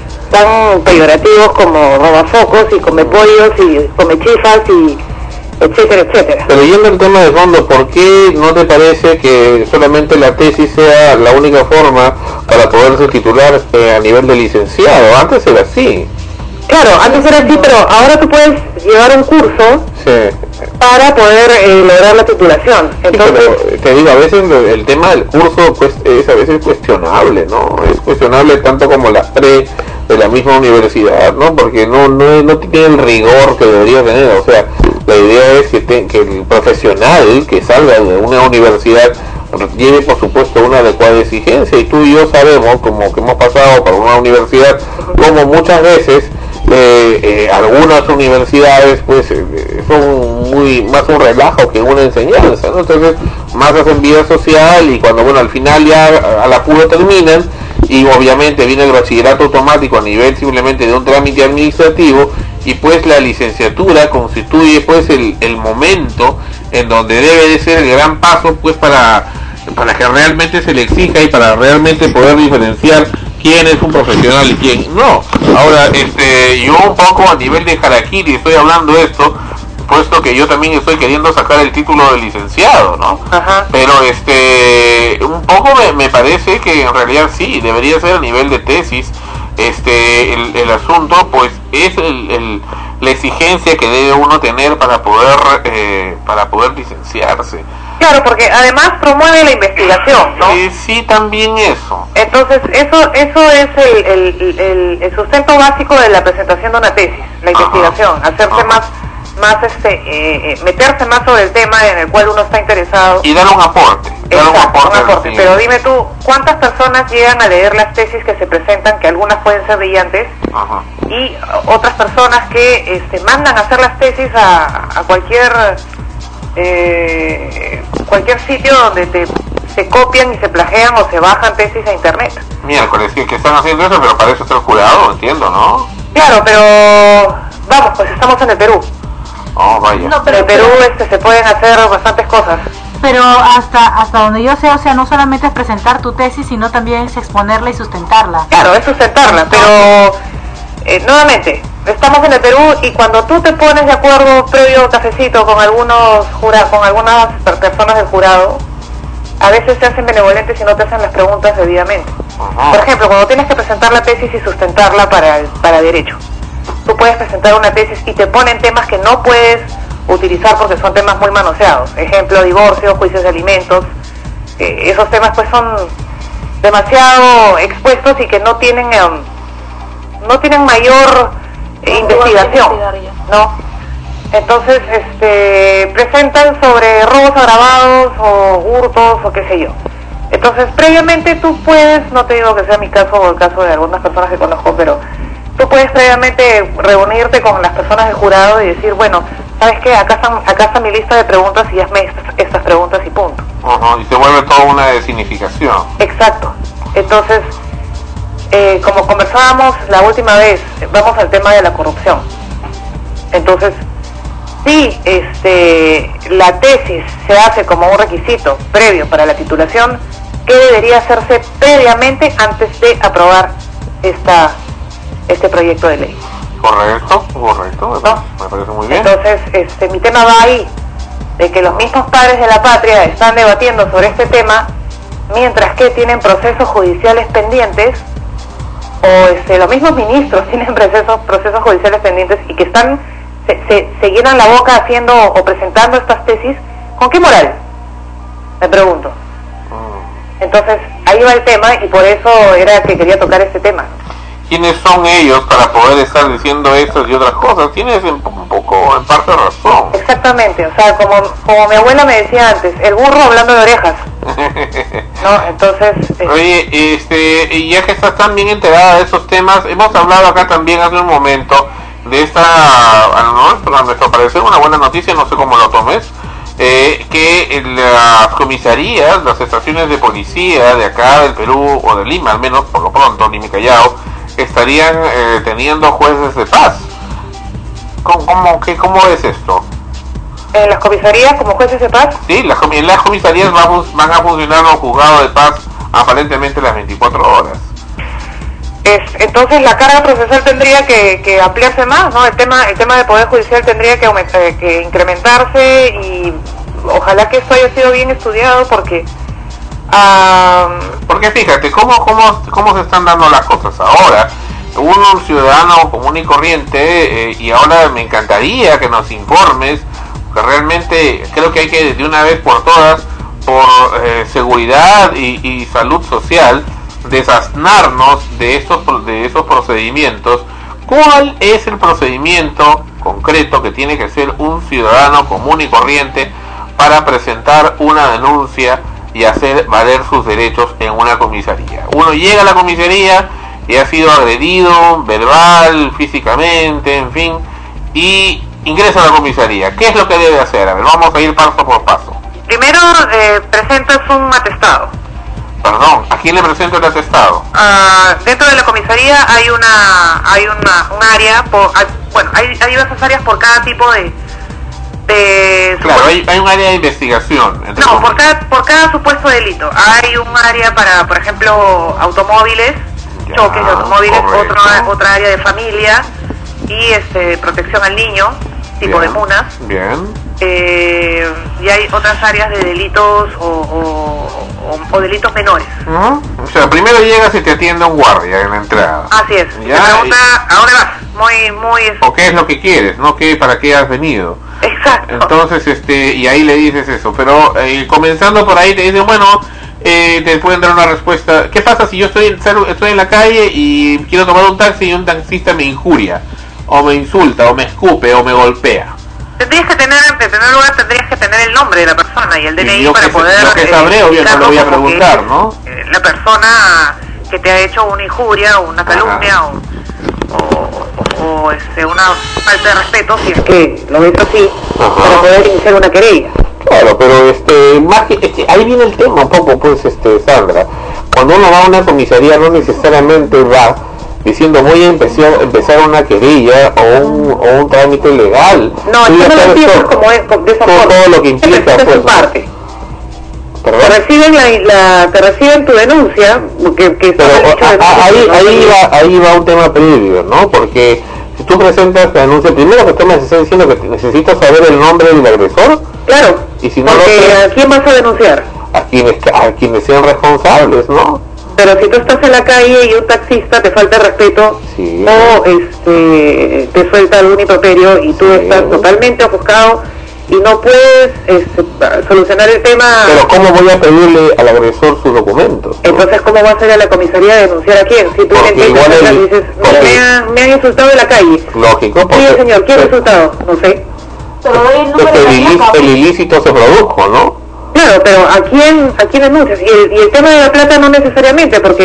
tan peyorativos como robafocos y comepollos y comechifas y etcétera, etcétera. Pero yendo al tema de fondo, ¿por qué no te parece que solamente la tesis sea la única forma para poderse titular eh, a nivel de licenciado? Antes era así. Claro, antes era así, pero ahora tú puedes llevar un curso sí. para poder eh, lograr la titulación. Entonces, sí, pero, te digo, a veces el tema del curso pues, es a veces cuestionable, ¿no? Es cuestionable tanto como la pre de la misma universidad, ¿no? Porque no no no tiene el rigor que debería tener. O sea, la idea es que, te, que el profesional que salga de una universidad lleve, por supuesto, una adecuada exigencia. Y tú y yo sabemos, como que hemos pasado por una universidad, como muchas veces eh, eh, algunas universidades pues eh, son muy más un relajo que una enseñanza, ¿no? Entonces más hacen vida social y cuando bueno al final ya a la pura terminan y obviamente viene el bachillerato automático a nivel simplemente de un trámite administrativo y pues la licenciatura constituye pues el, el momento en donde debe de ser el gran paso pues para para que realmente se le exija y para realmente poder diferenciar quién es un profesional y quién no. Ahora, este, yo un poco a nivel de harakiri estoy hablando esto, puesto que yo también estoy queriendo sacar el título de licenciado, ¿no? Ajá. Pero este, un poco me, me parece que en realidad sí, debería ser a nivel de tesis, este, el, el asunto, pues es el, el, la exigencia que debe uno tener para poder, eh, para poder licenciarse. Claro, porque además promueve la investigación, ¿no? Eh, sí, también eso. Entonces, eso eso es el, el, el, el sustento básico de la presentación de una tesis, la investigación, Ajá. hacerse Ajá. más, más este, eh, eh, meterse más sobre el tema en el cual uno está interesado. Y dar un aporte. Dar Exacto, un aporte. un aporte. Sí. Pero dime tú, ¿cuántas personas llegan a leer las tesis que se presentan, que algunas pueden ser brillantes, Ajá. y otras personas que este, mandan a hacer las tesis a, a cualquier eh, cualquier sitio donde te se copian y se plagian o se bajan tesis a internet? Miércoles, que, que están haciendo eso, pero para eso está el jurado, entiendo, ¿no? Claro, pero vamos, pues estamos en el Perú. Oh, vaya. No, pero- en el Perú pero- este, se pueden hacer bastantes cosas. Pero hasta hasta donde yo sé, o sea, no solamente es presentar tu tesis, sino también es exponerla y sustentarla. Claro, es sustentarla, pero eh, nuevamente, estamos en el Perú y cuando tú te pones de acuerdo previo cafecito con algunos jura, con algunas per- personas del jurado, a veces te hacen benevolentes y no te hacen las preguntas debidamente. Ajá. Por ejemplo, cuando tienes que presentar la tesis y sustentarla para, el- para derecho, tú puedes presentar una tesis y te ponen temas que no puedes utilizar porque son temas muy manoseados. Ejemplo, divorcio, juicios de alimentos. Eh, esos temas pues son demasiado expuestos y que no tienen eh, no tienen mayor eh, investigación, ¿no? Entonces, este, presentan sobre robos agravados o hurtos o qué sé yo. Entonces, previamente tú puedes, no te digo que sea mi caso o el caso de algunas personas que conozco, pero tú puedes previamente reunirte con las personas del jurado y decir, bueno, ¿sabes qué? Acá están, acá está mi lista de preguntas y hazme estas, estas preguntas y punto. Uh-huh, y se vuelve toda una designificación. Exacto. Entonces, eh, como conversábamos la última vez, vamos al tema de la corrupción. Entonces, si este, la tesis se hace como un requisito previo para la titulación, ¿qué debería hacerse previamente antes de aprobar esta este proyecto de ley? Correcto, correcto, me parece, me parece muy bien. Entonces, este, mi tema va ahí, de que los mismos padres de la patria están debatiendo sobre este tema, mientras que tienen procesos judiciales pendientes, o este, los mismos ministros tienen procesos, procesos judiciales pendientes y que están se, se, se llenan la boca haciendo o presentando estas tesis. ¿Con qué moral? Me pregunto. Entonces, ahí va el tema y por eso era que quería tocar este tema. ¿Quiénes son ellos para poder estar diciendo estas y otras cosas? Tienes un poco, en parte, razón. Exactamente, o sea, como, como mi abuela me decía antes, el burro hablando de orejas. No, entonces... Eh... Oye, este, y ya que estás tan bien enterada de esos temas, hemos hablado acá también hace un momento de esta, a nuestro, a nuestro parecer, una buena noticia, no sé cómo lo tomes, eh, que las comisarías, las estaciones de policía de acá, del Perú, o de Lima, al menos por lo pronto, Lima y Callao, estarían eh, teniendo jueces de paz. ¿Cómo, cómo, qué, ¿Cómo es esto? ¿En las comisarías como jueces de paz? Sí, las, en las comisarías van, van a funcionar los juzgados de paz aparentemente las veinticuatro horas. Es, entonces la carga procesal tendría que, que ampliarse más, ¿no? El tema el tema del Poder Judicial tendría que, aumentar, que incrementarse y ojalá que esto haya sido bien estudiado porque... Um... Porque fíjate, ¿cómo, cómo, ¿cómo se están dando las cosas ahora? Un ciudadano común y corriente, eh, y ahora me encantaría que nos informes, que realmente creo que hay que de una vez por todas, por eh, seguridad y, y salud social, desasnarnos de estos de esos procedimientos. ¿Cuál es el procedimiento concreto que tiene que ser un ciudadano común y corriente para presentar una denuncia y hacer valer sus derechos en una comisaría? Uno llega a la comisaría y ha sido agredido verbal, físicamente, en fin, y ingresa a la comisaría. ¿Qué es lo que debe hacer? A ver, vamos a ir paso por paso. Primero eh, presentas un atestado. Perdón, ¿a quién le presento el atestado? Uh, dentro de la comisaría hay una hay una un área, por, hay, bueno, hay, hay diversas áreas por cada tipo de... de claro, hay, hay un área de investigación. No, por cada, por cada supuesto delito. Hay un área para, por ejemplo, automóviles, ya, choques de automóviles, otra otra área de familia y este protección al niño, tipo bien, de munas. Bien. Eh, y hay otras áreas de delitos o, o, o, o delitos menores. ¿Mm? O sea, primero llegas y te atiende un guardia en la entrada. Así es. ¿Ya? Te pregunta, ¿a dónde vas? Muy, muy... ¿O qué es lo que quieres? ¿No? ¿Qué, ¿Para qué has venido? Exacto. Entonces, este, y ahí le dices eso. Pero eh, comenzando por ahí te dicen, bueno, eh, te pueden dar una respuesta. ¿Qué pasa si yo estoy, estoy en la calle y quiero tomar un taxi y un taxista me injuria? O me insulta, o me escupe, o me golpea. Tendrías que tener, en primer lugar, tendrías que tener el nombre de la persona y el D N I yo para que, poder... Yo que sabré, eh, obvio, no lo voy a preguntar, que, ¿no? Eh, la persona que te ha hecho una injuria o una calumnia o, o, o este, una falta de respeto, si es que lo ves así, ajá, para poder iniciar una querella. Claro, pero este, más que, este, ahí viene el tema un poco, pues, este, Sandra. Cuando uno va a una comisaría no necesariamente va diciendo voy a empezar, empezar una querella o un, o un trámite legal. No, no lo empiezas como es, de esa todo, forma. Todo lo que implica, es pues. parte. Te reciben, la, la, te reciben tu denuncia, que, que pero a, a, ahí, ahí, va, ahí va un tema previo, ¿no? Porque si tú presentas la denuncia, primero que tú me estás diciendo que necesitas saber el nombre del agresor. Claro, y si no porque lo sé, ¿a quién vas a denunciar? A quienes, a quienes sean responsables, ¿no? Pero si tú estás en la calle y un taxista te falta respeto, sí, o este, te suelta algún improperio y tú sí, estás totalmente ofuscado y no puedes este, solucionar el tema. Pero ¿cómo voy a pedirle al agresor sus documentos? ¿No? Entonces, ¿cómo vas a ir a la comisaría a denunciar a quién? Si tú le entiendes y dices, me, me, han, me han insultado en la calle. Lógico. Sí, señor, ¿quién ha insultado? No sé. Pero el, Porque el, ilícito, el ilícito se produjo, ¿no? Claro, pero ¿a quién, a quién denuncias? Y el, y el tema de la plata no necesariamente, porque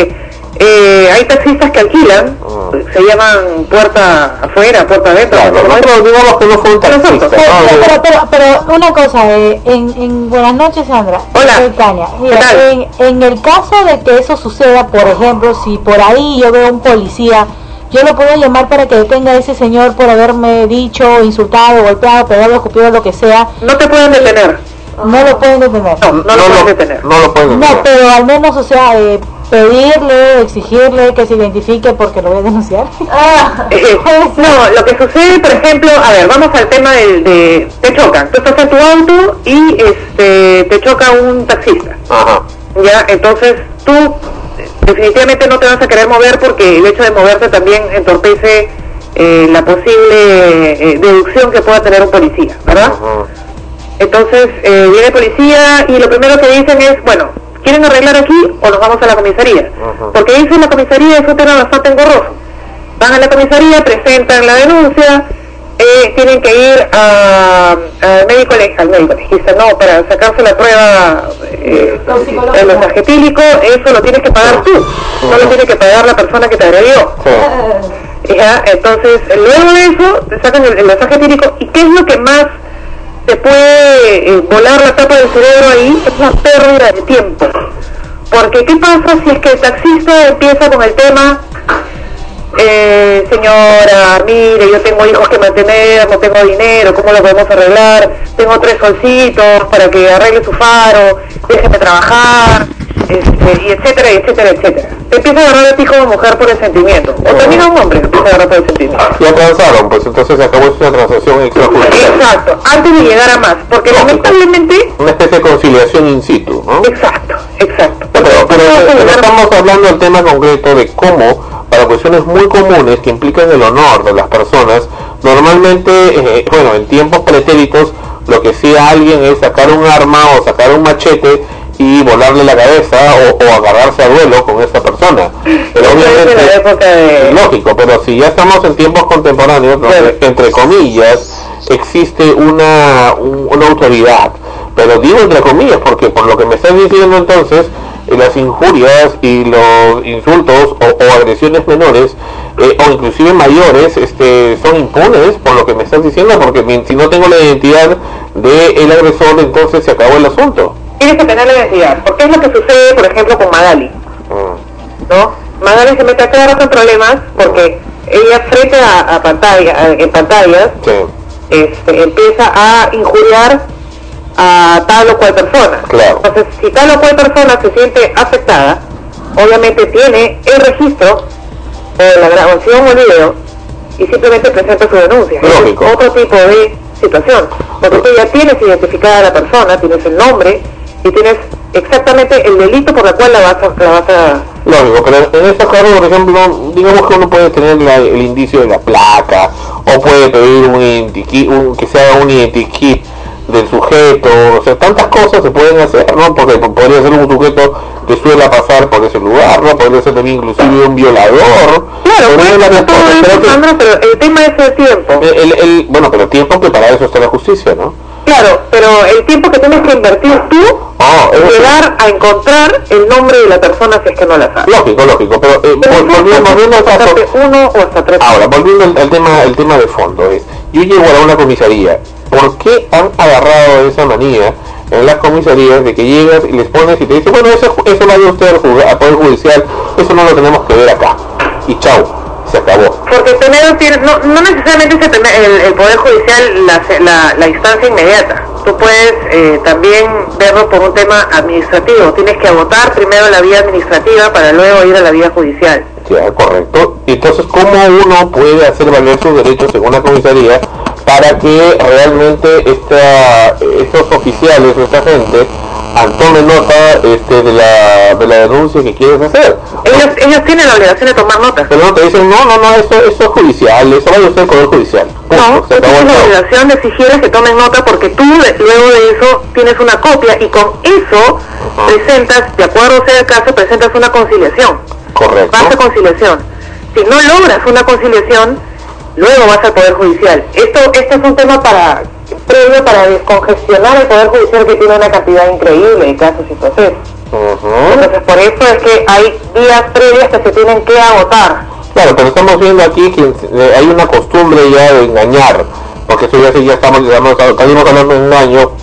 Eh, hay taxistas que alquilan, uh. se llaman puerta afuera, puerta adentro. Claro, no, pero digamos que no fue un taxista. Pero, ¿no? pero, pero, pero una cosa, eh, en, en buenas noches, Sandra. Hola. Soy Tania. Mira, en, en el caso de que eso suceda, por ejemplo, si por ahí yo veo un policía, yo lo puedo llamar para que detenga a ese señor por haberme dicho, insultado, golpeado, pegado, escupido, lo que sea. No te pueden detener. No lo pueden detener. No, no, no lo pueden detener. No lo pueden detener. No, pero al menos, o sea, eh, pedirle, exigirle que se identifique porque lo voy a denunciar. Ah, eh, no, lo que sucede, por ejemplo, a ver, vamos al tema del de te chocan. Tú estás en tu auto y este te choca un taxista. Ajá. Ya, entonces tú definitivamente no te vas a querer mover porque el hecho de moverte también entorpece eh, la posible eh, deducción que pueda tener un policía, ¿verdad? Ajá. Entonces eh, viene el policía y lo primero que dicen es, bueno, ¿quieren arreglar aquí o nos vamos a la comisaría? Uh-huh. Porque dicen la comisaría es un tema bastante engorroso. Van a la comisaría, presentan la denuncia, eh, tienen que ir a, al médico, al médico legista, no, para sacarse la prueba eh, el mensaje etílico, eso lo tienes que pagar tú, uh-huh. no lo tiene que pagar la persona que te agredió. Uh-huh. Ya, entonces, luego de eso, te sacan el, el mensaje etílico, ¿y qué es lo que más te puede eh, volar la tapa del cerebro ahí? Es una pérdida de tiempo. Porque ¿qué pasa si es que el taxista empieza con el tema, eh, señora, mire, yo tengo hijos que mantener, no tengo dinero, ¿cómo lo podemos arreglar? Tengo tres solcitos para que arregle su faro, déjeme trabajar, este, y etcétera, y etcétera, etcétera. Te empieza a agarrar a ti como mujer por el sentimiento, o también a un hombre que empieza a agarrar por el sentimiento. Ya transaron, pues entonces se acabó una transacción extrajudicial. Exacto, antes de llegar a más, porque Lógico. Lamentablemente... Una especie de conciliación in situ, ¿no? Exacto, exacto. Pero, pero, pero, pero estamos hablando del tema concreto de cómo, para cuestiones muy comunes que implican el honor de las personas, normalmente, eh, bueno, en tiempos pretéritos, lo que hacía alguien es sacar un arma o sacar un machete y volarle la cabeza o, o agarrarse a duelo con esa persona. Pero obviamente la época de... es lógico, pero si ya estamos en tiempos contemporáneos, ¿no? Claro. Entre comillas, existe una, un, una autoridad, pero digo entre comillas porque por lo que me estás diciendo entonces, eh, las injurias y los insultos o, o agresiones menores eh, o inclusive mayores este, son impunes por lo que me estás diciendo, porque si no tengo la identidad del agresor, entonces se acabó el asunto. Tienes que tener la identidad, porque es lo que sucede, por ejemplo, con Magali, ¿no? Magali se mete a claro con problemas porque ella frente a, a pantalla, a, en pantallas, sí. este, empieza a injuriar a tal o cual persona. Claro. Entonces, si tal o cual persona se siente afectada, obviamente tiene el registro o la grabación o el video y simplemente presenta su denuncia. Lógico. Es otro tipo de situación, porque tú ya tienes identificada a la persona, tienes el nombre y tienes exactamente el delito por el cual la vas a... La vas a... Lógico, pero en este caso, por ejemplo, digamos que uno puede tener la, el indicio de la placa, o puede pedir un, identikit, un que se haga un identikit del sujeto, o sea, tantas cosas se pueden hacer, ¿no? Porque podría ser un sujeto que suele pasar por ese lugar, ¿no? Podría ser también inclusive un violador. Claro, puede ser todo eso, Sandra, pero el tema es el tiempo. El, el, el, bueno, pero tiempo que para eso está la justicia, ¿no? Claro, pero el tiempo que tienes que invertir tú, oh, es llegar a encontrar el nombre de la persona si es que no la sabes. Lógico, lógico, pero eh, volviendo, volviendo al caso, uno o hasta tres. Ahora, volviendo al, al tema, el tema de fondo, es, yo llego a una comisaría, ¿por qué han agarrado esa manía en las comisarías de que llegas y les pones y te dicen, bueno, eso, eso vaya usted al, al Poder Judicial, eso no lo tenemos que ver acá, y chao, se acabó? Porque primero tiene, no, no necesariamente es el, el, el Poder Judicial la, la, la instancia inmediata, tú puedes eh, también verlo por un tema administrativo, tienes que agotar primero la vía administrativa para luego ir a la vía judicial. Ya, correcto. Entonces, ¿cómo uno puede hacer valer sus derechos en una comisaría para que realmente esta, estos oficiales, esta gente, tomen nota este, de, la, de la denuncia que quieres hacer? Ellos, ellos tienen la obligación de tomar nota. Pero no te dicen, no, no, no, eso, eso es judicial, eso vaya usted al Poder Judicial. No, tú tienes la obligación de exigirles que tomen nota porque tú de, luego de eso tienes una copia y con eso uh-huh. presentas, de acuerdo sea el caso, presentas una conciliación. Correcto. Vas a conciliación. Si no logras una conciliación, luego vas al Poder Judicial. Esto, esto es un tema para previo para descongestionar el Poder Judicial, que tiene una cantidad increíble de casos y procesos. Uh-huh. Entonces por eso es que hay vías previas que se tienen que agotar. Claro, pero estamos viendo aquí que eh, hay una costumbre ya de engañar, porque eso ya, ya estamos, digamos, salimos hablando de engaño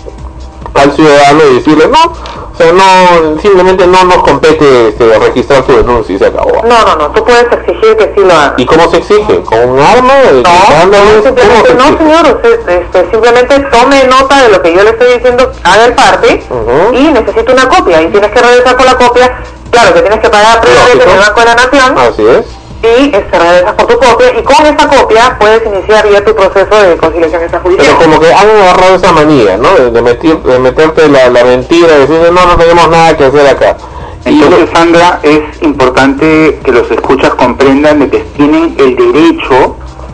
al ciudadano y decirle no, o sea, no, simplemente no nos compete este, registrar tu denuncia y se acabó. No, no, no, tú puedes exigir que sí lo haga. ¿Y cómo se exige? ¿Con un arma? No, no, simplemente, no señor, usted este, simplemente tome nota de lo que yo le estoy diciendo, haga el parte uh-huh. y necesita una copia y tienes que regresar con la copia. Claro que tienes que pagar previamente en el Banco de la Nación. Así es. Y este, regresas con tu copia y con esa copia puedes iniciar ya tu proceso de conciliación extrajudicial. Pero como que han agarrado esa manía, ¿no? De, de, metir, de meterte la, la mentira, de decir no, no tenemos nada que hacer acá. Entonces, Sandra, es importante que los escuchas comprendan de que tienen el derecho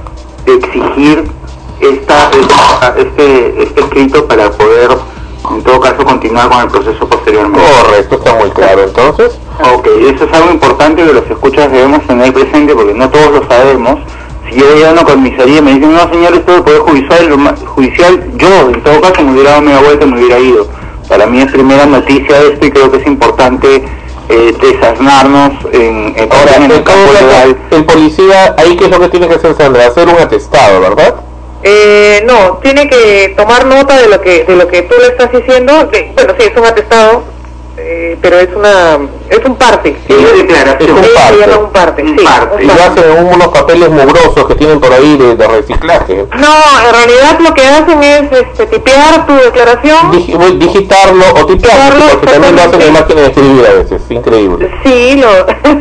de exigir esta, esta, este, este escrito para poder, en todo caso, continuar con el proceso posteriormente. Correcto, está muy claro, entonces. Ok, eso es algo importante que los escuchas debemos tener presente porque no todos lo sabemos. Si yo voy a una comisaría y me dicen, no señor, esto del Poder Judicial, judicial, yo en todo caso me hubiera dado media vuelta y me hubiera ido. Para mí es primera noticia esto y creo que es importante eh, desasnarnos en, en, Ahora, en el campo legal. El policía, ahí qué es lo que tiene que hacer, Sandra, hacer un atestado, ¿verdad? Eh, no, tiene que tomar nota de lo que de lo que tú le estás diciendo. De, bueno, sí, es un atestado, eh, pero es una es un parte. Sí, es declaración. Es un parte. Un parte, un sí, parte. Un y parte. hacen unos papeles mugrosos que tienen por ahí de, de reciclaje. No, en realidad lo que hacen es este, tipear tu declaración. Dig, digitarlo o tipearlo, porque también lo hacen en máquina de escribir a veces, increíble. Sí, lo,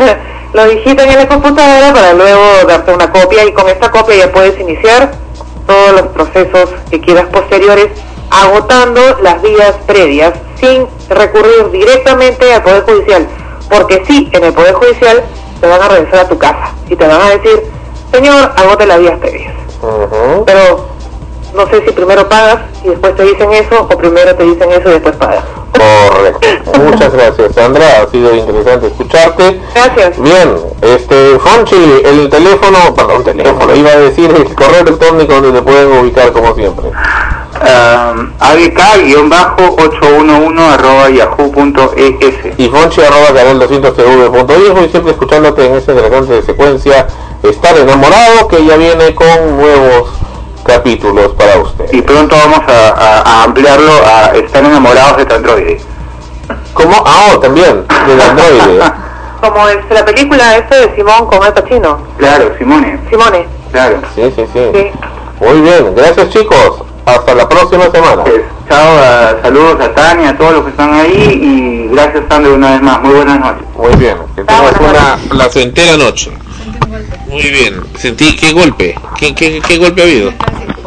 lo digitan en la computadora para luego darte una copia y con esta copia ya puedes iniciar todos los procesos que quieras posteriores, agotando las vías previas sin recurrir directamente al Poder Judicial, porque sí, en el Poder Judicial te van a regresar a tu casa y te van a decir, señor, agote las vías previas. Uh-huh. Pero no sé si primero pagas y después te dicen eso, o primero te dicen eso y después pagas. Correcto. Muchas gracias, Sandra, ha sido interesante escucharte. Gracias. Bien, este, Fonchi, el teléfono, perdón, teléfono, iba a decir el correo electrónico donde te pueden ubicar como siempre. Um, A D K ochocientos once arroba yahoo punto e s y Fonchi arroba canal doscientos t v punto i s. Voy siempre escuchándote en esta interesante secuencia Estar Enamorado, que ya viene con nuevos capítulos para usted. Y pronto vamos a, a, a ampliarlo a Estar Enamorados de tu androide. ¿Cómo? Ah, oh, también, del androide. Como es la película esta de Simón con Al Pacino. Claro, Simone. Simone. Claro. Sí, sí, sí, sí. Muy bien, gracias chicos. Hasta la próxima semana. Pues, chao, uh, saludos a Tania, a todos los que están ahí y gracias Sandra una vez más. Muy buenas noches. Muy bien, que tengas una placentera noche. Muy bien, sentí qué golpe, ¿Qué, qué, qué golpe ha habido?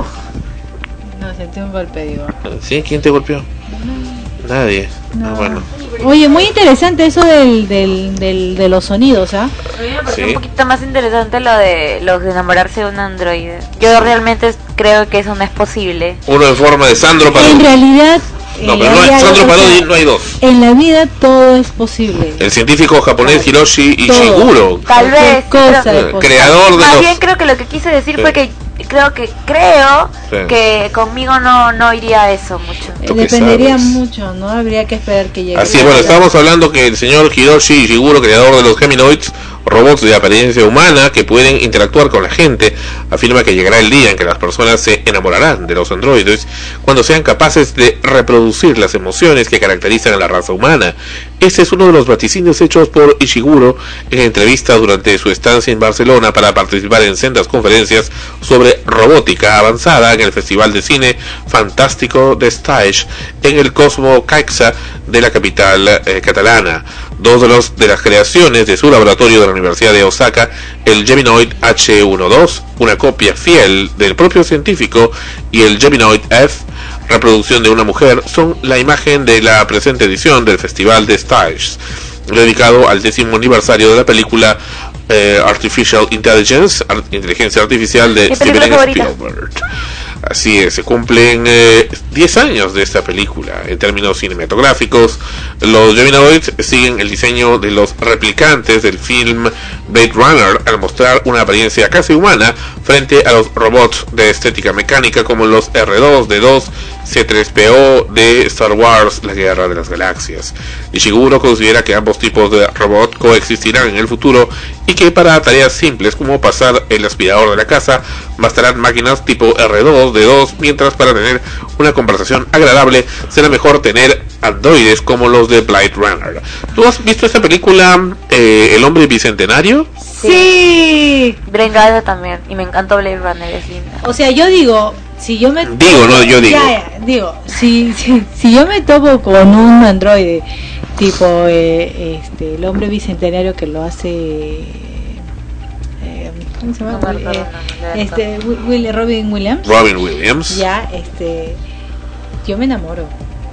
No, sentí un golpe, digo. ¿Sí? ¿Quién te golpeó? Nadie. No. Ah, bueno. Oye, muy interesante eso del, del, del, de los sonidos, ¿ah? A mí me pareció Sí. un poquito más interesante lo de los de enamorarse de un androide. Yo realmente creo que eso no es posible. Uno en forma de Sandro En Parodi. realidad... No, en pero la no hay, vida, Sandro o sea, Parodi no hay dos. en la vida todo es posible. El científico japonés Hiroshi Todo. Ishiguro, Tal vez. Cosa pero- es posible. creador de Más los... bien creo que lo que quise decir Sí. fue que creo que creo Sí. que conmigo no no iría eso mucho. Eh, Tú que Dependería sabes. mucho, ¿no? Habría que esperar que llegue. Así es, bueno, estábamos hablando que el señor Hiroshi Ishiguro, creador de los Geminoids, robots de apariencia humana que pueden interactuar con la gente, afirma que llegará el día en que las personas se enamorarán de los androides cuando sean capaces de reproducir las emociones que caracterizan a la raza humana. Este es uno de los vaticinios hechos por Ishiguro en entrevista durante su estancia en Barcelona para participar en sendas conferencias sobre robótica avanzada en el Festival de Cine Fantástico de Stage en el Cosmo Caixa de la capital eh, catalana. Dos de, los, de las creaciones de su laboratorio de la Universidad de Osaka, el Geminoid H doce, una copia fiel del propio científico, y el Geminoid F, reproducción de una mujer, son la imagen de la presente edición del Festival de Stage, dedicado al décimo aniversario de la película eh, Artificial Intelligence, Ar- Inteligencia Artificial de Mi película Steven favorita. Spielberg. Así es, se cumplen eh, diez años de esta película. En términos cinematográficos, los Geminoids siguen el diseño de los replicantes del film Blade Runner al mostrar una apariencia casi humana frente a los robots de estética mecánica como los R dos D dos C tres P O de Star Wars, la Guerra de las Galaxias. Ishiguro considera que ambos tipos de robot coexistirán en el futuro y que para tareas simples como pasar el aspirador de la casa bastarán máquinas tipo R dos D dos, mientras para tener una conversación agradable será mejor tener androides como los de Blade Runner. ¿Tú has visto esta película, eh, El Hombre Bicentenario? Sí. Brengada también, y me encantó Blade Runner, es linda. O sea, yo digo, si yo me digo, no, yo digo, ya, ya, digo, si, si si yo me topo con un androide tipo eh, este el hombre bicentenario que lo hace eh, ¿cómo se llama? No, no, no, eh, no, este Will, Robin Williams. Robin Williams. Ya, este yo me enamoro.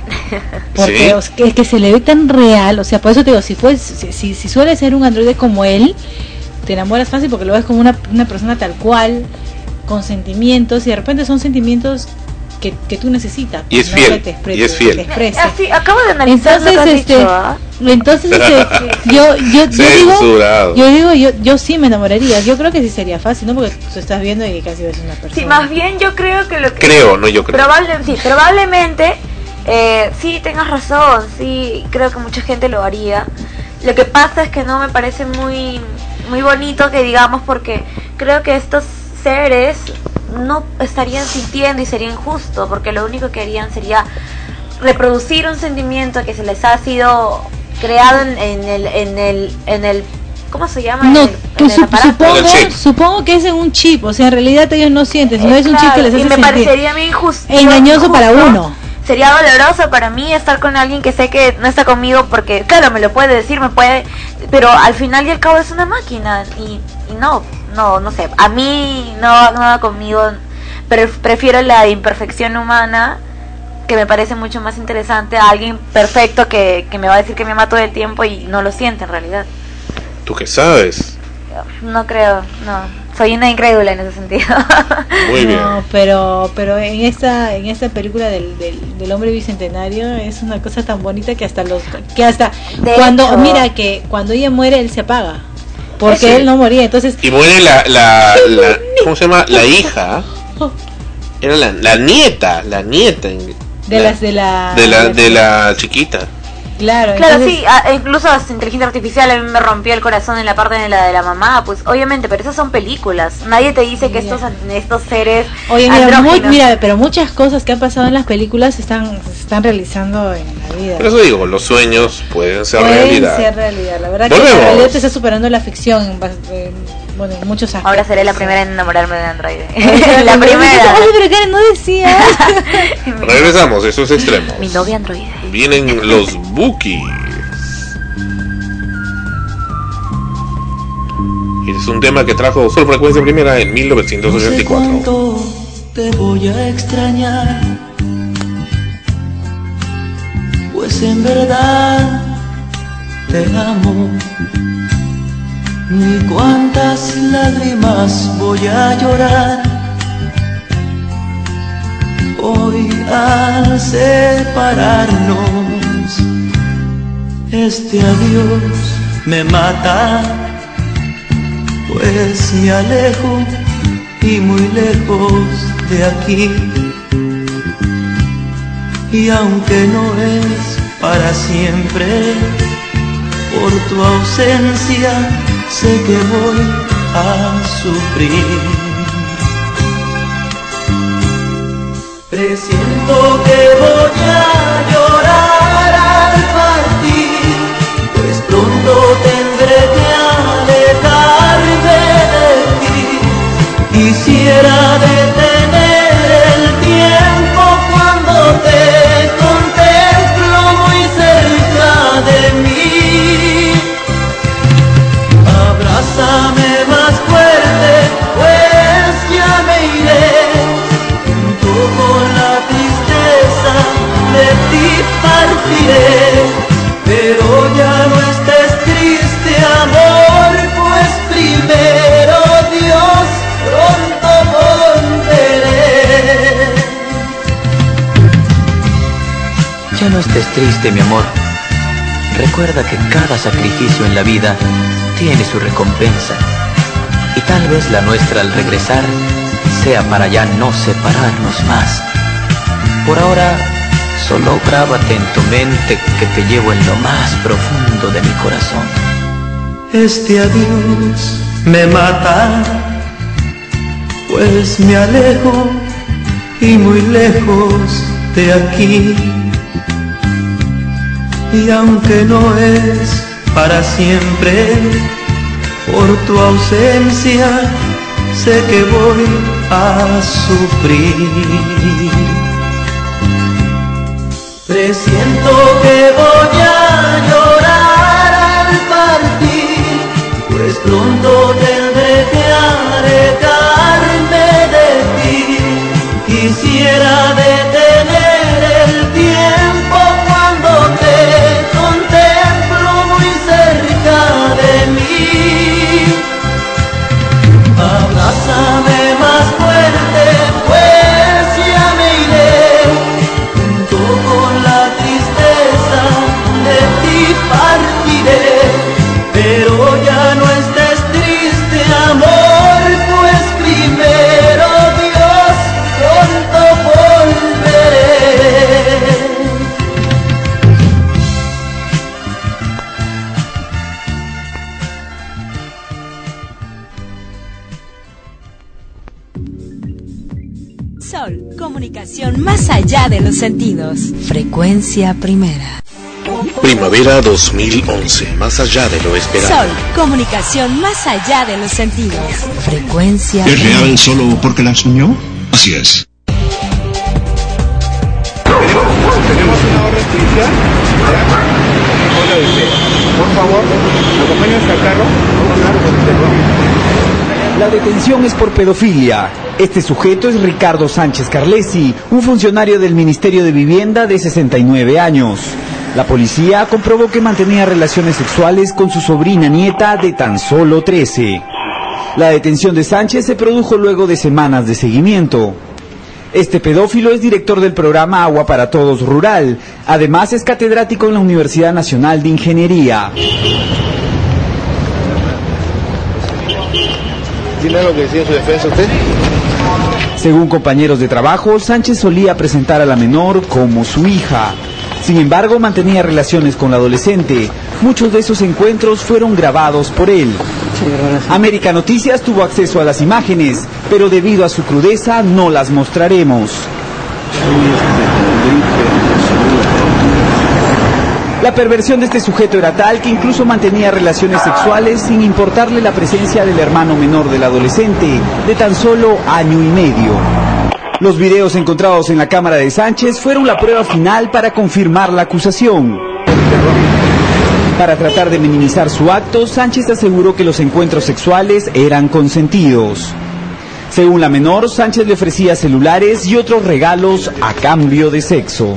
Porque ¿sí? es que se le ve tan real, o sea, por eso te digo, si fue si, si, si suele ser un androide como él, te enamoras fácil porque lo ves como una, una persona tal cual, con sentimientos, y de repente son sentimientos que, que tú necesitas. Y es ¿no? fiel, que te exprese, y es fiel. Que te exprese. Así, acabo de analizar entonces, lo que has este, dicho, ¿ah? entonces este, yo, yo, yo digo, yo digo, yo, yo sí me enamoraría. Yo creo que sí sería fácil, ¿no? Porque tú estás viendo y casi ves una persona. Sí, más bien yo creo que lo que... Creo, no yo creo. Probable, sí, probablemente, eh, sí, tengas razón, sí, creo que mucha gente lo haría. Lo que pasa es que no me parece muy, muy bonito que digamos, porque creo que estos seres no estarían sintiendo y sería injusto, porque lo único que harían sería reproducir un sentimiento que se les ha sido creado en, en el en el en el ¿cómo se llama? No, en el, que en su, el supongo, supongo que es en un chip, o sea, en realidad ellos no sienten, sino eh, es un claro, chip que les hace y me sentir. parecería a mí injusto, engañoso para uno. Sería doloroso para mí estar con alguien que sé que no está conmigo, porque claro, me lo puede decir, me puede, pero al final y al cabo es una máquina y, y no, no, no sé, a mí no, no va conmigo, pero prefiero la imperfección humana, que me parece mucho más interesante, a alguien perfecto que, que me va a decir que me ama todo el tiempo y no lo siente en realidad. ¿Tú qué sabes? No creo, no. Soy una incrédula en ese sentido. Muy bien. No, pero pero en esta en esta película del, del, del hombre bicentenario es una cosa tan bonita que hasta los que hasta de cuando hecho, mira que cuando ella muere él se apaga porque sí. él no moría, entonces y muere la la, la ¿cómo se llama? La hija. Era la, la nieta, la nieta de la, las de la de la de la chiquita. Claro, claro, entonces... sí, a, incluso hasta inteligencia artificial a mí me rompió el corazón en la parte de la de la mamá, pues obviamente, pero esas son películas. Nadie te dice que estos estos seres Oye, mira, muy, mira, pero muchas cosas que han pasado en las películas se están se están realizando en la vida. Por eso digo, los sueños pueden ser pueden realidad. ser realidad. La verdad Volvemos. que la realidad te está superando la ficción en, en, bueno, en muchos aspectos. Ahora seré la primera en enamorarme de Android. la, la primera. Ay, pero Karen, no decías. Regresamos, eso es extremos. Mi novia Android. Vienen los Bookies. Es un tema que trajo Sol Frecuencia Primera en mil novecientos ochenta y cuatro. No sé cuánto te voy a extrañar, pues en verdad te amo. Ni cuántas lágrimas voy a llorar hoy al separarnos. Este adiós me mata, pues me alejo y muy lejos de aquí. Y aunque no es para siempre, por tu ausencia sé que voy a sufrir. Presiento que voy a llorar al partir, pues pronto tendré que alejarme de ti. Quisiera detener el tiempo cuando te contemplo muy cerca de mí. Abrázame más fuerte, pues ya me iré, junto con la tristeza de ti. triste, mi amor. Recuerda que cada sacrificio en la vida tiene su recompensa. Y tal vez la nuestra al regresar sea para ya no separarnos más. Por ahora, solo grábate en tu mente que te llevo en lo más profundo de mi corazón. Este adiós me mata, pues me alejo y muy lejos de aquí. Y aunque no es para siempre, por tu ausencia sé que voy a sufrir. Presiento que voy a llorar al partir, pues pronto tendré que alejarme de ti. Quisiera detener el tiempo cuando te contemplo muy cerca de mí. Abrázame más fuerte, pues ya me iré, junto con la tristeza de ti partiré. Pero ya no estés triste, amor, pues primero Dios, pronto volveré. Sol, comunicación más allá de los sentidos. Frecuencia primera. Primavera dos mil once, más allá de lo esperado. Sol, comunicación más allá de los sentidos. Frecuencia ¿Es primera. real solo porque la soñó? Así es. Tenemos una orden judicial. Hola, dice, por favor, acompáñense al carro. Vamos a hablar con usted. La detención es por pedofilia. Este sujeto es Ricardo Sánchez Carlesi, un funcionario del Ministerio de Vivienda de sesenta y nueve años. La policía comprobó que mantenía relaciones sexuales con su sobrina nieta de tan solo trece. La detención de Sánchez se produjo luego de semanas de seguimiento. Este pedófilo es director del programa Agua para Todos Rural. Además es catedrático en la Universidad Nacional de Ingeniería. ¿Tiene algo que decir en su defensa usted? Según compañeros de trabajo, Sánchez solía presentar a la menor como su hija. Sin embargo, mantenía relaciones con la adolescente. Muchos de esos encuentros fueron grabados por él. América Noticias tuvo acceso a las imágenes, pero debido a su crudeza no las mostraremos. La perversión de este sujeto era tal que incluso mantenía relaciones sexuales sin importarle la presencia del hermano menor del adolescente, de tan solo año y medio. Los videos encontrados en la cámara de Sánchez fueron la prueba final para confirmar la acusación. Para tratar de minimizar su acto, Sánchez aseguró que los encuentros sexuales eran consentidos. Según la menor, Sánchez le ofrecía celulares y otros regalos a cambio de sexo.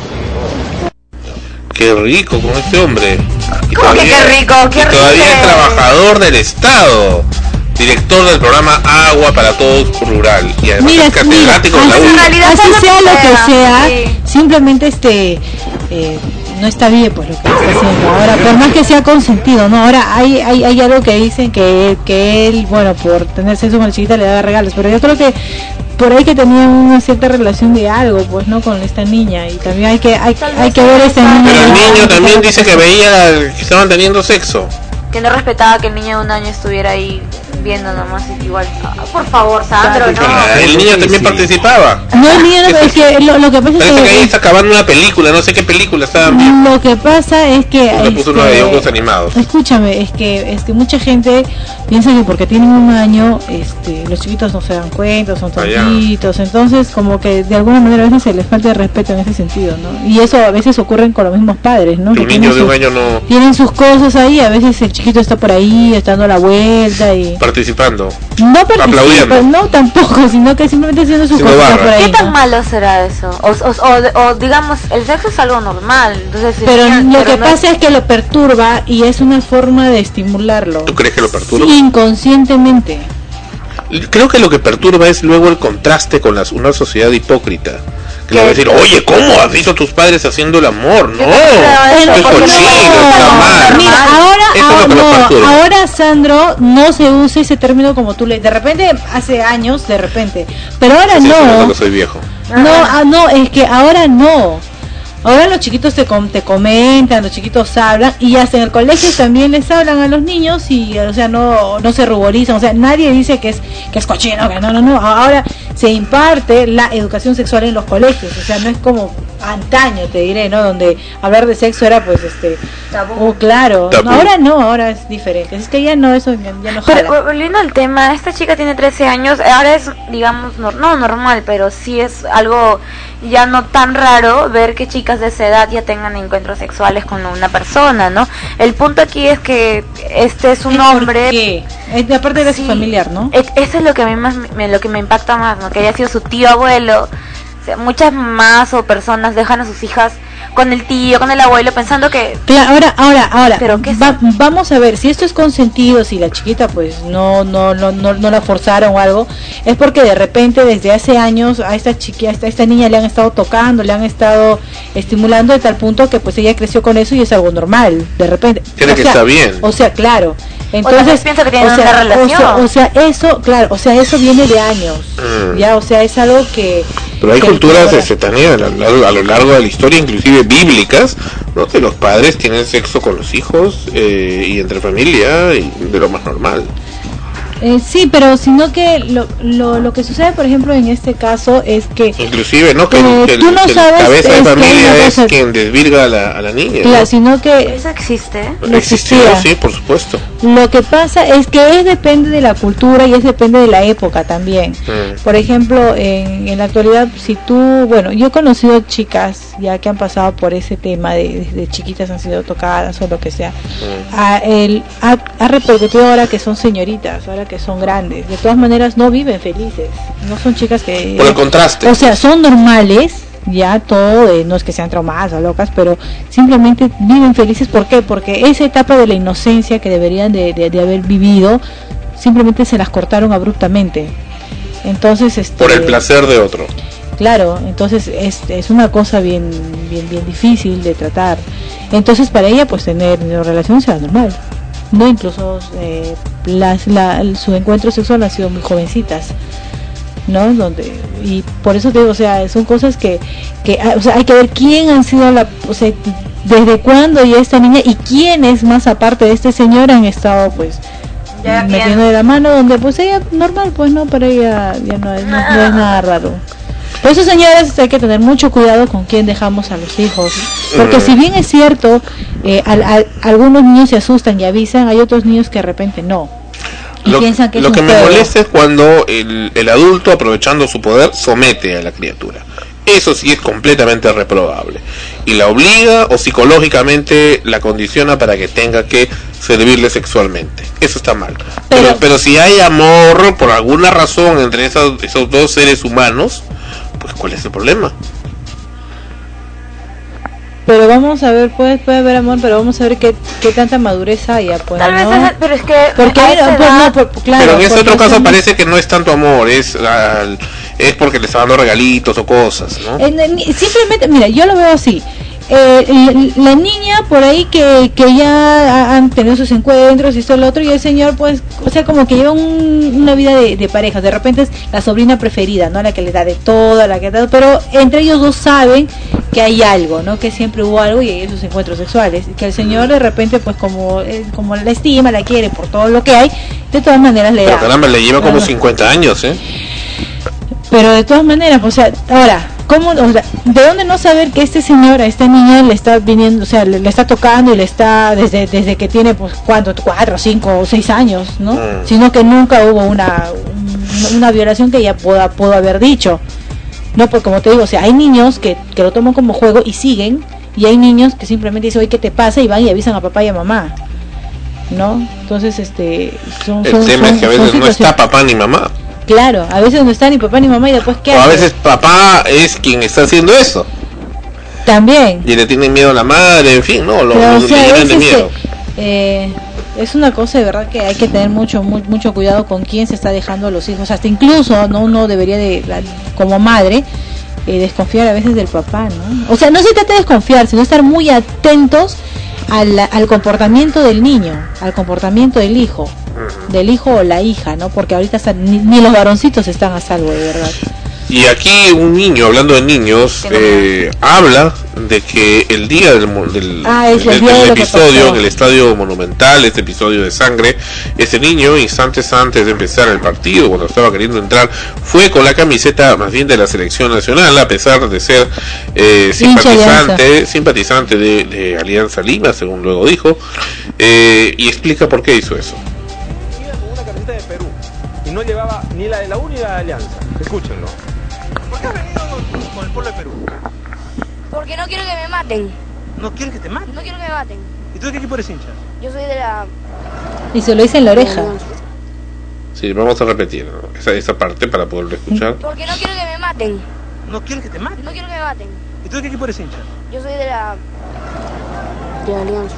Qué rico con este hombre. Y ¿Cómo que qué rico? ¿Qué y rico? todavía es trabajador del Estado, director del programa Agua para Todos Rural y además Mira, es catedrático de la así, U N A. así sea lo que sea, sí. simplemente este eh, no está bien pues lo que está haciendo. Ahora, por más que sea consentido, no. Ahora hay hay, hay algo que dicen que que él, bueno, por tener sexo con la chiquita le daba regalos, pero yo creo que por ahí que tenía una cierta relación de algo, pues, ¿no? Con esta niña, y también hay que hay, hay que ver ese niño. Pero el niño también dice que veía que estaban teniendo sexo. Que no respetaba que el niño de un año estuviera ahí viendo nomás igual. Ah, por favor, Sandro, no. El niño también participaba. No, el niño no, es que lo, lo que pasa Parece es que que ahí está acabando una película, no sé qué película estaban viendo. lo que pasa es que Le puso unos este, dibujos animados. escúchame, es que es que mucha gente piensa que porque tienen un año, este, los chiquitos no se dan cuenta, son tontitos, entonces como que de alguna manera a veces se les falta de respeto en ese sentido, ¿no? Y eso a veces ocurre con los mismos padres, ¿no? Un Que niño tienen de un sus- año no tienen sus cosas ahí, a veces el chiquito está por ahí, está dando la vuelta y participando. no participa, Aplaudiendo. no tampoco, sino que simplemente haciendo sus Haciendo cosas barra. por ahí. ¿Qué tan ¿no? malo será eso? O, o, o, o digamos, el sexo es algo normal. Entonces, si Pero niño- lo pero que no pasa es que lo perturba y es una forma de estimularlo ¿Tú crees que lo perturba? inconscientemente. Creo que lo que perturba es luego el contraste con las, una sociedad hipócrita que le va a decir, oye, ¿cómo has visto a tus padres haciendo el amor? No, Pero, es porque cochino, no, está mal. Mira, ahora, Eso es ah, lo que nos no, perturba. ahora, Sandro, no se usa ese término como tú le... De repente, hace años, de repente. Pero ahora Sí, se nota no. que soy viejo. No, ah, no, es que ahora no. Ahora los chiquitos te, com te comentan, los chiquitos hablan, y hasta en el colegio también les hablan a los niños y, o sea, no no se ruborizan, o sea, nadie dice que es que es cochino, que no, no, no. Ahora se imparte la educación sexual en los colegios, o sea, no es como antaño, te diré, ¿no? Donde hablar de sexo era, pues, este... Oh, claro. Tabú. No, ahora no, ahora es diferente. Es que ya no, eso ya, ya no jala. Pero volviendo al tema, esta chica tiene trece años, ahora es, digamos, no, no normal, pero sí es algo ya no tan raro ver que chicas de esa edad ya tengan encuentros sexuales con una persona, ¿no? El punto aquí es que este es un hombre... ¿Qué? Es de aparte de su familiar, ¿no? Es, eso es lo que a mí más me, lo que me impacta más, ¿no? Que haya sido su tío abuelo. O sea, muchas mamás o personas dejan a sus hijas con el tío, con el abuelo, pensando que... Claro, ahora, ahora, ahora, ¿Pero qué es va- vamos a ver, si esto es consentido, si la chiquita pues no no no no, no la forzaron o algo, es porque de repente desde hace años a esta chiquita, a esta, a esta niña le han estado tocando, le han estado estimulando de tal punto que pues ella creció con eso y es algo normal, de repente. Cree O que sea, está bien. O sea, claro. tal Entonces, vez piensa que tienen o sea, una relación. O sea, o sea, eso, claro, o sea, eso viene de años. Mm. Ya, o sea, es algo que... Pero hay que- culturas que- este, también a, lo- a lo largo de la historia, inclusive bíblicas, ¿no? Que los padres tienen sexo con los hijos eh, y entre familia, y de lo más normal. Eh, sí, pero sino que lo, lo, lo que sucede, por ejemplo, en este caso es que... Inclusive, ¿no? Que, Eh, que el, tú no que el sabes, cabeza de es que hay familia una es cosa- quien desvirga a la, a la niña. ¿no? Claro, sino que... ¿Eso existe? no Existió, existía. sí, por supuesto. Lo que pasa es que es depende de la cultura y es depende de la época también. Mm. Por ejemplo, en, en la actualidad, si tú, bueno, yo he conocido chicas ya que han pasado por ese tema de, de, de chiquitas han sido tocadas o lo que sea. A, el, ha, ha repercutido ahora que son señoritas, ahora que son grandes. De todas maneras, no viven felices. No son chicas que... Por el contraste. O sea, son normales, ya todo, eh, no es que sean traumadas o locas, pero simplemente viven felices. ¿Por qué? Porque esa etapa de la inocencia que deberían de, de, de haber vivido, simplemente se las cortaron abruptamente. Entonces, este... Por el placer de otro. Claro, entonces es, es una cosa bien, bien, bien difícil de tratar. Entonces para ella pues tener una relación será normal. No, incluso eh, las, la, su encuentro sexual ha sido muy jovencitas, ¿no? Donde y por eso te digo, o sea, son cosas que, que o sea, hay que ver quién han sido la, o sea, desde cuándo y esta niña y quiénes más aparte de este señor han estado pues Ya, metiendo bien. de la mano, donde pues ella normal, pues no, para ella ya no es, no, no es nada raro. Por eso, señores, hay que tener mucho cuidado con quién dejamos a los hijos, porque Mm. si bien es cierto, eh, al- al- algunos niños se asustan y avisan, hay otros niños que de repente no. Y Lo, piensan que es lo un que me juego. molesta es cuando el, el adulto, aprovechando su poder, somete a la criatura. Eso sí es completamente reprobable. Y la obliga o psicológicamente la condiciona para que tenga que servirle sexualmente. Eso está mal. Pero, pero si hay amor por alguna razón entre esos, esos dos seres humanos, pues ¿cuál es el problema? Pero vamos a ver, puede, puede haber amor, pero vamos a ver qué, qué tanta madurez haya, pues, Tal vez, ¿no? es- pero es que... Porque a hay- esa pues, edad- no, por- claro, Pero en ese porque otro caso son- parece que no es tanto amor, es, al- es porque le está dando regalitos o cosas, ¿no? Eh, ni- simplemente, mira, yo lo veo así. Eh, la, la niña por ahí que, que ya ha- han tenido sus encuentros y esto y lo otro, y el señor pues, o sea, como que lleva un- una vida de, de pareja, de repente es la sobrina preferida, ¿no? La que le da de todo, la que da, pero entre ellos dos saben que hay algo, ¿no? Que siempre hubo algo y hay esos encuentros sexuales, que el señor de repente pues como, eh, como la estima, la quiere por todo lo que hay, de todas maneras le Pero da. caramba, le lleva como Bueno, cincuenta años, ¿eh? pero de todas maneras, o sea, ahora, ¿cómo, o sea, ¿de dónde no saber que este señor a esta niña le está viniendo, o sea, le, le está tocando y le está, desde desde que tiene, pues, ¿cuánto? Cuatro, cinco o seis años, ¿no? Mm. Sino que nunca hubo una, un- una violación que ella pueda, pudo haber dicho. No, porque como te digo, o sea, hay niños que, que lo toman como juego y siguen, y hay niños que simplemente dicen, oye, ¿qué te pasa? Y van y avisan a papá y a mamá, ¿no? Entonces, este, son... El son- tema son- es que a son veces no está situaciones- papá ni mamá. Claro, a veces no está ni papá ni mamá y después ¿qué O a hace? veces papá es quien está haciendo eso. También. Y le tienen miedo a la madre, en fin, no, lo, Pero, lo- o le sea, llenan es, de este, miedo. eh, es una cosa de verdad que hay que tener mucho mu- mucho cuidado con quién se está dejando a los hijos. Hasta incluso no uno debería de, la- como madre, eh, desconfiar a veces del papá, ¿no? O sea, no se trata de desconfiar, sino estar muy atentos al, al comportamiento del niño, al comportamiento del hijo, del hijo o la hija, ¿no? Porque ahorita hasta, ni, ni los varoncitos están a salvo, de verdad. Y aquí un niño, hablando de niños, eh, habla de que el día del, del, ah, es del, el día del de episodio en el Estadio Monumental, este episodio de sangre, ese niño, instantes antes de empezar el partido, cuando estaba queriendo entrar, fue con la camiseta más bien de la selección nacional, a pesar de ser eh, simpatizante, simpatizante de, de Alianza Lima, según luego dijo, eh, y explica por qué hizo eso. Iba con una camiseta de Perú y no llevaba ni la de la U ni la de Alianza. Escúchenlo. ¿Por qué has venido con, con el pueblo de Perú? Porque no quiero que me maten. ¿No quieres que te maten? No quiero que me maten. ¿Y tú de qué equipo eres hincha? Yo soy de la... Y se lo dice en la oreja. Sí, vamos a repetir, ¿no? esa, esa parte para poderlo escuchar. Porque no quiero que me maten. ¿No quieres que te maten? No quiero que me maten. ¿Y tú de qué equipo eres hincha? Yo soy de la... de Alianza.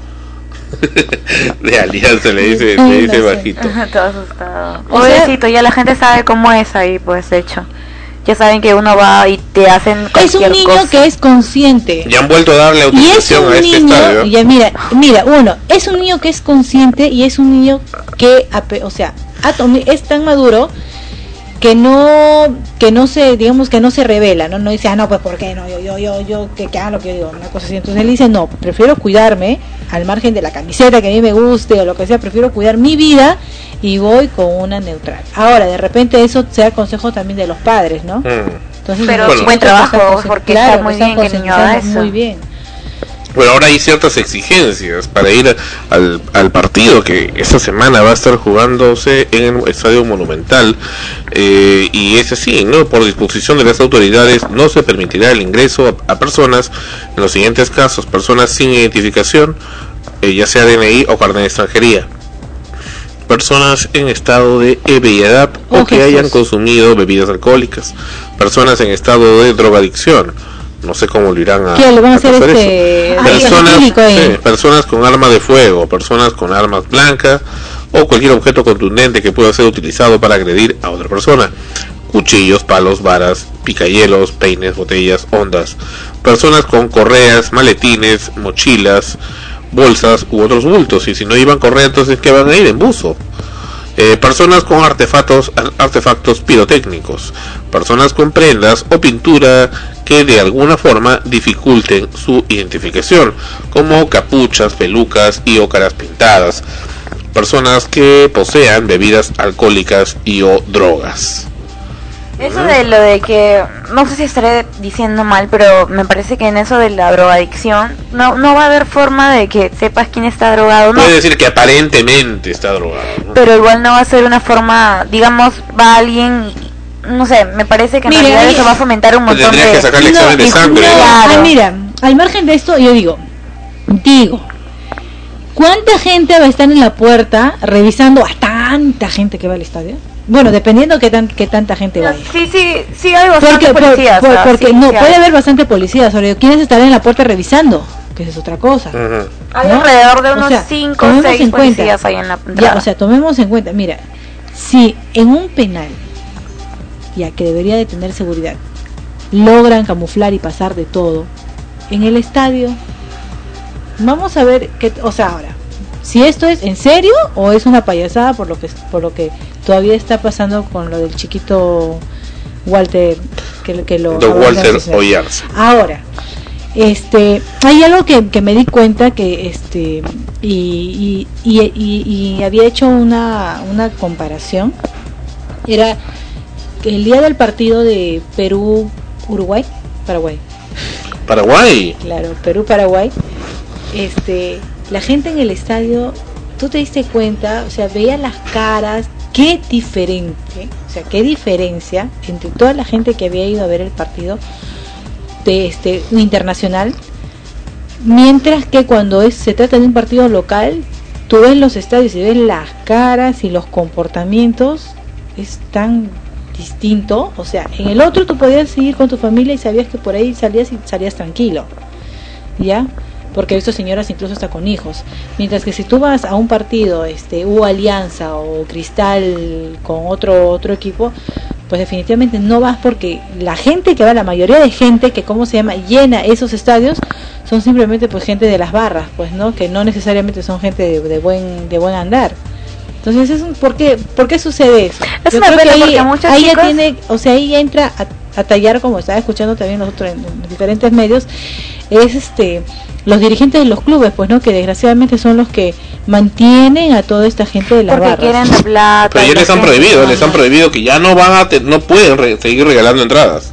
De Alianza le dice, le dice bajito. Todo asustado. Pobrecito, ya la gente sabe cómo es ahí, pues, de hecho. Ya saben que uno va y te hacen cualquier Es un niño cosa. que es consciente. Y han vuelto a darle autorización a este niño, estadio. Ya mira, mira, uno, es un niño que es consciente y es un niño que, o sea, es tan maduro que no que no se, digamos que no se revela, no no dice, ah, no, pues ¿por qué no? Yo yo yo yo que, que haga lo que yo digo, una cosa así. Entonces él dice, no, prefiero cuidarme al margen de la camiseta que a mí me guste o lo que sea, prefiero cuidar mi vida y voy con una neutral. Ahora, de repente eso sea consejo también de los padres, ¿no? Mm. Entonces, pero bueno, buen trabajo, porque claro, está muy bien que el niño haga eso. Muy bien. Bueno, ahora hay ciertas exigencias para ir al, al partido que esta semana va a estar jugándose en el Estadio Monumental, eh, y es así, ¿no? Por disposición de las autoridades no se permitirá el ingreso a, a personas, en los siguientes casos, personas sin identificación, eh, ya sea D N I o carnet de extranjería, personas en estado de ebriedad o que hayan consumido bebidas alcohólicas, personas en estado de drogadicción. No sé cómo lo irán a, ¿qué le van a hacer este personas, sí, personas con arma de fuego, personas con armas blancas o cualquier objeto contundente que pueda ser utilizado para agredir a otra persona, cuchillos, palos, varas, picahielos, peines, botellas, ondas, personas con correas, maletines, mochilas, bolsas u otros bultos, y si no iban correa, entonces ¿qué van a ir? En buzo. Eh, personas con artefactos artefactos pirotécnicos, personas con prendas o pintura que de alguna forma dificulten su identificación, como capuchas, pelucas y o caras pintadas, personas que posean bebidas alcohólicas y o drogas. Eso de lo de que, no sé si estaré diciendo mal, pero me parece que en eso de la drogadicción no no va a haber forma de que sepas quién está drogado, ¿no? Puede decir que aparentemente está drogado, ¿no? Pero igual no va a ser una forma, digamos, va alguien, no sé, me parece que en Mira, realidad ahí- eso va a fomentar un montón Tendrías de... que sacarle examen de y- sangre. no, Claro. ah, mira, al margen de esto, yo digo, digo, ¿cuánta gente va a estar en la puerta revisando a tanta gente que va al estadio? Bueno, dependiendo que tan que tanta gente vaya. Sí, sí, sí hay bastante Porque, por- policías. por- o sea, porque sí, no, sí puede hay. haber bastante policías, sobre quiénes estarán en la puerta revisando, que esa es otra cosa. Hay ¿no? alrededor de O unos sea, cinco o tomemos seis en cuenta, policías ahí en la ya, entrada. o sea, tomemos en cuenta, mira, si en un penal, ya que debería de tener seguridad, logran camuflar y pasar de todo, en el estadio, vamos a ver qué, o sea, ahora, si esto es en serio o es una payasada por lo que por lo que todavía está pasando con lo del chiquito Walter, que, que lo De Walter asesinado. Oyarza. Ahora, este, hay algo que, que me di cuenta que este y, y, y, y, y había hecho una, una comparación. Era el día del partido de Perú Uruguay Paraguay Paraguay. claro Perú Paraguay este la gente en el estadio, tú te diste cuenta, o sea, veía las caras, qué diferente, o sea, qué diferencia entre toda la gente que había ido a ver el partido de este internacional, mientras que cuando es, se trata de un partido local, tú ves los estadios y ves las caras y los comportamientos, es tan distinto. O sea, en el otro tú podías ir con tu familia y sabías que por ahí salías y salías tranquilo, ¿ya? Porque he visto señoras incluso hasta con hijos, mientras que si tú vas a un partido este U Alianza o Cristal con otro otro equipo, pues definitivamente no vas, porque la gente que va, la mayoría de gente que, ¿cómo se llama?, llena esos estadios, son simplemente pues gente de las barras, pues, ¿no? Que no necesariamente son gente de, de buen de buen andar. Entonces, es un, ¿por qué, ¿por qué sucede eso? Es Yo una creo pena que ahí, porque muchos ahí ya chicos... tiene, o sea, ahí ya entra a, a tallar, como estaba escuchando también nosotros en, en diferentes medios, es este los dirigentes de los clubes, pues, ¿no? Que desgraciadamente son los que mantienen a toda esta gente de las Porque barras. quieren de plata. Pero ya les han prohibido, les han prohibido que ya no van a, te, no pueden re, seguir regalando entradas.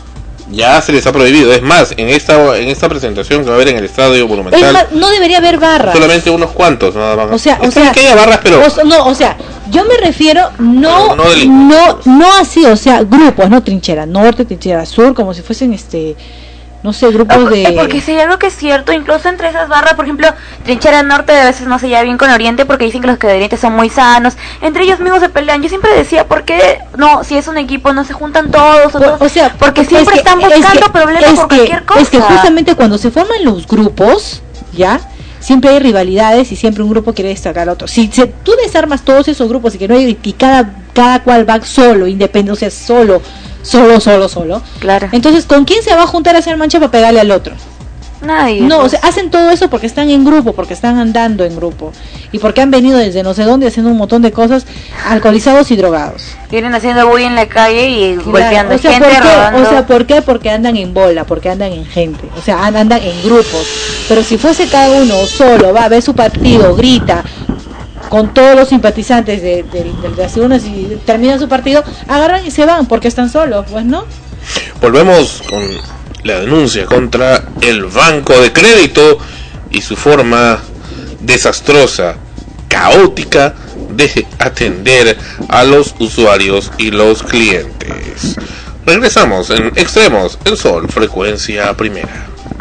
Ya se les ha prohibido. Es más, en esta en esta presentación que va a haber en el Estadio Monumental, Es más, no debería haber barras. solamente unos cuantos nada más. O sea, o Está bien sea, que haya barras, pero o, no, o sea, yo me refiero no no del- no no así, o sea, grupos, no trinchera norte, trinchera sur, como si fuesen este no sé, grupos Eh, de Porque si hay algo que es cierto, incluso entre esas barras, por ejemplo, Trinchera Norte a veces no se lleva bien con Oriente porque dicen que los que de Oriente son muy sanos, entre ellos mismos se pelean. Yo siempre decía, ¿por qué no, si es un equipo, no se juntan todos? O, todos? o sea, porque siempre es que- están es buscando que- problemas es por que- cualquier cosa. Es que justamente cuando se forman los grupos, ¿ya? Siempre hay rivalidades y siempre un grupo quiere destacar a otro. Si se, tú desarmas todos esos grupos y que no hay, y cada, cada cual va solo, independiente, o sea, solo, solo, solo, solo. Claro. Entonces, ¿con quién se va a juntar a hacer mancha para pegarle al otro? Nadie. No, pues. o sea, hacen todo eso porque están en grupo, porque están andando en grupo y porque han venido desde no sé dónde haciendo un montón de cosas, alcoholizados y drogados. Vienen haciendo bullying en la calle y Claro, golpeando o sea, gente, ¿por qué? robando. O sea, ¿por qué? Porque andan en bola, porque andan en gente, o sea, an- andan en grupos. Pero si fuese cada uno solo, va a ver su partido, grita con todos los simpatizantes de, de, de, de las tribunas y termina su partido, agarran y se van porque están solos, pues, ¿no? volvemos con la denuncia contra el Banco de Crédito y su forma desastrosa, caótica de atender a los usuarios y los clientes. Regresamos en Extremos, el Sol, frecuencia primera.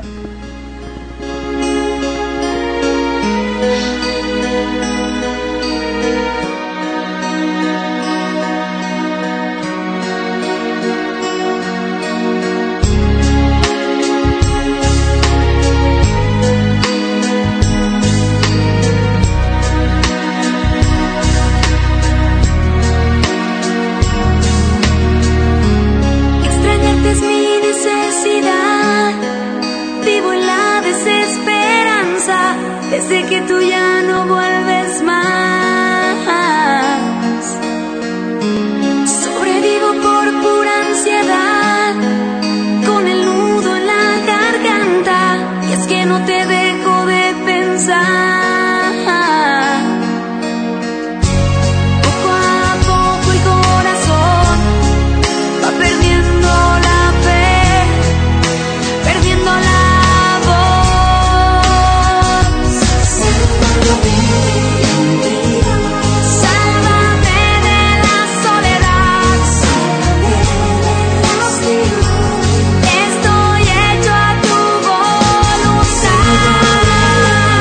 Extrañarte es mi necesidad. Vivo en la desesperanza desde que tú ya no vuelves más. Sobrevivo por pura ansiedad, con el nudo en la garganta, y es que no te dejo de pensar. Poco a poco el corazón va perdiendo la fe, perdiendo la voz. Sálvame, sálvame de la soledad. Estoy hecho a tu voluntad.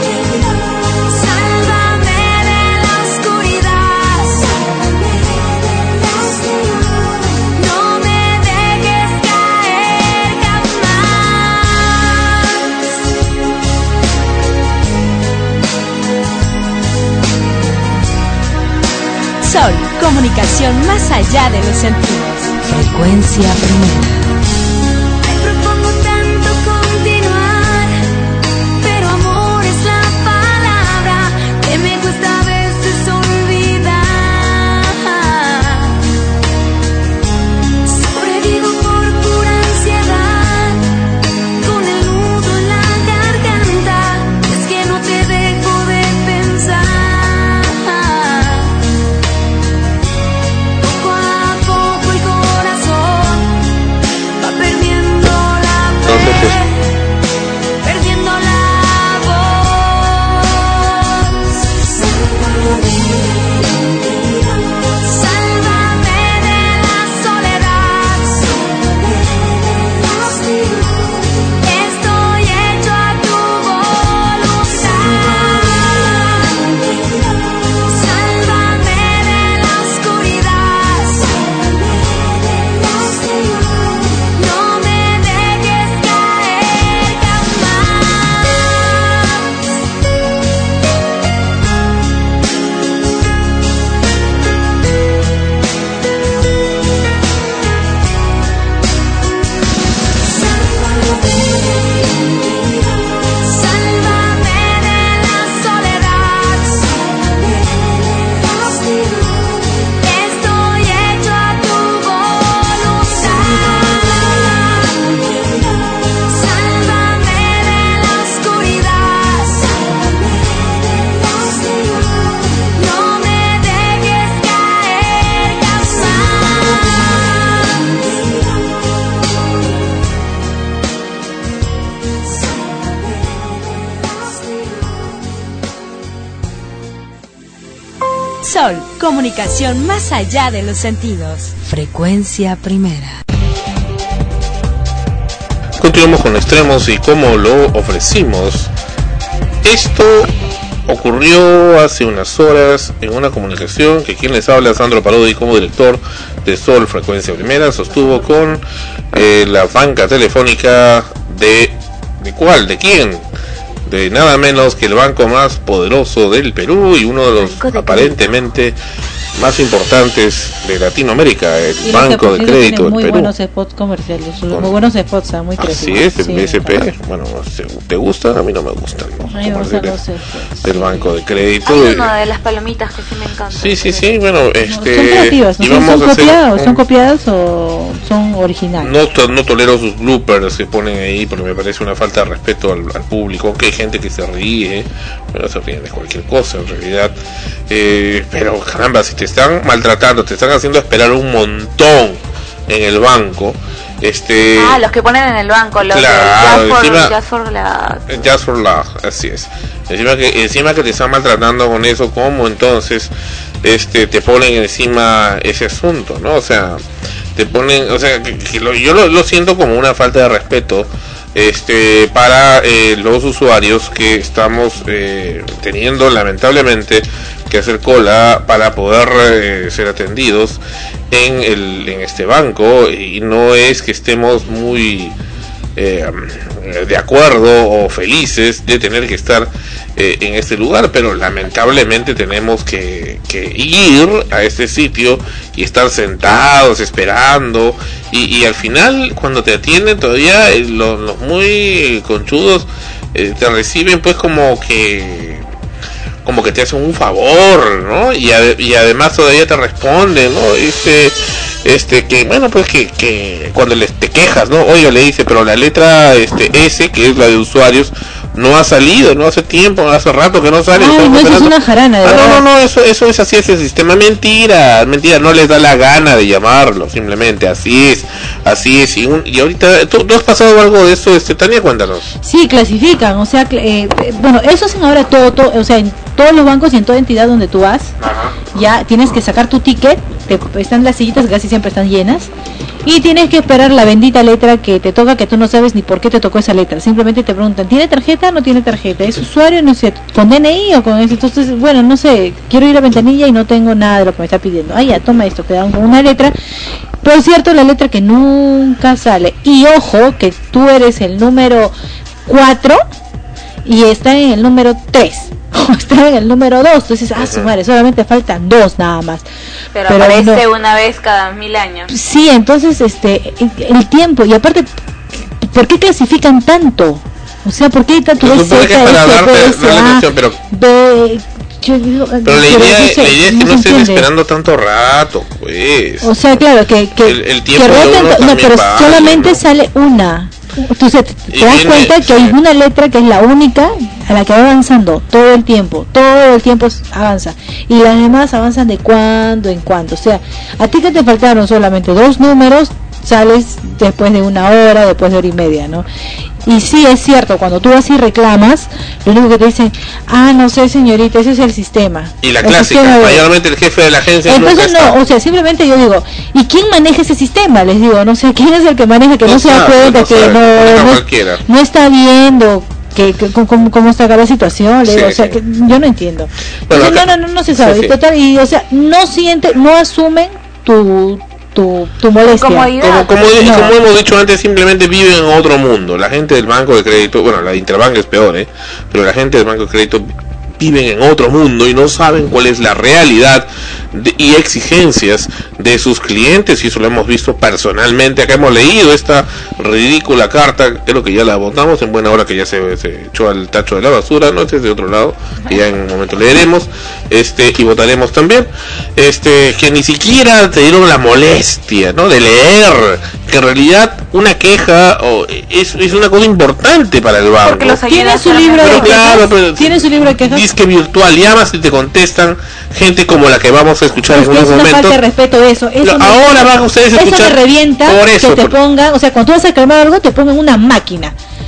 Sálvame de la oscuridad. No me dejes caer jamás. Sol, comunicación más allá de los sentidos. Frecuencia primera. Me propongo tanto continuar, pero amor es la palabra que me cuesta a veces olvidar. Sobrevivo por pura ansiedad, con el nudo en la garganta, es que no te dejo de pensar. Poco a poco el corazón Sol, comunicación más allá de los sentidos. Frecuencia primera. Continuamos con Extremos y cómo lo ofrecimos. Esto ocurrió hace unas horas en una comunicación que quien les habla, Sandro Parodi, como director de Sol Frecuencia Primera, sostuvo con eh, la banca telefónica de... ¿De cuál? ¿De quién? De nada menos que el banco más poderoso del Perú y uno de los aparentemente más importantes de Latinoamérica, el Y Banco de Crédito del muy Perú. buenos spots comerciales, muy buenos spots, ah, muy Así creativos. es, el Sí. B S P, bueno, ¿te gustan? A mí no me gustan, ¿no? A mí me gustan los Comerciales del Banco de Crédito. Hay de- uno de las palomitas que sí me encanta. Sí, sí, sí, bueno, este... Son creativas, ¿no? y ¿Son, vamos son a hacer copiadas, un- ¿Son copiadas o son originales? No, to- no tolero sus bloopers que ponen ahí porque me parece una falta de respeto al, al público, aunque hay gente que se ríe, pero se ríen de cualquier cosa en realidad. Eh, pero caramba, si te están maltratando, te están haciendo esperar un montón en el banco, este... Ah, los que ponen en el banco, los Claro, de Just for, encima- Just for la... Just for Love, así es. Encima que encima que te están maltratando con eso, ¿cómo entonces este te ponen encima ese asunto, no? O sea, te ponen, o sea, que, que lo- yo lo, lo siento como una falta de respeto este para eh, los usuarios que estamos eh, teniendo lamentablemente que hacer cola para poder eh, ser atendidos en el en este banco, y no es que estemos muy eh, de acuerdo o felices de tener que estar eh, en este lugar, pero lamentablemente tenemos que, que ir a este sitio y estar sentados esperando, y, y al final cuando te atienden todavía eh, los, los muy conchudos eh, te reciben pues como que como que te hacen un favor, ¿no? Y, ade- y además todavía te responden, ¿no? Este, este, que bueno, pues que, que cuando les te quejas, ¿no? Oye, le dice, pero la letra este S, que es la de usuarios, no ha salido, no hace tiempo, hace rato que no sale. Ay, estamos no, eso es esperando. una jarana, de Ah, verdad. no, no, no, eso, eso es así, es el sistema. Mentira, mentira, no les da la gana de llamarlo, simplemente así es, así es. Y, un, y ahorita, ¿tú, ¿tú has pasado algo de eso, este, Tania? Cuéntanos. Sí, clasifican, o sea, cl- eh, eh, bueno, eso hacen ahora todo, todo, o sea, en todos los bancos y en toda entidad donde tú vas, ya tienes que sacar tu ticket, te, están las sillitas que casi siempre están llenas, y tienes que esperar la bendita letra que te toca, que tú no sabes ni por qué te tocó esa letra, simplemente te preguntan, ¿tiene tarjeta o no tiene tarjeta? ¿Es usuario? No sé, ¿con D N I o con eso? Entonces, bueno, no sé, quiero ir a ventanilla y no tengo nada de lo que me está pidiendo. Ah, ya, toma esto, te dan con una letra, pero es cierto, la letra que nunca sale, y ojo, que tú eres el número cuatro y está en el número tres o está en el número dos, entonces, ah, su madre, solamente faltan dos nada más. Pero, Pero aparece no. una vez cada mil años. Sí, entonces, este, el tiempo, y aparte, ¿por qué clasifican tanto? O sea, ¿por qué tanto Se supone que es para darte, darle noción, pero, B, yo digo, pero la idea, no sé, la idea es que no no se estén entiende. esperando tanto rato, pues. O sea, claro, que, que, El- el que tiempo de roten uno to- no, también pero vale, solamente ¿no? sale una. Entonces te, Y te das viene- cuenta que hay una letra que es la única a la que va avanzando todo el tiempo, todo el tiempo s- avanza, y las demás avanzan de cuando en cuando. O sea, a ti que te faltaron solamente dos números, sales después de una hora, después de hora y media, ¿no? Y sí, es cierto, cuando tú vas y reclamas, lo único que te dicen, ah, no sé, señorita, ese es el sistema. Y la El clásica, sistema de- mayormente el jefe de la agencia nunca entonces está. no, o sea, simplemente yo digo, ¿y quién maneja ese sistema? Les digo, no sé, ¿quién es el que maneja, que no, No se da sabe, cuenta, no que sabe, no, maneja no, cualquiera. no está viendo que, que- cómo, cómo está acá la situación? Le digo, Sí, o sea, sí. que yo no entiendo. Bueno, Entonces, acá- no, no, no, no se sabe. sí, sí. Y, total, y, o sea, no siente, no asumen tu, tu, tu molestia. Como, como, di- No. como hemos dicho antes, simplemente viven en otro mundo. La gente del banco de crédito, bueno, la de Interbank es peor, ¿eh? Pero la gente del banco de crédito viven en otro mundo y no saben cuál es la realidad de- y exigencias de sus clientes, y eso lo hemos visto personalmente. Acá hemos leído esta ridícula carta, creo que ya la votamos en buena hora, que ya se, se echó al tacho de la basura, no, este es de otro lado, que ya en un momento leeremos este y votaremos también, este que ni siquiera te dieron la molestia, ¿no?, de leer que en realidad una queja o, es, es una cosa importante para el banco. Porque los ayuda Tiene a su hacer libro Pero de claro, quejas. pero- Tiene su libro de quejas. Disque virtual, llamas y te contestan gente como la que vamos a escuchar Es en que es unos una falta momentos. de respeto eso. eso Lo- me- ahora van ustedes a eso escuchar- me revienta por eso, que te por- pongan, o sea, cuando tú vas a reclamar algo te pongan una máquina.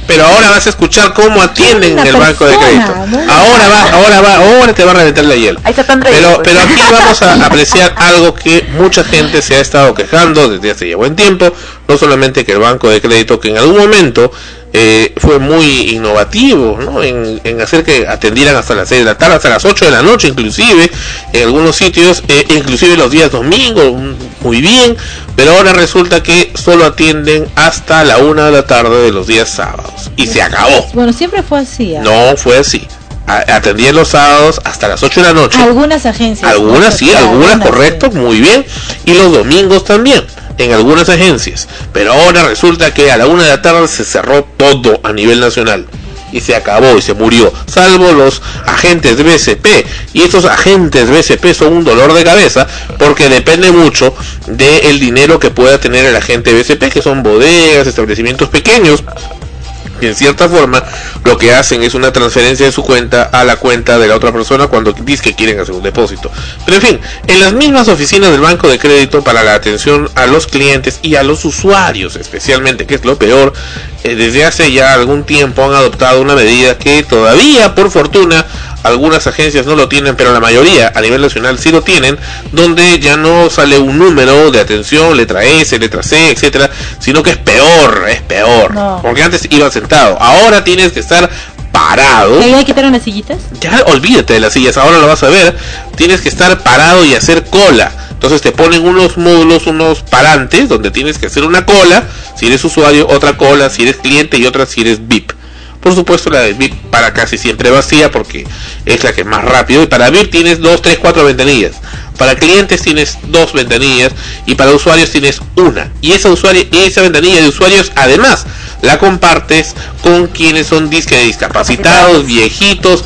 Pero ahora vas a escuchar cómo atienden en el banco de crédito. Ahora va, ahora va, ahora te va a reventar la hielo. Pero, pero aquí vamos a apreciar algo que mucha gente se ha estado quejando desde hace ya buen tiempo. No solamente que el banco de crédito, que en algún momento eh, fue muy innovativo, ¿no? En, en hacer que atendieran hasta las seis de la tarde, hasta las ocho de la noche inclusive, en algunos sitios, eh, inclusive los días domingos, muy bien, pero ahora resulta que solo atienden hasta la una de la tarde de los días sábados, y se acabó. Bueno, siempre fue así. ¿eh? No fue así. Atendían los sábados hasta las ocho de la noche. Algunas agencias. Algunas sí, algunas, algunas correcto, sí. Muy bien. Y los domingos también, en algunas agencias. Pero ahora resulta que a la una de la tarde se cerró todo a nivel nacional. Y se acabó y se murió. Salvo los agentes de B C P. Y estos agentes B C P son un dolor de cabeza, porque depende mucho del dinero que pueda tener el agente B C P, que son bodegas, establecimientos pequeños. Y en cierta forma lo que hacen es una transferencia de su cuenta a la cuenta de la otra persona cuando dice que quieren hacer un depósito. Pero en fin, en las mismas oficinas del banco de crédito, para la atención a los clientes y a los usuarios especialmente, que es lo peor, eh, desde hace ya algún tiempo han adoptado una medida que todavía, por fortuna, algunas agencias no lo tienen, pero la mayoría a nivel nacional sí lo tienen, donde ya no sale un número de atención, letra S, letra C, etcétera, sino que es peor, es peor, no. Porque antes ibas sentado, ahora tienes que estar parado. ¿Y hay que quitar unas sillitas? Ya olvídate de las sillas, ahora lo vas a ver, tienes que estar parado y hacer cola. Entonces te ponen unos módulos, unos parantes, donde tienes que hacer una cola, si eres usuario, otra cola, si eres cliente, y otra si eres V I P. Por supuesto, la de V I P para casi siempre vacía, porque es la que es más rápido. Y para V I P tienes dos, tres, cuatro ventanillas. Para clientes tienes dos ventanillas. Y para usuarios tienes una. Y esa usuario, esa ventanilla de usuarios, además, la compartes con quienes son disque discapacitados, viejitos,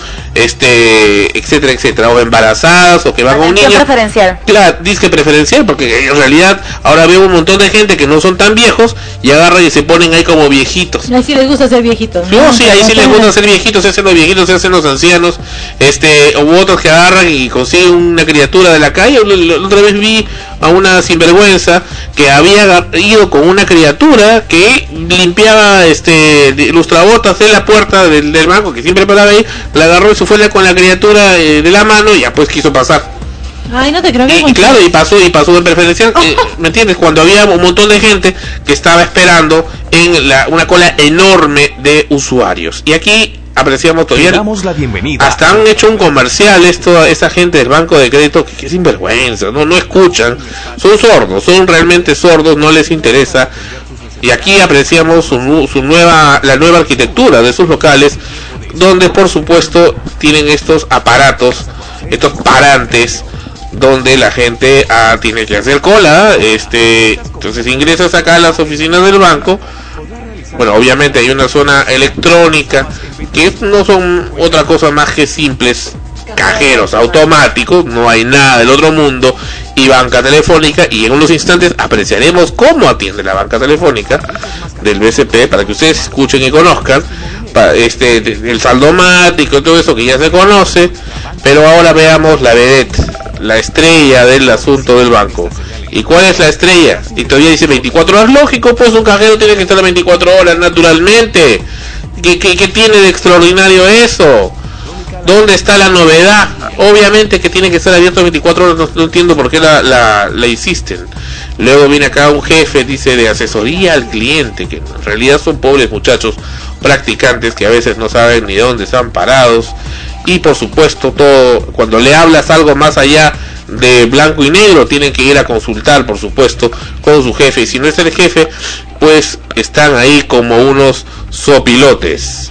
este, etcétera, etcétera, o embarazadas, o que van con un niño. Preferencial. Claro, disque preferencial, porque en realidad ahora veo un montón de gente que no son tan viejos y agarran y se ponen ahí como viejitos. Ahí sí les gusta ser viejitos. No, no sí, ahí sí les gusta ser viejitos, se hacen los viejitos, se hacen los ancianos, este, u otros que agarran y consiguen una criatura de la calle. La otra vez vi a una sinvergüenza que había ido con una criatura que limpiaba este lustrabotas de la puerta del, del banco, que siempre paraba ahí, la agarró y se fue con la criatura eh, de la mano, y ya pues quiso pasar. Ay, no te creo que y, y claro, y pasó y pasó en preferencial, eh, ¿me entiendes? Cuando había un montón de gente que estaba esperando en la, una cola enorme de usuarios. Y aquí apreciamos todavía, damos la bienvenida. Hasta han hecho un comercial esto, esa gente del banco de crédito, que, que es sinvergüenza, no, no escuchan, son sordos, son realmente sordos, no les interesa. Y aquí apreciamos su, su nueva, la nueva arquitectura de sus locales, donde por supuesto tienen estos aparatos, estos parantes, donde la gente ah, tiene que hacer cola. Este, entonces ingresas acá a las oficinas del banco. Bueno, obviamente hay una zona electrónica, que no son otra cosa más que simples cajeros automáticos, no hay nada del otro mundo, y banca telefónica. Y en unos instantes apreciaremos cómo atiende la banca telefónica del B C P, para que ustedes escuchen y conozcan este el saldomático y todo eso que ya se conoce. Pero ahora veamos la vedette, la estrella del asunto del banco. ¿Y cuál es la estrella? Y todavía dice veinticuatro horas. Lógico, pues un cajero tiene que estar las veinticuatro horas, naturalmente. ¿Qué, qué, qué tiene de extraordinario eso? ¿Dónde está la novedad? Obviamente que tiene que estar abierto veinticuatro horas, no, no entiendo por qué la, la, la insisten. Luego viene acá un jefe, dice, de asesoría al cliente, que en realidad son pobres muchachos practicantes que a veces no saben ni dónde están parados. Y por supuesto, todo, cuando le hablas algo más allá de blanco y negro, tienen que ir a consultar, por supuesto, con su jefe. Y si no es el jefe, pues están ahí como unos sopilotes.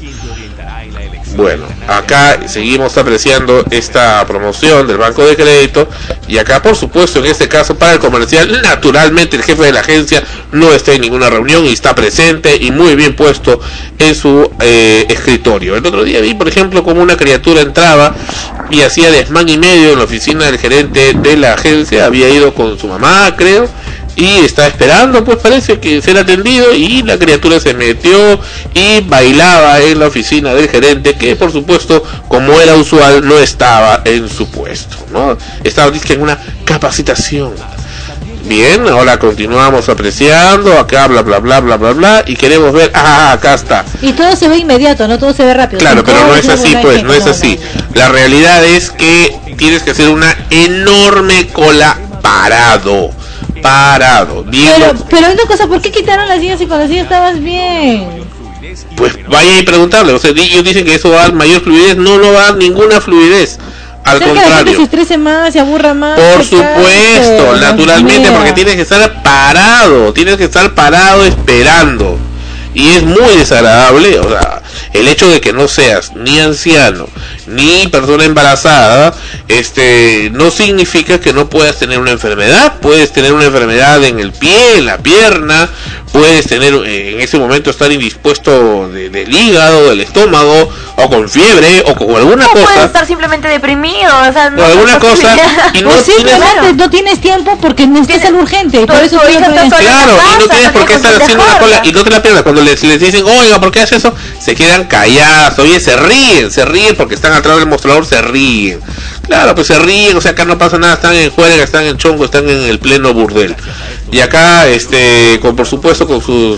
Bueno, acá seguimos apreciando esta promoción del banco de crédito. Y acá, por supuesto, en este caso para el comercial, naturalmente el jefe de la agencia no está en ninguna reunión y está presente y muy bien puesto en su eh, escritorio. El otro día vi, por ejemplo, como una criatura entraba y hacía desmán y medio en la oficina del gerente de la agencia. Había ido con su mamá, creo, y está esperando, pues parece que ser atendido, y la criatura se metió y bailaba en la oficina del gerente, que por supuesto, como era usual, no estaba en su puesto, ¿no? Estaba, dice, en una capacitación. Bien, ahora continuamos apreciando, acá bla bla bla bla bla bla, y queremos ver, ah, acá está. Y todo se ve inmediato, no todo se ve rápido. Claro, pero no es así, pues, no es no, así. La realidad es que tienes que hacer una enorme cola parado, parado. Diego, pero, pero una cosa, ¿por qué quitaron las sillas y con las sillas estabas bien? Pues vaya y preguntarle, o sea, ellos dicen que eso va a dar mayor fluidez, no, no va a dar ninguna fluidez. Al Cerca contrario. de que se estrese más, se aburra más. Por supuesto, caso, naturalmente, porque tienes que estar parado, tienes que estar parado esperando. Y es muy desagradable, o sea, el hecho de que no seas ni anciano ni persona embarazada, este, no significa que no puedas tener una enfermedad. Puedes tener una enfermedad en el pie, en la pierna, puedes tener eh, en ese momento estar indispuesto de, del hígado, del estómago, o con fiebre, o con alguna no cosa. Puedes estar simplemente deprimido, o sea, no o alguna cosa, y no o simplemente tienes... no tienes tiempo porque necesitas algo urgente. Por eso Claro, y no tienes por qué estar haciendo una cola y no te la pierdas. Cuando les, les dicen, oiga, ¿por qué haces eso? Se quedan callados, oye, se ríen, se ríen porque están atrás del mostrador, se ríen. Claro, pues se ríen, o sea, acá no pasa nada, están en juerga, están en chongo, están en el pleno burdel. Y acá, este, con por supuesto con sus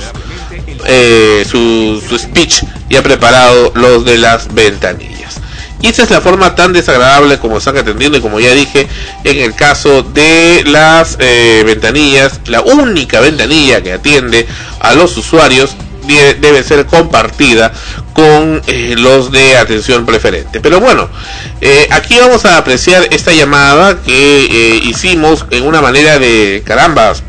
eh, su, su speech ya preparado, los de las ventanillas. Y esa es la forma tan desagradable como están atendiendo, y como ya dije, en el caso de las eh, ventanillas, la única ventanilla que atiende a los usuarios debe, debe ser compartida con eh, los de atención preferente. Pero bueno, eh, aquí vamos a apreciar esta llamada que eh, hicimos en una manera de carambas,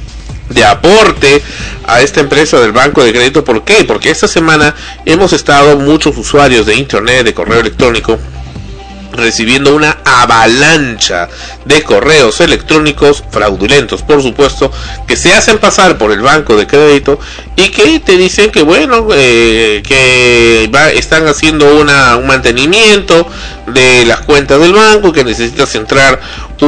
de aporte a esta empresa del banco de crédito. ¿Por qué? Porque esta semana hemos estado muchos usuarios de internet, de correo electrónico, recibiendo una avalancha de correos electrónicos fraudulentos, por supuesto, que se hacen pasar por el banco de crédito y que te dicen que bueno, eh, que va, están haciendo una, un mantenimiento de las cuentas del banco, que necesitas entrar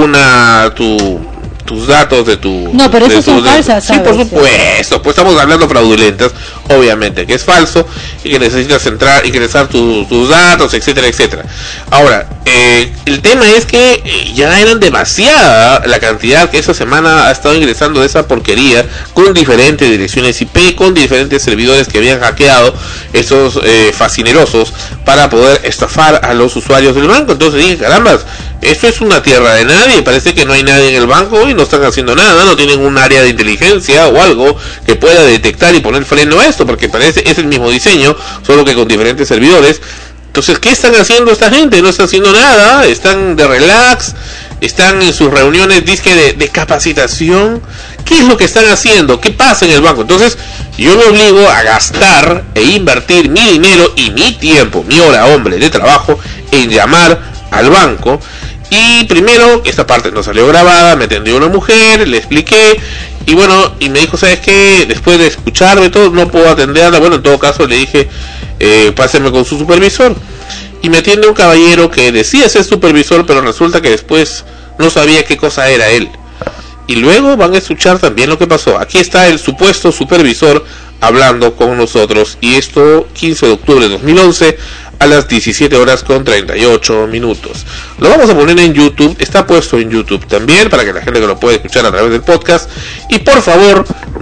una tu tus datos de tu... No, pero eso son falsas, sí, por supuesto, pues estamos hablando fraudulentas, obviamente, que es falso y que necesitas entrar, ingresar tu, tus datos, etcétera, etcétera. Ahora, eh, el tema es que ya eran demasiada la cantidad que esa semana ha estado ingresando de esa porquería, con diferentes direcciones I P, con diferentes servidores que habían hackeado esos eh, fascinerosos para poder estafar a los usuarios del banco. Entonces dije, carambas, esto es una tierra de nadie, parece que no hay nadie en el banco y no están haciendo nada, no tienen un área de inteligencia o algo que pueda detectar y poner freno a esto, porque parece es el mismo diseño, solo que con diferentes servidores. Entonces, ¿qué están haciendo esta gente? No están haciendo nada, están de relax, están en sus reuniones disque de, de capacitación. ¿Qué es lo que están haciendo? ¿Qué pasa en el banco? Entonces, yo me obligo a gastar e invertir mi dinero y mi tiempo, mi hora hombre de trabajo, en llamar al banco. Y primero, esta parte no salió grabada, me atendió una mujer, le expliqué, y bueno, y me dijo, ¿sabes qué? Después de escucharme todo, no puedo atenderla. Bueno, en todo caso le dije, eh, páseme con su supervisor. Y me atiende un caballero que decía ser supervisor, pero resulta que después no sabía qué cosa era él. Y luego van a escuchar también lo que pasó. Aquí está el supuesto supervisor hablando con nosotros, y esto quince de octubre de dos mil once a las diecisiete horas con treinta y ocho minutos. Lo vamos a poner en YouTube, está puesto en YouTube también, para que la gente que lo puede escuchar a través del podcast. Y por favor,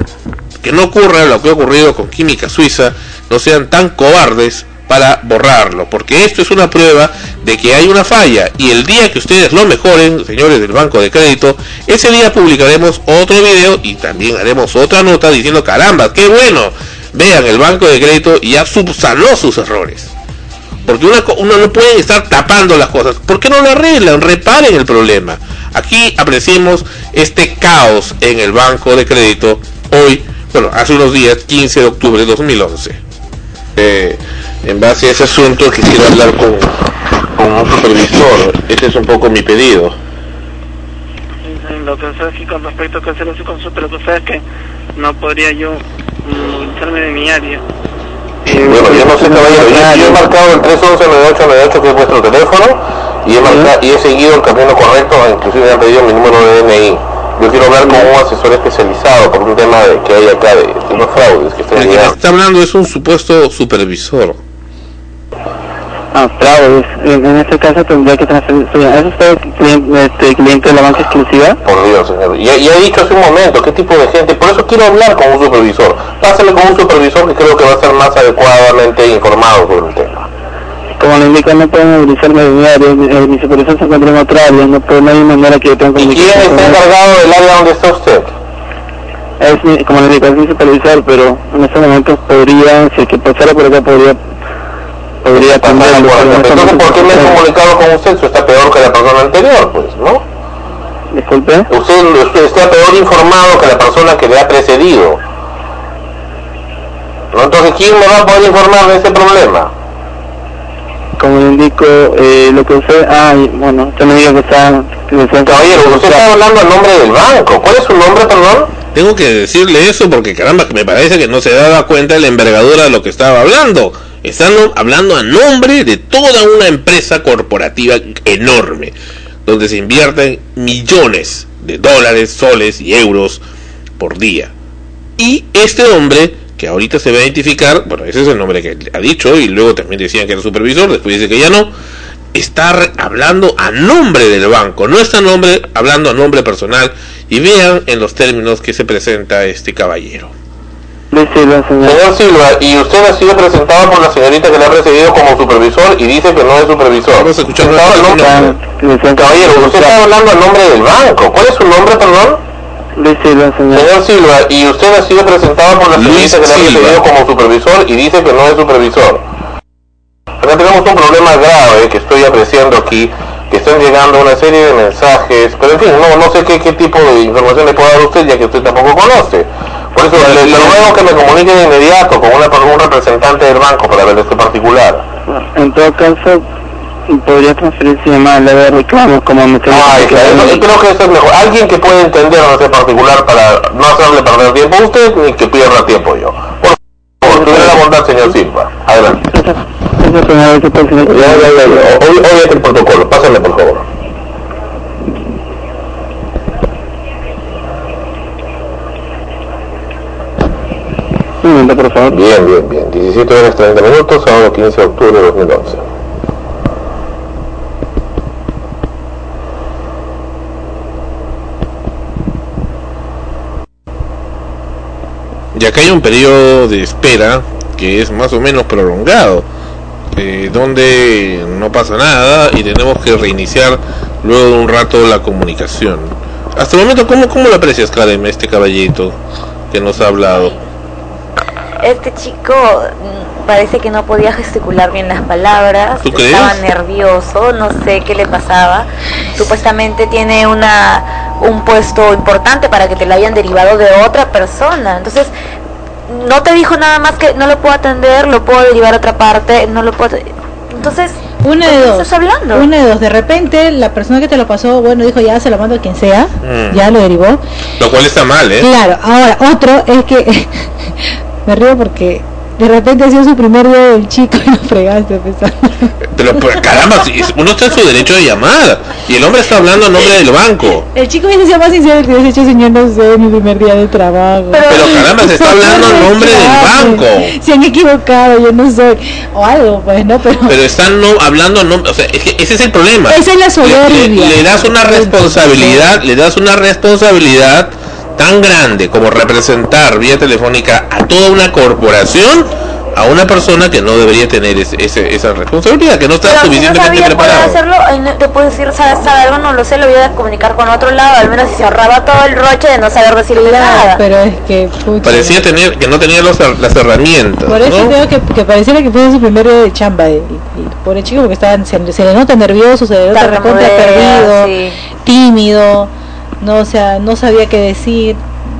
que no ocurra lo que ha ocurrido con Química Suiza, no sean tan cobardes para borrarlo, porque esto es una prueba de que hay una falla, y el día que ustedes lo mejoren, señores del banco de crédito, ese día publicaremos otro video y también haremos otra nota diciendo, caramba, qué bueno, vean, el banco de crédito ya subsanó sus errores. Porque una, uno no puede estar tapando las cosas. ¿Por qué no lo arreglan? Reparen el problema. Aquí apreciemos este caos en el banco de crédito hoy, bueno, hace unos días, quince de octubre de dos mil once. Eh, en base a ese asunto quisiera hablar con, con un supervisor. Ese es un poco mi pedido. Lo que sé es que con respecto a que hacer su consulta, lo que sé es que no podría yo mm, salirme de mi área. Bueno, yo no sé, caballero, yo, yo he marcado el tres once nueve ocho nueve ocho, que es vuestro teléfono, y he, marcado, y he seguido el camino correcto, inclusive me han pedido mi número de D N I. Yo quiero hablar con un asesor especializado por un tema de, que hay acá de, de unos fraudes que están llegando. El que está hablando es un supuesto supervisor. Ah, fraudes. En, en este caso tendría que transferir. ¿Es usted cliente, este, cliente de la banca exclusiva? Por Dios, señor. Y, y he dicho hace un momento qué tipo de gente. Por eso quiero hablar con un supervisor. Pásale con un supervisor que creo que va a ser más adecuadamente informado sobre el tema. Como le indico, no pueden movilizarme de mi área. Mi, mi supervisor se encuentra en otra área. No, puedo, no hay manera que yo tenga ¿Y quién está encargado del área donde está usted? Es mi, como le digo, es mi supervisor, pero en estos momentos podría, si es que pasara por acá, podría podría atenderlo. Entonces, ¿por qué me he comunicado con usted? Usted está peor que la persona anterior, pues, ¿no? Disculpe. Usted, usted está peor informado que la persona que le ha precedido, ¿no? Entonces, ¿quién me va a poder informar de ese problema? Como le indico, eh, lo que usted... Ah, bueno, usted me dijo que está... Caballero, usted está hablando en nombre del banco. ¿Cuál es su nombre, perdón? Tengo que decirle eso porque, caramba, me parece que no se daba cuenta de la envergadura de lo que estaba hablando. Están hablando a nombre de toda una empresa corporativa enorme, donde se invierten millones de dólares, soles y euros por día. Y este hombre, que ahorita se va a identificar, bueno, ese es el nombre que ha dicho, y luego también decían que era supervisor, después dice que ya no, está hablando a nombre del banco, no está nombre, hablando a nombre personal, y vean en los términos que se presenta este caballero. Silva, señor. Señor Silva, y usted ha sido presentado por la señorita que le ha precedido como supervisor y dice que no es supervisor. Vamos a escuchar Está hablando... Caballero, usted está hablando a nombre del banco. ¿Cuál es su nombre, perdón? Luis Silva, señor. Señor Silva, y usted ha sido presentado por la señorita que le ha precedido como supervisor y dice que no es supervisor. Acá tenemos un problema grave que estoy apreciando aquí, que están llegando una serie de mensajes, pero en fin, no, no sé qué, qué tipo de información le puede dar usted, ya que usted tampoco conoce. Por eso le, le ruego que me comunique de inmediato con una, un representante del banco para ver este particular. En todo caso, podría transferirse llamada de reclamos como me tengo. Ay, claro, yo creo que eso es mejor. Alguien que pueda entender a ese particular para no hacerle perder tiempo a usted ni que pierda tiempo yo. Por favor, tuviera la bondad, señor Silva. Adelante. Ya, ya, ya, ya. Hoy, hoy es el protocolo. Pásenle, por favor. Por favor. Bien, bien, bien. diecisiete horas treinta minutos, sábado quince de octubre de dos mil once. Y acá hay un periodo de espera que es más o menos prolongado, eh, donde no pasa nada y tenemos que reiniciar luego de un rato la comunicación. Hasta el momento, ¿cómo, cómo lo aprecias, Karen, este caballito que nos ha hablado? Este chico parece que no podía gesticular bien las palabras, ¿Tú crees? Estaba nervioso, no sé qué le pasaba. Supuestamente tiene una un puesto importante para que te lo hayan derivado de otra persona. Entonces, no te dijo nada más que no lo puedo atender, lo puedo derivar a otra parte, no lo puedo... Entonces, una de dos, estás hablando? Una de dos, de repente la persona que te lo pasó, bueno, dijo ya se lo mando a quien sea, Mm. ya lo derivó. Lo cual está mal, ¿eh? Claro, ahora, otro es que me río porque de repente ha sido su primer día del chico y lo fregaste pensando. Pero pues, caramba, si uno está en su derecho de llamar y el hombre está hablando a nombre del banco. El chico hubiese sido más sincero que hubiese dicho, señor, no sé, mi primer día de trabajo. Pero, pero caramba, se está hablando a nombre del banco. Se han equivocado, yo no soy. O algo, pues, ¿no? Pero, pero están no, hablando a nombre, o sea, es que ese es el problema. Esa es la soberbia. Le, le, le das una responsabilidad, le das una responsabilidad tan grande como representar vía telefónica a toda una corporación, a una persona que no debería tener ese, ese, esa responsabilidad, que no está pero suficientemente si no sabía preparado. hacerlo, ahí no, te puedo decir, ¿sabes, sabe algo? No lo sé, lo voy a comunicar con otro lado, al menos si se ahorraba todo el roche de no saber decirle nada. Pero es que, pucha, parecía tener que no tenía los, las herramientas. por eso ¿no? creo que, que pareciera que fue su primer día de chamba. Y, y pobre chico, porque estaba, se, se le nota nervioso, se le nota recontra perdido, sí. tímido, no, o sea, no sabía qué decir.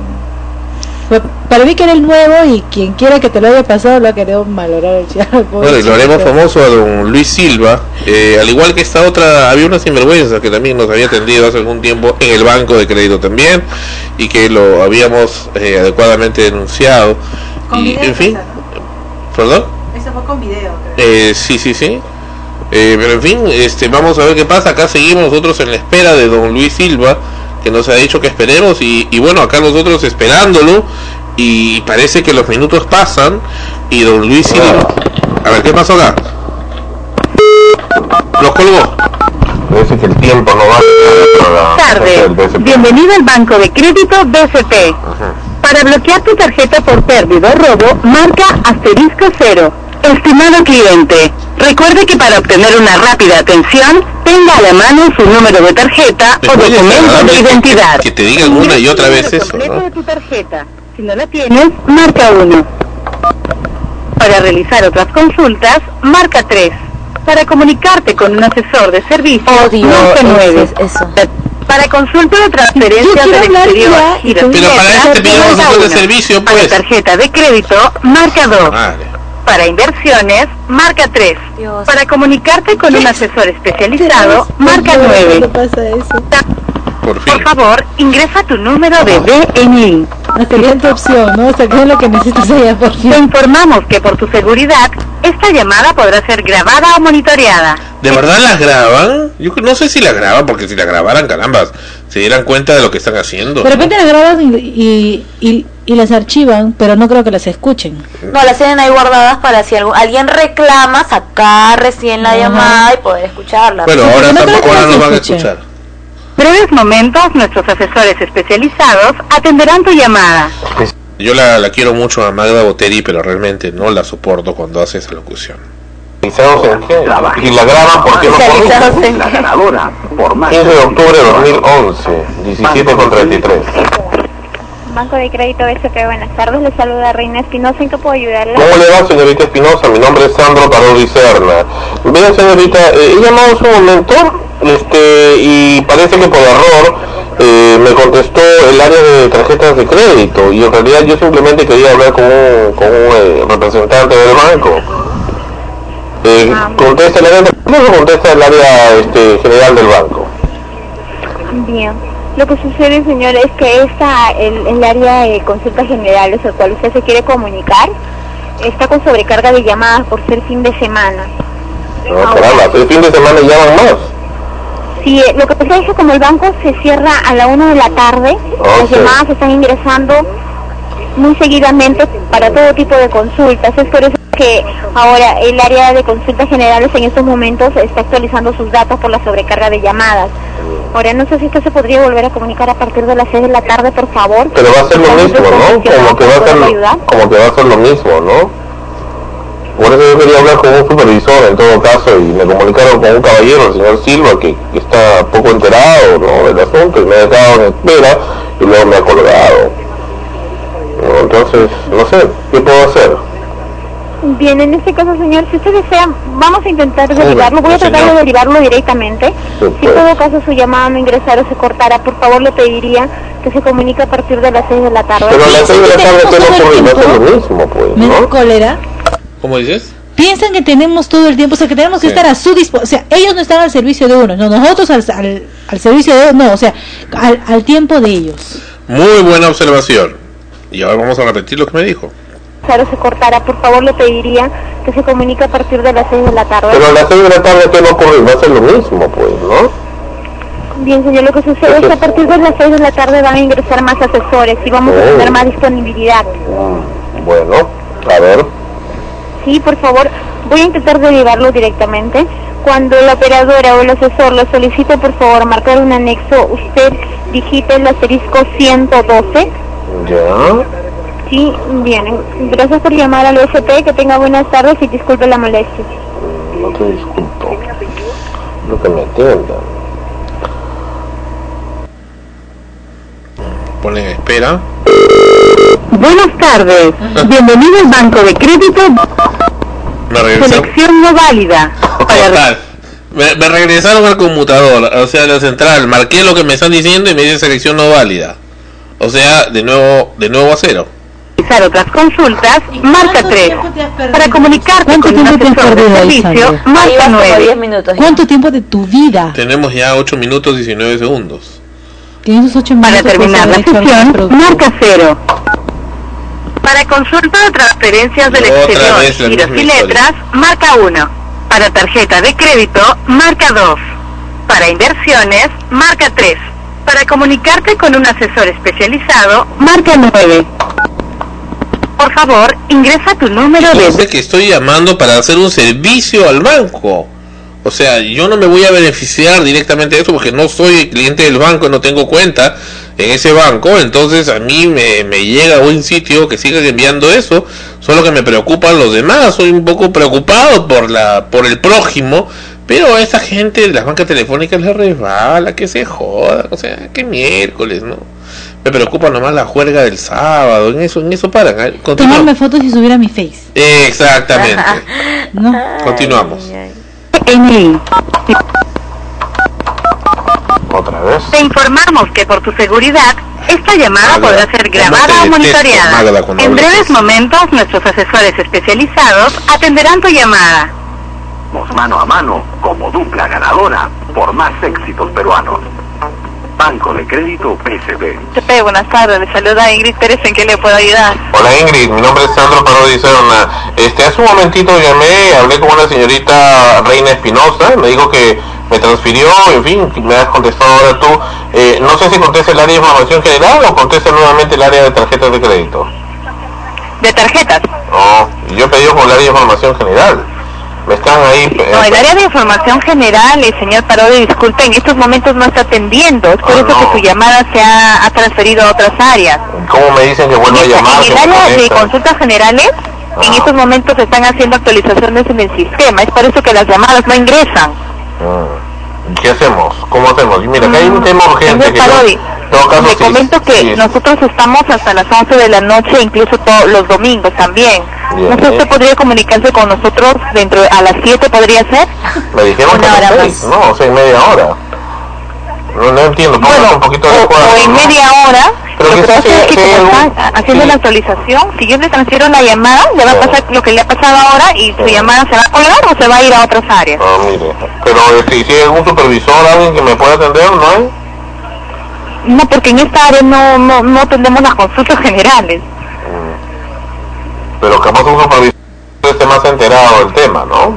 Para mí que era el nuevo y quien quiera que te lo haya pasado lo ha querido valorar el chico. Bueno, y lo haremos famoso a don Luis Silva, eh, al igual que esta otra, había una sinvergüenza que también nos había atendido hace algún tiempo en el banco de crédito también, y que lo habíamos eh, adecuadamente denunciado. Con y video, en fin, ¿no? ¿perdón? Eso fue con video, creo. Eh, sí, sí, sí. Eh, pero en fin, este, vamos a ver qué pasa. Acá seguimos nosotros en la espera de don Luis Silva, que nos ha dicho que esperemos, y, y bueno, acá nosotros esperándolo, y parece que los minutos pasan y don Luis Silva, a ver qué pasó acá. Lo colgó. Parece que el tiempo no va. Tarde. Bienvenido al Banco de Crédito B C P. Ajá. Para bloquear tu tarjeta por pérdida o robo, marca asterisco cero. Estimado cliente, recuerde que para obtener una rápida atención, tenga a la mano su número de tarjeta o documento de identidad. Que te digan una y otra vez eso, completo ¿no? de tu tarjeta. Si no la tienes, marca uno. Para realizar otras consultas, marca tres. Para comunicarte con un asesor de servicio, Odio marca nueve. eso. Para consulta de transferencias del exterior, giros y Pero para letras, eso te piden un marca asesor de uno. servicio, Para pues. tarjeta de crédito, marca dos. Vale. Para inversiones, marca tres. Para comunicarte con un asesor especializado, marca nueve. pasa eso? Por fin. Por favor, ingresa tu número de D N I. Hasta que tu opción, ¿no? Hasta que es lo que necesitas allá por fin. Te informamos que por tu seguridad, esta llamada podrá ser grabada o monitoreada. ¿De verdad las graban? Yo no sé si las graban, porque si las grabaran, carambas, se dieran cuenta de lo que están haciendo. De repente las graban y, y, y, y las archivan, pero no creo que las escuchen. No, las tienen ahí guardadas para si algo, alguien reclama, sacar recién la Ajá. llamada y poder escucharla. Bueno, Sí, ahora pero no creo tampoco que ahora las nos van a escuchen. escuchar. Breves momentos, nuestros asesores especializados atenderán tu llamada. Yo la, la quiero mucho a Magda Boteri, pero realmente no la soporto cuando hace esa locución. ¿Especializados en qué? Y la graban porque no Especializados en la ganadora, por quince de octubre de dos mil once, diecisiete con treinta y tres. Banco de Crédito B C P, buenas tardes, le saluda Reina Espinosa, ¿en qué puedo ayudarle? ¿Cómo le va, señorita Espinosa? Mi nombre es Sandro Parodi Serna. Mira, señorita, eh, he llamado en su momento, este, y parece que por error eh, me contestó el área de tarjetas de crédito, y en realidad yo simplemente quería hablar con un, con un eh, representante del banco. Eh, Ah. contesta el área, ¿cómo se contesta el área este, general del banco? Bien, lo que sucede, señor, es que esta, el, el área de consultas generales al cual usted se quiere comunicar, está con sobrecarga de llamadas por ser fin de semana. No, caramba, el fin de semana llaman más. Sí, eh, lo que pasa es que como el banco se cierra a la una de la tarde, las Ok. llamadas están ingresando muy seguidamente para todo tipo de consultas. Es por eso que ahora el área de consultas generales en estos momentos está actualizando sus datos por la sobrecarga de llamadas. Ahora no sé si usted se podría volver a comunicar a partir de las seis de la tarde, por favor. Pero va a ser lo mismo, ¿no? Como que va a ser, como que va a ser lo mismo, ¿no? Por eso yo quería hablar con un supervisor en todo caso y me comunicaron con un caballero, el señor Silva, que, que está poco enterado, ¿no?, del asunto, y me ha dejado en espera y luego me ha colgado. ¿No? Entonces, no sé, ¿qué puedo hacer? Bien, en este caso, señor, si usted desea, vamos a intentar Sí, derivarlo. Voy a sí, tratar señor. de derivarlo directamente. Sí, Si en pues. todo caso su llamada no ingresara o se cortara, por favor le pediría que se comunique a partir de las seis de la tarde. Pero a las seis de la tarde que no ocurre, va a ser lo mismo, pues, ¿Me da ¿no? cólera? ¿Cómo dices? Piensan que tenemos todo el tiempo, o sea, que tenemos que Sí. estar a su disposición. O sea, ellos no están al servicio de uno, no, nosotros al, al, al servicio de no, o sea, al, al tiempo de ellos. Muy buena observación. Y ahora vamos a repetir lo que me dijo. Claro, se cortara, por favor le pediría que se comunique a partir de las seis de la tarde. Pero a las seis de la tarde que no ocurre, va a ser lo mismo, pues, ¿no? Bien, señor, lo que sucede es que a partir de las seis de la tarde van a ingresar más asesores y vamos a Oh. tener más disponibilidad. Bueno, a ver. Sí, por favor, voy a intentar derivarlo directamente. Cuando la operadora o el asesor lo solicite, por favor, marcar un anexo, usted digite el asterisco ciento doce. Ya. Sí, bien, gracias por llamar al O S P, que tenga buenas tardes y disculpe la molestia. No te disculpo. Lo que me entiendan. Ponen espera. Buenas tardes, bienvenido al Banco de Crédito. Me regresaron. Selección no válida. Total. Me, me regresaron al conmutador, o sea, a la central. Marqué lo que me están diciendo y me dice selección no válida. O sea, de nuevo, de nuevo a cero. Realizar otras consultas, marca tres. Para comunicarte con un tiempo te has asesor de perdido ahí, servicio, Sandra? marca nueve. minutos. ¿Cuánto tiempo de tu vida? Tenemos ya ocho minutos diecinueve segundos. Que en esos ocho minutos Para terminar la puedes haber hecho algo sesión, productivo. marca cero. Para consulta de transferencias del Otra exterior, vez la giros misma y historia. letras, marca uno. Para tarjeta de crédito, marca dos. Para inversiones, marca tres. Para comunicarte con un asesor especializado, marca nueve. Por favor, ingresa tu número de... Dice que estoy llamando para hacer un servicio al banco. O sea, yo no me voy a beneficiar directamente de eso porque no soy cliente del banco, no tengo cuenta en ese banco. Entonces a mí me, me llega a un sitio que siga enviando eso. Solo que me preocupan los demás. Soy un poco preocupado por la por el prójimo. Pero a esa gente de las bancas telefónicas les resbala, que se joda. O sea, que miércoles, ¿no? Me preocupa nomás la juerga del sábado. En eso, en eso paran. Tomarme fotos y subir a mi face. Exactamente. No. Continuamos. ¿Otra vez? Te informamos que por tu seguridad, esta llamada Magda, podrá ser grabada Magda, o monitoreada. Magda, cuando En hablas breves así. momentos, nuestros asesores especializados atenderán tu llamada. Mano a mano, como dupla ganadora, por más éxitos peruanos. Banco de Crédito B C P. T P, buenas tardes, le saluda Ingrid Pérez, ¿en qué le puedo ayudar? Hola Ingrid, mi nombre es Sandro Parodi Serna. Este, hace un momentito llamé, hablé con una señorita Reina Espinosa, me dijo que me transfirió, en fin, que me has contestado ahora tú. Eh, no sé si contesta el área de información general o contesta nuevamente el área de tarjetas de crédito. ¿De tarjetas? No, yo pedí por el área de información general. Me están ahí... Eh, No, el área de información general, el señor Parodi, disculpe, en estos momentos no está atendiendo, es por Ah, eso no. que su llamada se ha, ha transferido a otras áreas. ¿Cómo me dicen que vuelvo a En llamar? el que me área de conectan? consultas generales, en estos momentos se están haciendo actualizaciones en el sistema, es por eso que las llamadas no ingresan. Mm, ¿Qué hacemos? ¿Cómo hacemos? Y mira, que hay un tema urgente Señor que yo, Parodi, en todo caso, le sí, comento que sí, nosotros estamos hasta las once de la noche, incluso todos los domingos también. Bien, No sé si usted bien. podría comunicarse con nosotros dentro de- a las siete, ¿podría ser? me dijeron que Una a hora las seis, más. no, o sea, en media hora. No, no entiendo, póngase un poquito de O, acuerdo, o en ¿no? media hora, Pero lo que que pasa sí, es que sí, como algún- están haciendo sí. la actualización, si yo le transfiero la llamada, le va a pasar lo que le ha pasado ahora y su llamada se va a colgar o se va a ir a otras áreas. Ah, mire, pero este, si hay algún supervisor, alguien que me pueda atender, ¿no hay? No, porque en esta área no, no, no tenemos las consultas generales. Pero capaz un supervisor esté más enterado del tema, ¿no?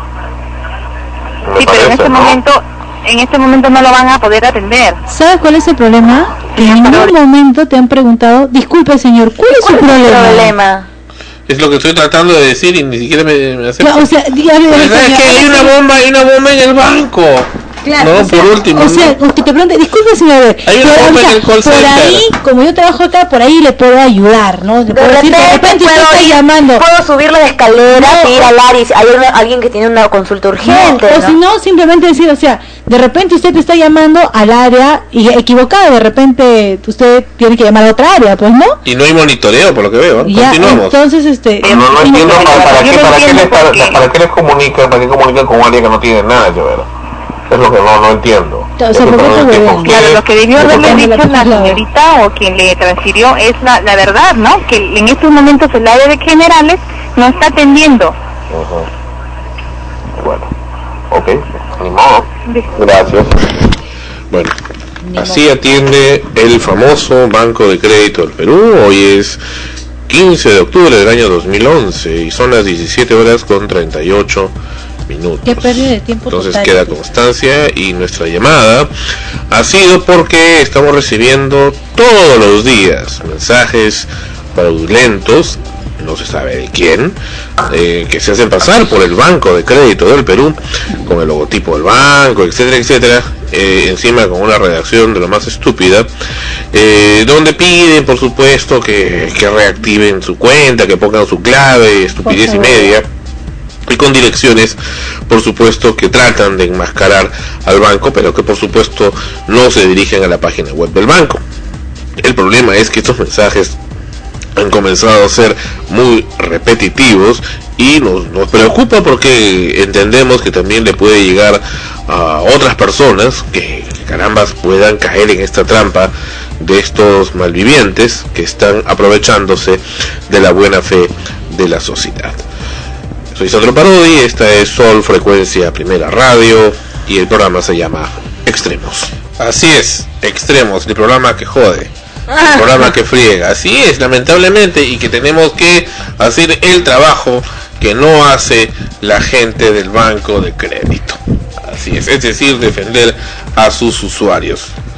Me Sí, pero en parece, este ¿no? momento, en este momento no lo van a poder atender. ¿Sabes cuál es el problema? Que en ningún momento te han preguntado, disculpe señor, ¿cuál es su problema? Es lo que estoy tratando de decir y ni siquiera me, me acepta. Claro, o sea, dígame, Pero ¿sabes señor, qué? Hay una señor. bomba, hay una bomba en el banco. Claro, no, o sea, por último. o sea, ¿no? que te pregunte, disculpe señor, Hay una pero, bomba o sea, en el call por center. ahí, como yo trabajo acá, por ahí le puedo ayudar, ¿no? Le puedo decir, de repente usted está llamando. Puedo subir las escaleras, No, ir al área y si hay una- alguien que tiene una consulta urgente, No, o ¿no? si no, simplemente decir, o sea, de repente usted te está llamando al área y equivocado, de repente usted tiene que llamar a otra área, pues, ¿no? Y no hay monitoreo, por lo que veo. ¿eh? Ya, Continuamos. entonces, este... No, no entiendo para, para qué, para qué les, para, para qué les comunican, para qué comunican con un área que no tiene nada que ver. Es lo que no, no entiendo. O sea, Es lo que no entiendo. ¿Por qué? Claro, lo que debió ¿Por haberle qué? dicho la señorita o quien le transfirió es la, la verdad, ¿no? Que en estos momentos el área de generales no está atendiendo. Ujú. Bueno, ok, ni modo. Gracias. Bueno, así atiende el famoso Banco de Crédito del Perú. Hoy es quince de octubre del año dos mil once y son las diecisiete horas con treinta y ocho minutos. Qué pérdida de tiempo Entonces total. queda constancia y nuestra llamada ha sido porque estamos recibiendo todos los días mensajes fraudulentos, no se sabe de quién, eh, que se hacen pasar por el Banco de Crédito del Perú con el logotipo del banco, etcétera, etcétera, eh, encima con una redacción de lo más estúpida, eh, donde piden por supuesto que, que reactiven su cuenta, que pongan su clave, estupidez y media, y con direcciones por supuesto que tratan de enmascarar al banco, pero que por supuesto no se dirigen a la página web del banco. El problema es que estos mensajes han comenzado a ser muy repetitivos y nos, nos preocupa porque entendemos que también le puede llegar a otras personas que, que carambas puedan caer en esta trampa de estos malvivientes que están aprovechándose de la buena fe de la sociedad. Soy Sandro Parodi, esta es Sol Frecuencia Primera Radio y el programa se llama Extremos. Así es, Extremos, el programa que jode, el programa que friega. Así es, lamentablemente, y que tenemos que hacer el trabajo que no hace la gente del Banco de Crédito. Así es, es decir, defender a sus usuarios.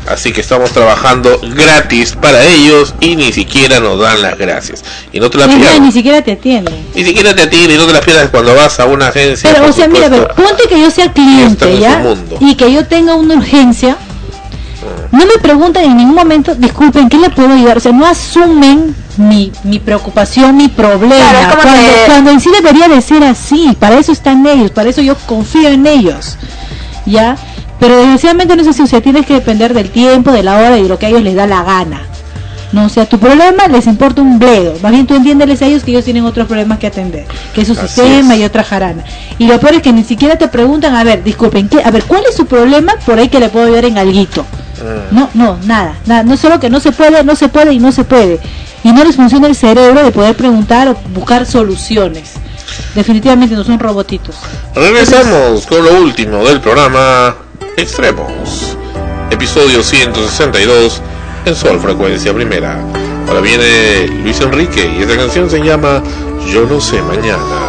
Así que estamos trabajando gratis para ellos y ni siquiera nos dan las gracias. Y no te las pierdas. Ni siquiera te atienden. Ni siquiera te atienden y no te las pierdas cuando vas a una agencia. Pero, o sea, mira, pero, ponte que yo sea cliente, ¿ya? Y que yo tenga una urgencia. No me preguntan en ningún momento, disculpen, ¿qué le puedo ayudar? O sea, no asumen mi, mi preocupación, mi problema. Claro, cuando, que... cuando en sí debería de ser así. Para eso están ellos, para eso yo confío en ellos. ¿Ya? Pero desgraciadamente no es así, o sea, tienes que depender del tiempo, de la hora y de lo que a ellos les da la gana. No, o sea, tu problema les importa un bledo. Más bien tú entiéndeles a ellos que ellos tienen otros problemas que atender, que es su así sistema es. Y otra jarana. Y lo peor es que ni siquiera te preguntan, a ver, disculpen, ¿qué? A ver, ¿cuál es su problema? Por ahí que le puedo ayudar en alguito. Mm. No, no, nada, nada. No es solo que no se puede, no se puede y no se puede. Y no les funciona el cerebro de poder preguntar o buscar soluciones. Definitivamente no son robotitos. Regresamos Entonces, con lo último del programa Extremos, episodio ciento sesenta y dos en Sol Frecuencia Primera. Ahora viene Luis Enrique y esta canción se llama Yo no sé mañana.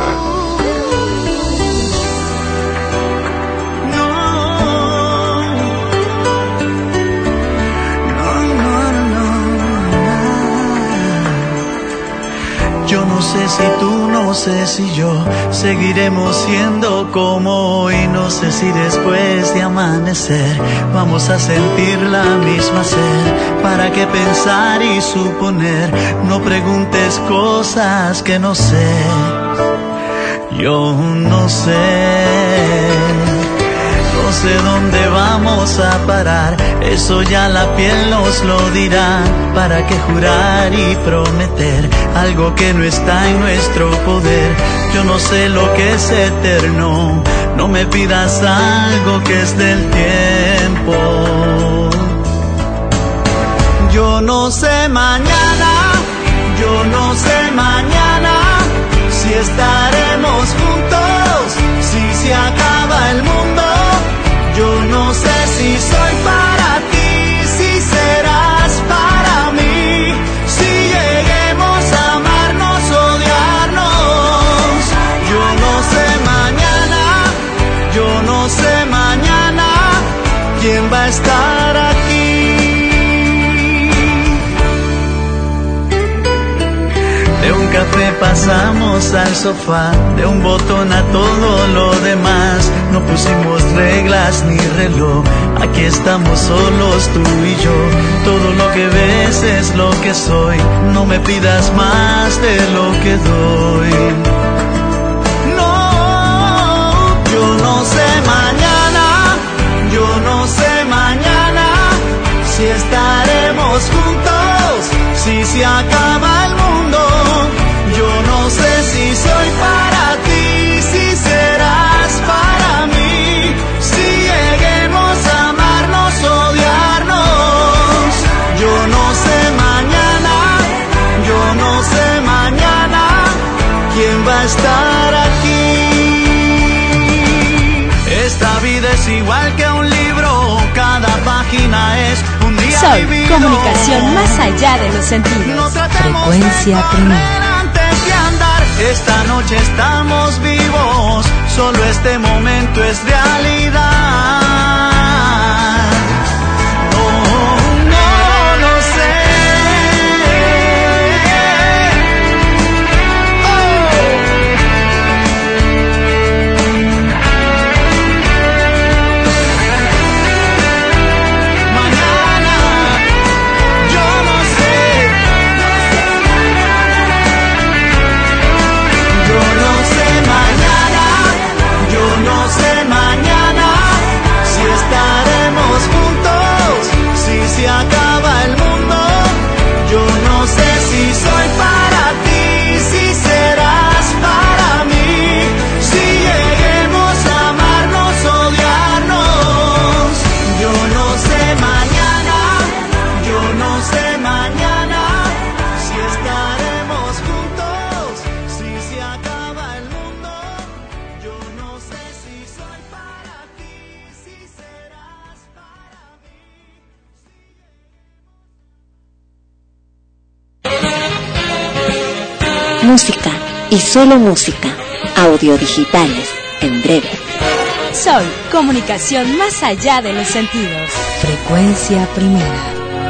Yo no sé si tú, no sé si yo seguiremos siendo como hoy. No sé si después de amanecer vamos a sentir la misma sed. ¿Para qué pensar y suponer? No preguntes cosas que no sé. Yo no sé. No sé dónde vamos a parar, eso ya la piel nos lo dirá. ¿Para qué jurar y prometer algo que no está en nuestro poder? Yo no sé lo que es eterno, no me pidas algo que es del tiempo. Yo no sé mañana, yo no sé mañana si estaremos juntos, si se acaba el mundo. Yo no sé si soy para ti, si serás para mí, si lleguemos a amarnos, odiarnos. Yo no sé mañana, yo no sé mañana quién va a estar aquí. De un café pasamos al sofá, de un botón a todo lo demás. No pusimos reglas ni reloj, aquí estamos solos tú y yo. Todo lo que ves es lo que soy, no me pidas más de lo que doy. No, yo no sé mañana, yo no sé mañana si estaremos juntos, si se acaba el mundo. Yo no sé si soy para ti, si serás para mí, si lleguemos a amarnos, odiarnos. Yo no sé mañana, yo no sé mañana quién va a estar aquí. Esta vida es igual que un libro, cada página es un día Sol, vivido. Comunicación más allá de los sentidos. No Frecuencia Primera. Esta noche estamos vivos, solo este momento es realidad. No, no lo sé. Mañana, yo no sé. Yo no sé mañana, yo no sé mañana si estaremos juntos, si se acaba el mundo. Yo no sé si soy para ti, si serás para mí, si lleguemos a amarnos, odiarnos. Yo no sé mañana, yo no sé mañana si estaremos juntos, si se acaba el mundo. Yo no sé si soy para ti, si serás para Música y solo música. Audio digitales en breve. Sol, comunicación más allá de los sentidos. Frecuencia primera.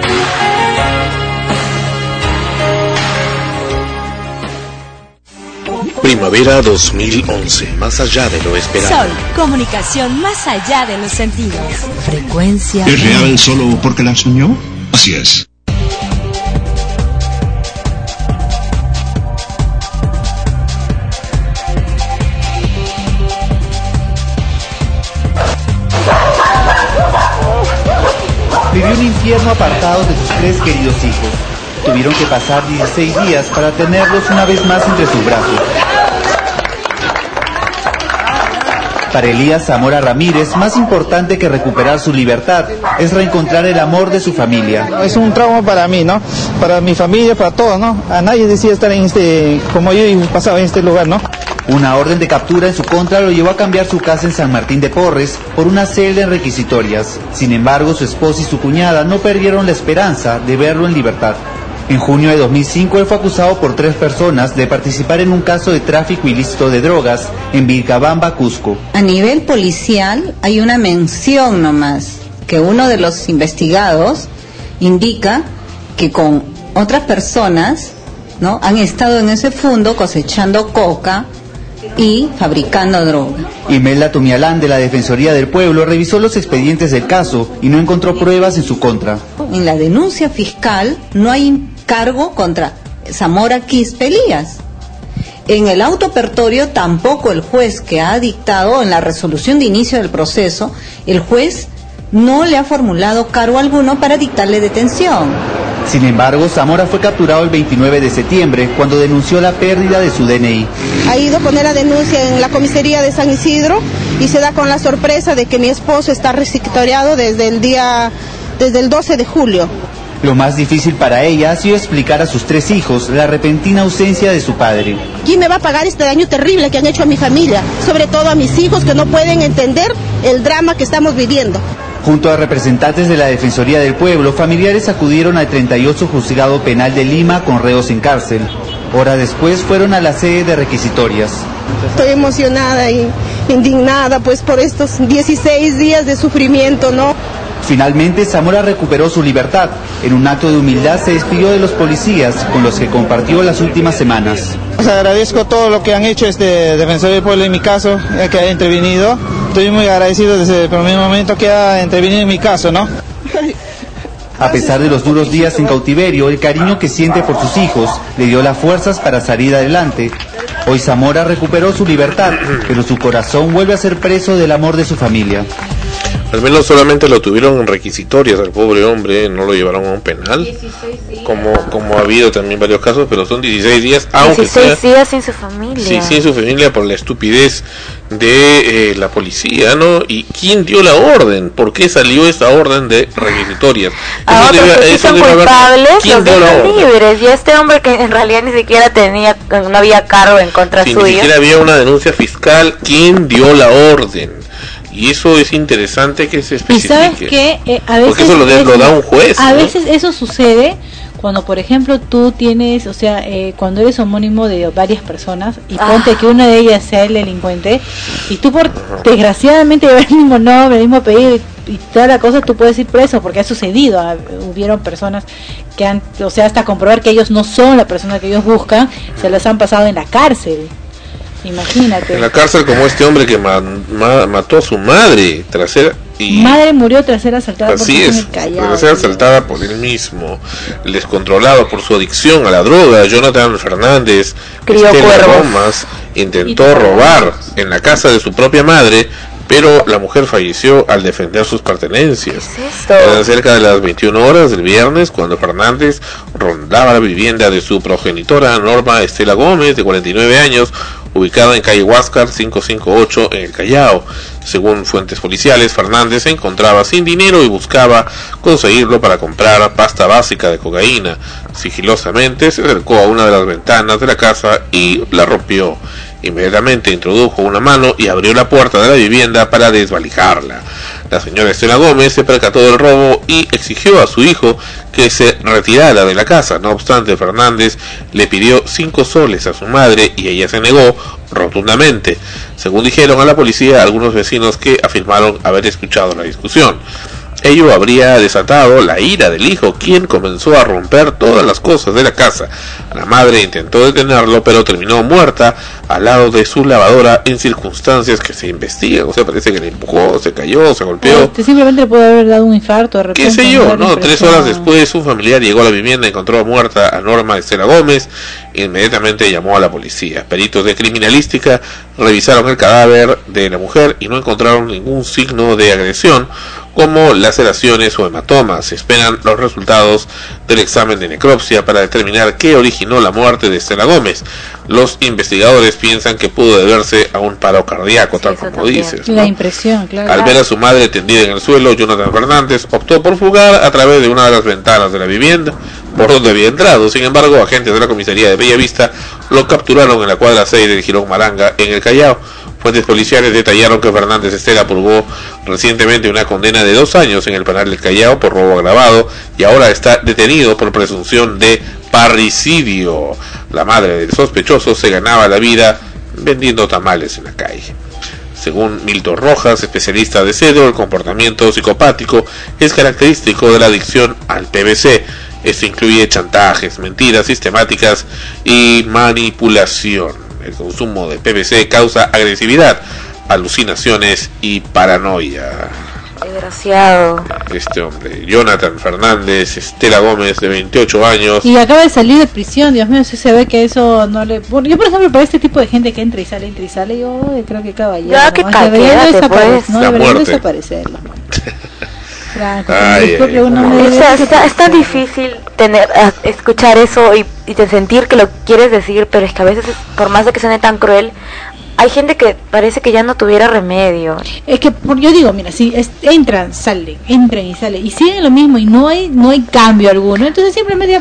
Primavera dos mil once, más allá de lo esperado. Sol, comunicación más allá de los sentidos. Frecuencia ¿Es real solo porque la soñó? Así es. Vivió un infierno apartado de sus tres queridos hijos. Tuvieron que pasar dieciséis días para tenerlos una vez más entre sus brazos. Para Elías Zamora Ramírez, más importante que recuperar su libertad es reencontrar el amor de su familia. Es un trauma para mí, ¿no? Para mi familia, para todos, ¿no? A nadie decía estar en este, como yo pasaba en este lugar, ¿no? Una orden de captura en su contra lo llevó a cambiar su casa en San Martín de Porres por una celda en requisitorias. Sin embargo, su esposa y su cuñada no perdieron la esperanza de verlo en libertad. En junio de dos mil cinco, él fue acusado por tres personas de participar en un caso de tráfico ilícito de drogas en Vilcabamba, Cusco. A nivel policial hay una mención nomás, que uno de los investigados indica que con otras personas, ¿no?, han estado en ese fundo cosechando coca y fabricando droga. Imelda Tumialán, de la Defensoría del Pueblo, revisó los expedientes del caso y no encontró pruebas en su contra. En la denuncia fiscal no hay cargo contra Zamora Quispe Elías. En el auto apertorio tampoco el juez que ha dictado en la resolución de inicio del proceso, el juez no le ha formulado cargo alguno para dictarle detención. Sin embargo, Zamora fue capturado el veintinueve de septiembre cuando denunció la pérdida de su D N I. Ha ido a poner la denuncia en la comisaría de San Isidro y se da con la sorpresa de que mi esposo está requisitoriado desde el día, desde el doce de julio. Lo más difícil para ella ha sido explicar a sus tres hijos la repentina ausencia de su padre. ¿Quién me va a pagar este daño terrible que han hecho a mi familia? Sobre todo a mis hijos que no pueden entender el drama que estamos viviendo. Junto a representantes de la Defensoría del Pueblo, familiares acudieron al treinta y ocho Juzgado Penal de Lima con reos en cárcel. Hora después fueron a la sede de requisitorias. Estoy emocionada y indignada pues por estos dieciséis días de sufrimiento, ¿no? Finalmente, Zamora recuperó su libertad. En un acto de humildad se despidió de los policías con los que compartió las últimas semanas. Les agradezco todo lo que han hecho este Defensor del Pueblo en mi caso, que ha intervenido. Estoy muy agradecido desde el primer momento que ha intervenido en mi caso, ¿no? A pesar de los duros días en cautiverio, el cariño que siente por sus hijos le dio las fuerzas para salir adelante. Hoy Zamora recuperó su libertad, pero su corazón vuelve a ser preso del amor de su familia. Al menos solamente lo tuvieron en requisitorias al pobre hombre, no lo llevaron a un penal, como como ha habido también varios casos, pero son dieciséis días, aunque dieciséis sea, días sin su familia. Sí, sin su familia por la estupidez de eh, la policía, ¿no? ¿Y quién dio la orden? ¿Por qué salió esa orden de requisitorias? A Eso otros debe, que eso son debe haber- culpables ¿Quién los dio la dejan orden? libres, y este hombre que en realidad ni siquiera tenía, no había cargo en contra Si suyo. ni siquiera había una denuncia fiscal, ¿quién dio la orden? Y eso es interesante que se Y especifique. sabes que eh, a veces Porque eso lo, de- es- lo da un juez, a ¿no? veces eso sucede cuando, por ejemplo, tú tienes, o sea, eh, cuando eres homónimo de varias personas y Ah. ponte que una de ellas sea el delincuente y tú por desgraciadamente llevar el mismo nombre, el mismo apellido y, y toda la cosa, tú puedes ir preso porque ha sucedido. Ah, hubieron personas que han, o sea, hasta comprobar que ellos no son la persona que ellos buscan, se las han pasado en la cárcel. Imagínate. En la cárcel como este hombre que ma- ma- mató a su madre tras ser y Madre murió tras ser asaltada por así personas es, en el Callao. tras ser asaltada por él mismo, descontrolado por su adicción a la droga. Jonathan Fernández Crió Estela cuervos. Gómez intentó robar en la casa de su propia madre, pero la mujer falleció al defender sus pertenencias. Eran cerca de las veintiuna horas del viernes cuando Fernández rondaba la vivienda de su progenitora Norma Estela Gómez, de cuarenta y nueve años, ubicada en calle Huáscar quinientos cincuenta y ocho en el Callao. Según fuentes policiales, Fernández se encontraba sin dinero y buscaba conseguirlo para comprar pasta básica de cocaína. Sigilosamente se acercó a una de las ventanas de la casa y la rompió. Inmediatamente introdujo una mano y abrió la puerta de la vivienda para desvalijarla. La señora Estela Gómez se percató del robo y exigió a su hijo que se retirara de la casa. No obstante, Fernández le pidió cinco soles a su madre y ella se negó rotundamente, según dijeron a la policía algunos vecinos que afirmaron haber escuchado la discusión. Ello habría desatado la ira del hijo, quien comenzó a romper todas las cosas de la casa. La madre intentó detenerlo, pero terminó muerta al lado de su lavadora en circunstancias que se investigan. O sea, parece que le empujó, se cayó, se golpeó. Este simplemente le puede haber dado un infarto de repente. ¿Qué sé yo? No, tres horas después, un familiar llegó a la vivienda y encontró muerta a Norma Estela Gómez. Inmediatamente llamó a la policía. Peritos de criminalística revisaron el cadáver de la mujer y no encontraron ningún signo de agresión, como laceraciones o hematomas. Se esperan los resultados del examen de necropsia para determinar qué originó la muerte de Estela Gómez. Los investigadores piensan que pudo deberse a un paro cardíaco, sí, tal como también dices, ¿no? La impresión, claro. Al ver a su madre tendida en el suelo, Jonathan Fernández optó por fugar a través de una de las ventanas de la vivienda por donde había entrado. Sin embargo, agentes de la comisaría de Bellavista lo capturaron en la cuadra seis del Jirón Maranga, en el Callao. Fuentes policiales detallaron que Fernández Estela purgó recientemente una condena de dos años en el penal del Callao por robo agravado y ahora está detenido por presunción de parricidio. La madre del sospechoso se ganaba la vida vendiendo tamales en la calle. Según Milton Rojas, especialista de CEDO, el comportamiento psicopático es característico de la adicción al P V C. Esto incluye chantajes, mentiras sistemáticas y manipulación. El consumo de P V C causa agresividad, alucinaciones y paranoia. Desgraciado. Este hombre, Jonathan Fernández, Estela Gómez, de veintiocho años. Y acaba de salir de prisión, Dios mío, si se ve que eso no le... Bueno, yo, por ejemplo, para este tipo de gente que entra y sale, entra y sale, yo creo que caballero. Ya, que deberían pues. No, deberían desaparecer. Franco, ay, ay, uno ay. Está, está, es tan difícil tener escuchar eso y, y sentir que lo quieres decir, pero es que a veces, por más de que suene tan cruel, hay gente que parece que ya no tuviera remedio. Es que yo digo, mira, si es, entran, salen, entran y salen y siguen lo mismo y no hay no hay cambio alguno, entonces simplemente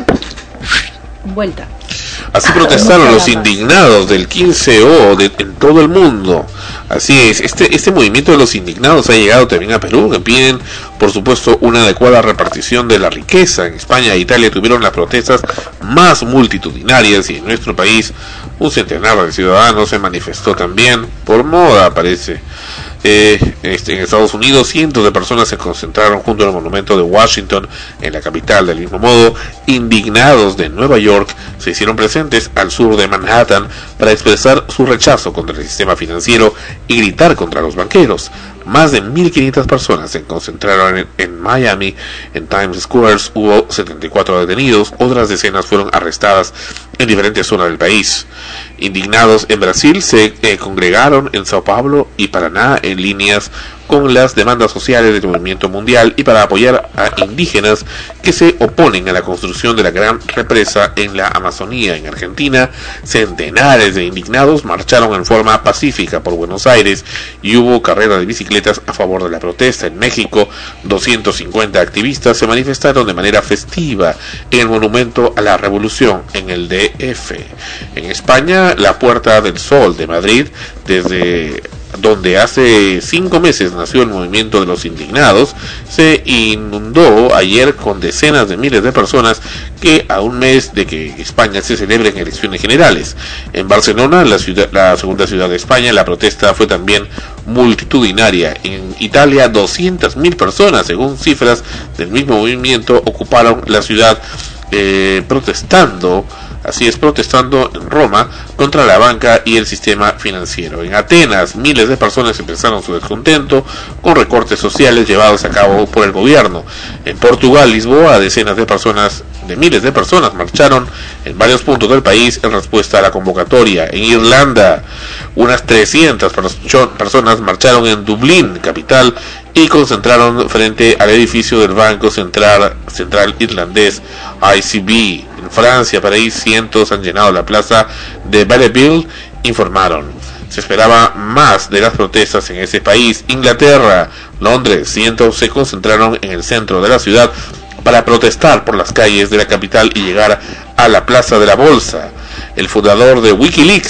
vuelta. Así protestaron los indignados del quince O de, en todo el mundo. Así es, este este movimiento de los indignados ha llegado también a Perú, que piden, por supuesto, una adecuada repartición de la riqueza. En España e Italia tuvieron las protestas más multitudinarias y en nuestro país un centenar de ciudadanos se manifestó también, por moda parece. Eh, este, en Estados Unidos cientos de personas se concentraron junto al monumento de Washington en la capital. Del mismo modo, indignados de Nueva York se hicieron presentes al sur de Manhattan para expresar su rechazo contra el sistema financiero y gritar contra los banqueros. Más de mil quinientas personas se concentraron en, en Miami. En Times Square hubo setenta y cuatro detenidos, otras decenas fueron arrestadas en diferentes zonas del país. Indignados en Brasil se eh, congregaron en Sao Paulo y Paraná en líneas con las demandas sociales del movimiento mundial y para apoyar a indígenas que se oponen a la construcción de la gran represa en la Amazonía. En Argentina, centenares de indignados marcharon en forma pacífica por Buenos Aires y hubo carreras de bicicletas a favor de la protesta. En México, doscientos cincuenta activistas se manifestaron de manera festiva en el Monumento a la Revolución en el D F. En España, la Puerta del Sol de Madrid, desde donde hace cinco meses nació el movimiento de los indignados, se inundó ayer con decenas de miles de personas que a un mes de que España se celebren elecciones generales. En Barcelona, la, ciudad, la segunda ciudad de España, la protesta fue también multitudinaria. En Italia, doscientas mil personas, según cifras del mismo movimiento, ocuparon la ciudad eh, protestando. Así es, protestando en Roma contra la banca y el sistema financiero. En Atenas, miles de personas expresaron su descontento con recortes sociales llevados a cabo por el gobierno. En Portugal, Lisboa, decenas de personas, de miles de personas marcharon en varios puntos del país en respuesta a la convocatoria. En Irlanda, unas trescientas personas marcharon en Dublín, capital, y concentraron frente al edificio del Banco Central, Central Irlandés, I C B. En Francia, París, cientos han llenado la plaza de Belleville, informaron. Se esperaba más de las protestas en ese país. Inglaterra, Londres, cientos se concentraron en el centro de la ciudad para protestar por las calles de la capital y llegar a la Plaza de la Bolsa. El fundador de Wikileaks,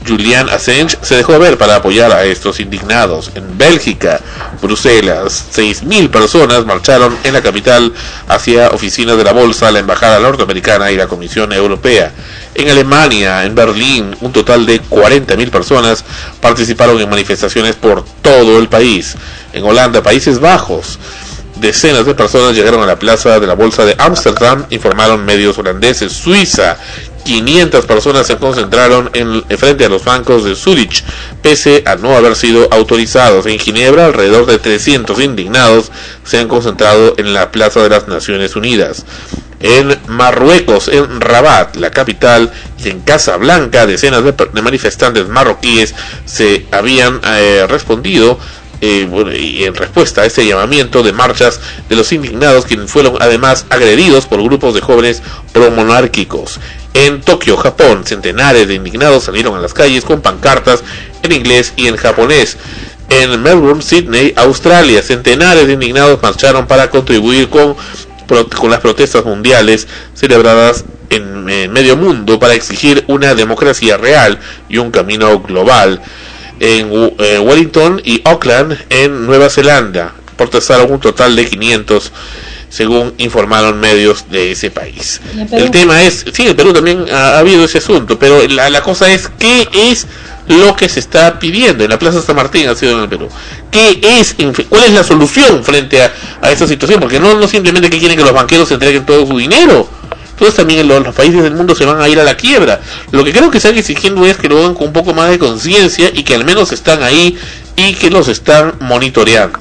Julian Assange se dejó ver para apoyar a estos indignados. En Bélgica, Bruselas, seis mil personas marcharon en la capital hacia oficinas de la Bolsa, la Embajada norteamericana y la Comisión Europea. En Alemania, en Berlín, un total de cuarenta mil personas participaron en manifestaciones por todo el país. En Holanda, Países Bajos, decenas de personas llegaron a la plaza de la Bolsa de Ámsterdam, informaron medios holandeses. Suiza, quinientas personas se concentraron en, en frente a los bancos de Zurich, pese a no haber sido autorizados. En Ginebra, alrededor de trescientos indignados se han concentrado en la Plaza de las Naciones Unidas. En Marruecos, en Rabat, la capital, y en Casablanca, decenas de, de manifestantes marroquíes se habían eh, respondido Eh, bueno, y en respuesta a este llamamiento de marchas de los indignados, quienes fueron además agredidos por grupos de jóvenes promonárquicos. En Tokio, Japón, centenares de indignados salieron a las calles con pancartas en inglés y en japonés. En Melbourne, Sydney, Australia, centenares de indignados marcharon para contribuir con, con las protestas mundiales celebradas en, en medio mundo para exigir una democracia real y un camino global. En eh, Wellington y Auckland, en Nueva Zelanda, protestaron un total de quinientos, según informaron medios de ese país. El tema es, sí, en Perú también ha, ha habido ese asunto, pero la, la cosa es, ¿qué es lo que se está pidiendo? En la Plaza San Martín ha sido en el Perú. ¿Qué es, cuál es la solución frente a, a esta situación? Porque no, no simplemente que quieren que los banqueros entreguen todo su dinero. Entonces también los, los países del mundo se van a ir a la quiebra. Lo que creo que están exigiendo es que lo hagan con un poco más de conciencia y que al menos están ahí y que los están monitoreando.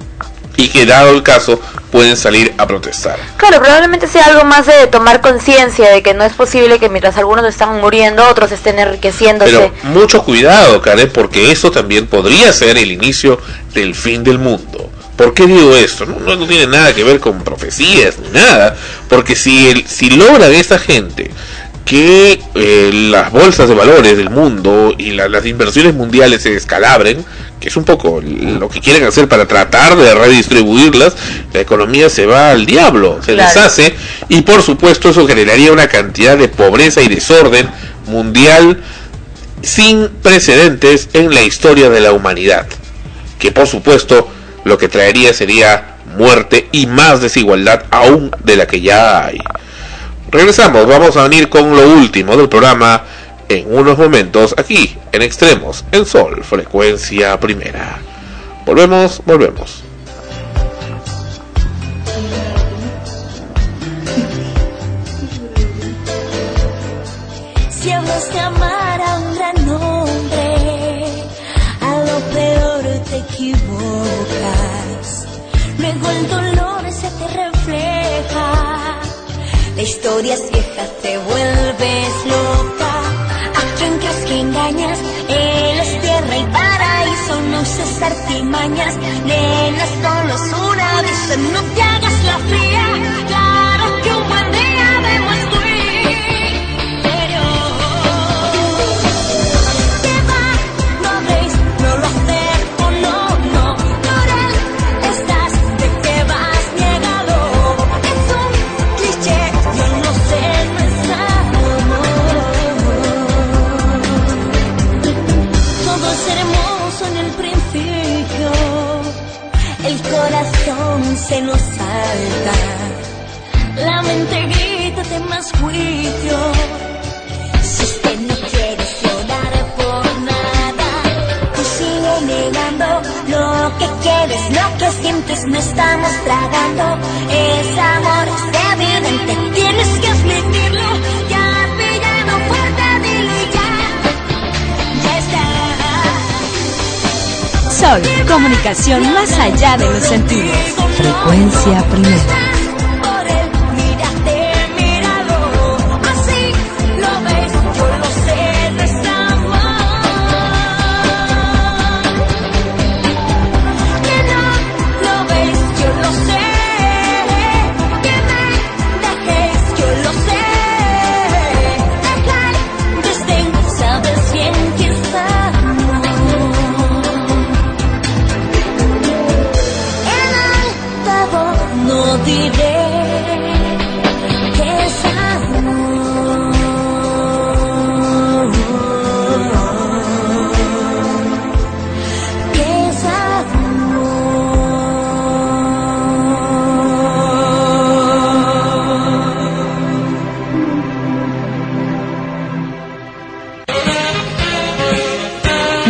Y que dado el caso pueden salir a protestar. Claro, probablemente sea algo más de tomar conciencia de que no es posible que mientras algunos están muriendo, otros estén enriqueciéndose. Pero mucho cuidado, Karen, porque eso también podría ser el inicio del fin del mundo. ¿Por qué digo esto? No, no, no tiene nada que ver con profecías ni nada, porque si el, si logran esta gente que eh, las bolsas de valores del mundo y la, las inversiones mundiales se descalabren, que es un poco lo que quieren hacer para tratar de redistribuirlas, la economía se va al diablo, se claro. deshace, y por supuesto eso generaría una cantidad de pobreza y desorden mundial sin precedentes en la historia de la humanidad, que por supuesto lo que traería sería muerte y más desigualdad aún de la que ya hay. Regresamos, vamos a venir con lo último del programa en unos momentos aquí en Extremos, en Sol, frecuencia primera. Volvemos, volvemos. Si hablas de amar a un gran hombre, a lo peor te equivocas. Luego el dolor se te refleja. La historia es vieja, te vuelves loca. ¿A quién crees que engañas? Él es tierra y paraíso, no usas artimañas. Nena, solo es una vez, no te hagas la fría. Claro que un buen día vemos tu se nos salta, la mente grita de más juicio. Si usted no quiere llorar por nada, tú sigue negando lo que quieres, lo que sientes, no estamos tragando. Es amor, es evidente, tienes que admitirlo. Ya pillado fuerte, dilo y ya, ya está. Sol, comunicación más allá de los sentidos. Frecuencia primera. No diré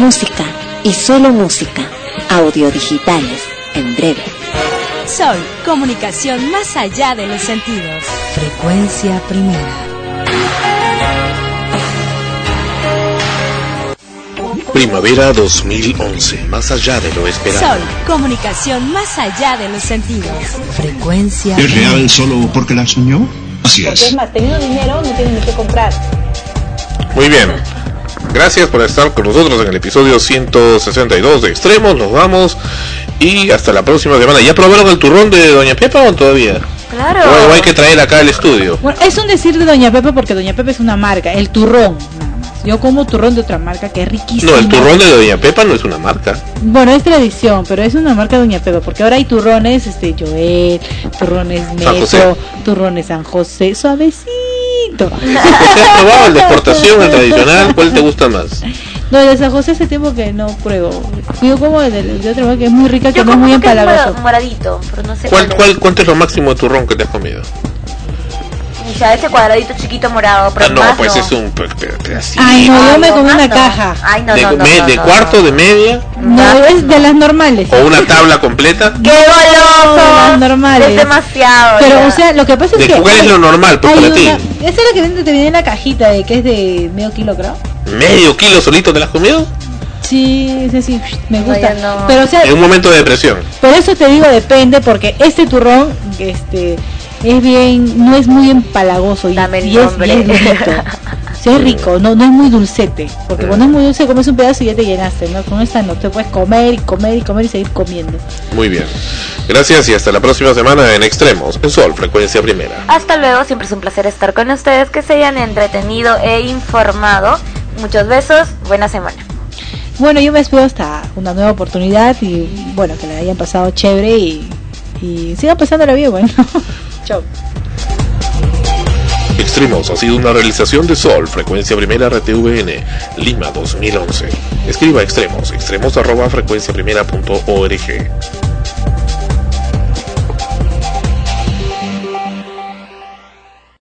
música y solo música. Audio digitales, en breve. Sol, comunicación más allá de los sentidos. Frecuencia Primera. Primavera dos mil once, más allá de lo esperado. Sol, comunicación más allá de los sentidos. Frecuencia ¿Es real solo porque la soñó? Así Porque es. es más, teniendo dinero no tienen ni qué comprar. Muy bien. Gracias por estar con nosotros en el episodio ciento sesenta y dos de Extremos. Nos vamos y hasta la próxima semana. ¿Ya probaron el turrón de Doña Pepa o todavía? Claro. O hay que traer acá al estudio. Bueno, es un decir de Doña Pepa porque Doña Pepa es una marca, el turrón, nada más. Yo como turrón de otra marca que es riquísimo. No, el turrón de Doña Pepa no es una marca. Bueno, es tradición, pero es una marca de Doña Pepa, porque ahora hay turrones, este, Joel, turrones San José. Metro, turrones San José, suavecito. ¿José has probado el de exportación, el tradicional? ¿Cuál te gusta más? No, el de San José hace tiempo que no pruebo. Yo como el de, el de otra marca que es muy rica, que Yo no es como muy que es empalagoso. mora- moradito, pero no sé ¿Cuál, cuál, cuál, ¿Cuánto es lo máximo de turrón que te has comido? es. O sea, ese cuadradito chiquito morado, pero Ah, no, más pues no. es un pe- pe- pedacito. Ay, no, yo Ay, me no, comí más una no. caja. Ay, no, de, no, no, me- no, de no, cuarto, no. de media No, es de las normales. o una tabla completa. ¡Qué goloso! De las normales. Es demasiado. Pero, ya. o sea, lo que pasa es ¿De que... cuál es lo normal, pues, hay para ti? una- Esa es la que vende- te viene en la cajita, de que es de medio kilo, creo. ¿Medio kilo solito te la has comido? Sí, sí, sí, me gusta. No, ya no. Pero, o sea, En un momento de depresión. por eso te digo depende, porque este turrón, este, es bien, no es muy empalagoso y, Dame el y es nombre. bien durito. Sí, es rico, no, no es muy dulcete, porque cuando es muy dulce comes un pedazo y ya te llenaste, ¿no? Con esta no, te puedes comer y comer y comer y seguir comiendo. Muy bien. Gracias y hasta la próxima semana en Extremos, en Sol, Frecuencia Primera. Hasta luego, siempre es un placer estar con ustedes, que se hayan entretenido e informado. Muchos besos, buena semana. Bueno, yo me despido hasta una nueva oportunidad y bueno, que la hayan pasado chévere y, y sigan pasándola bien, bueno. Chao. Extremos ha sido una realización de Sol, Frecuencia Primera R T V N, Lima dos mil once. Escriba Extremos, extremos arroba frecuencia primera punto org.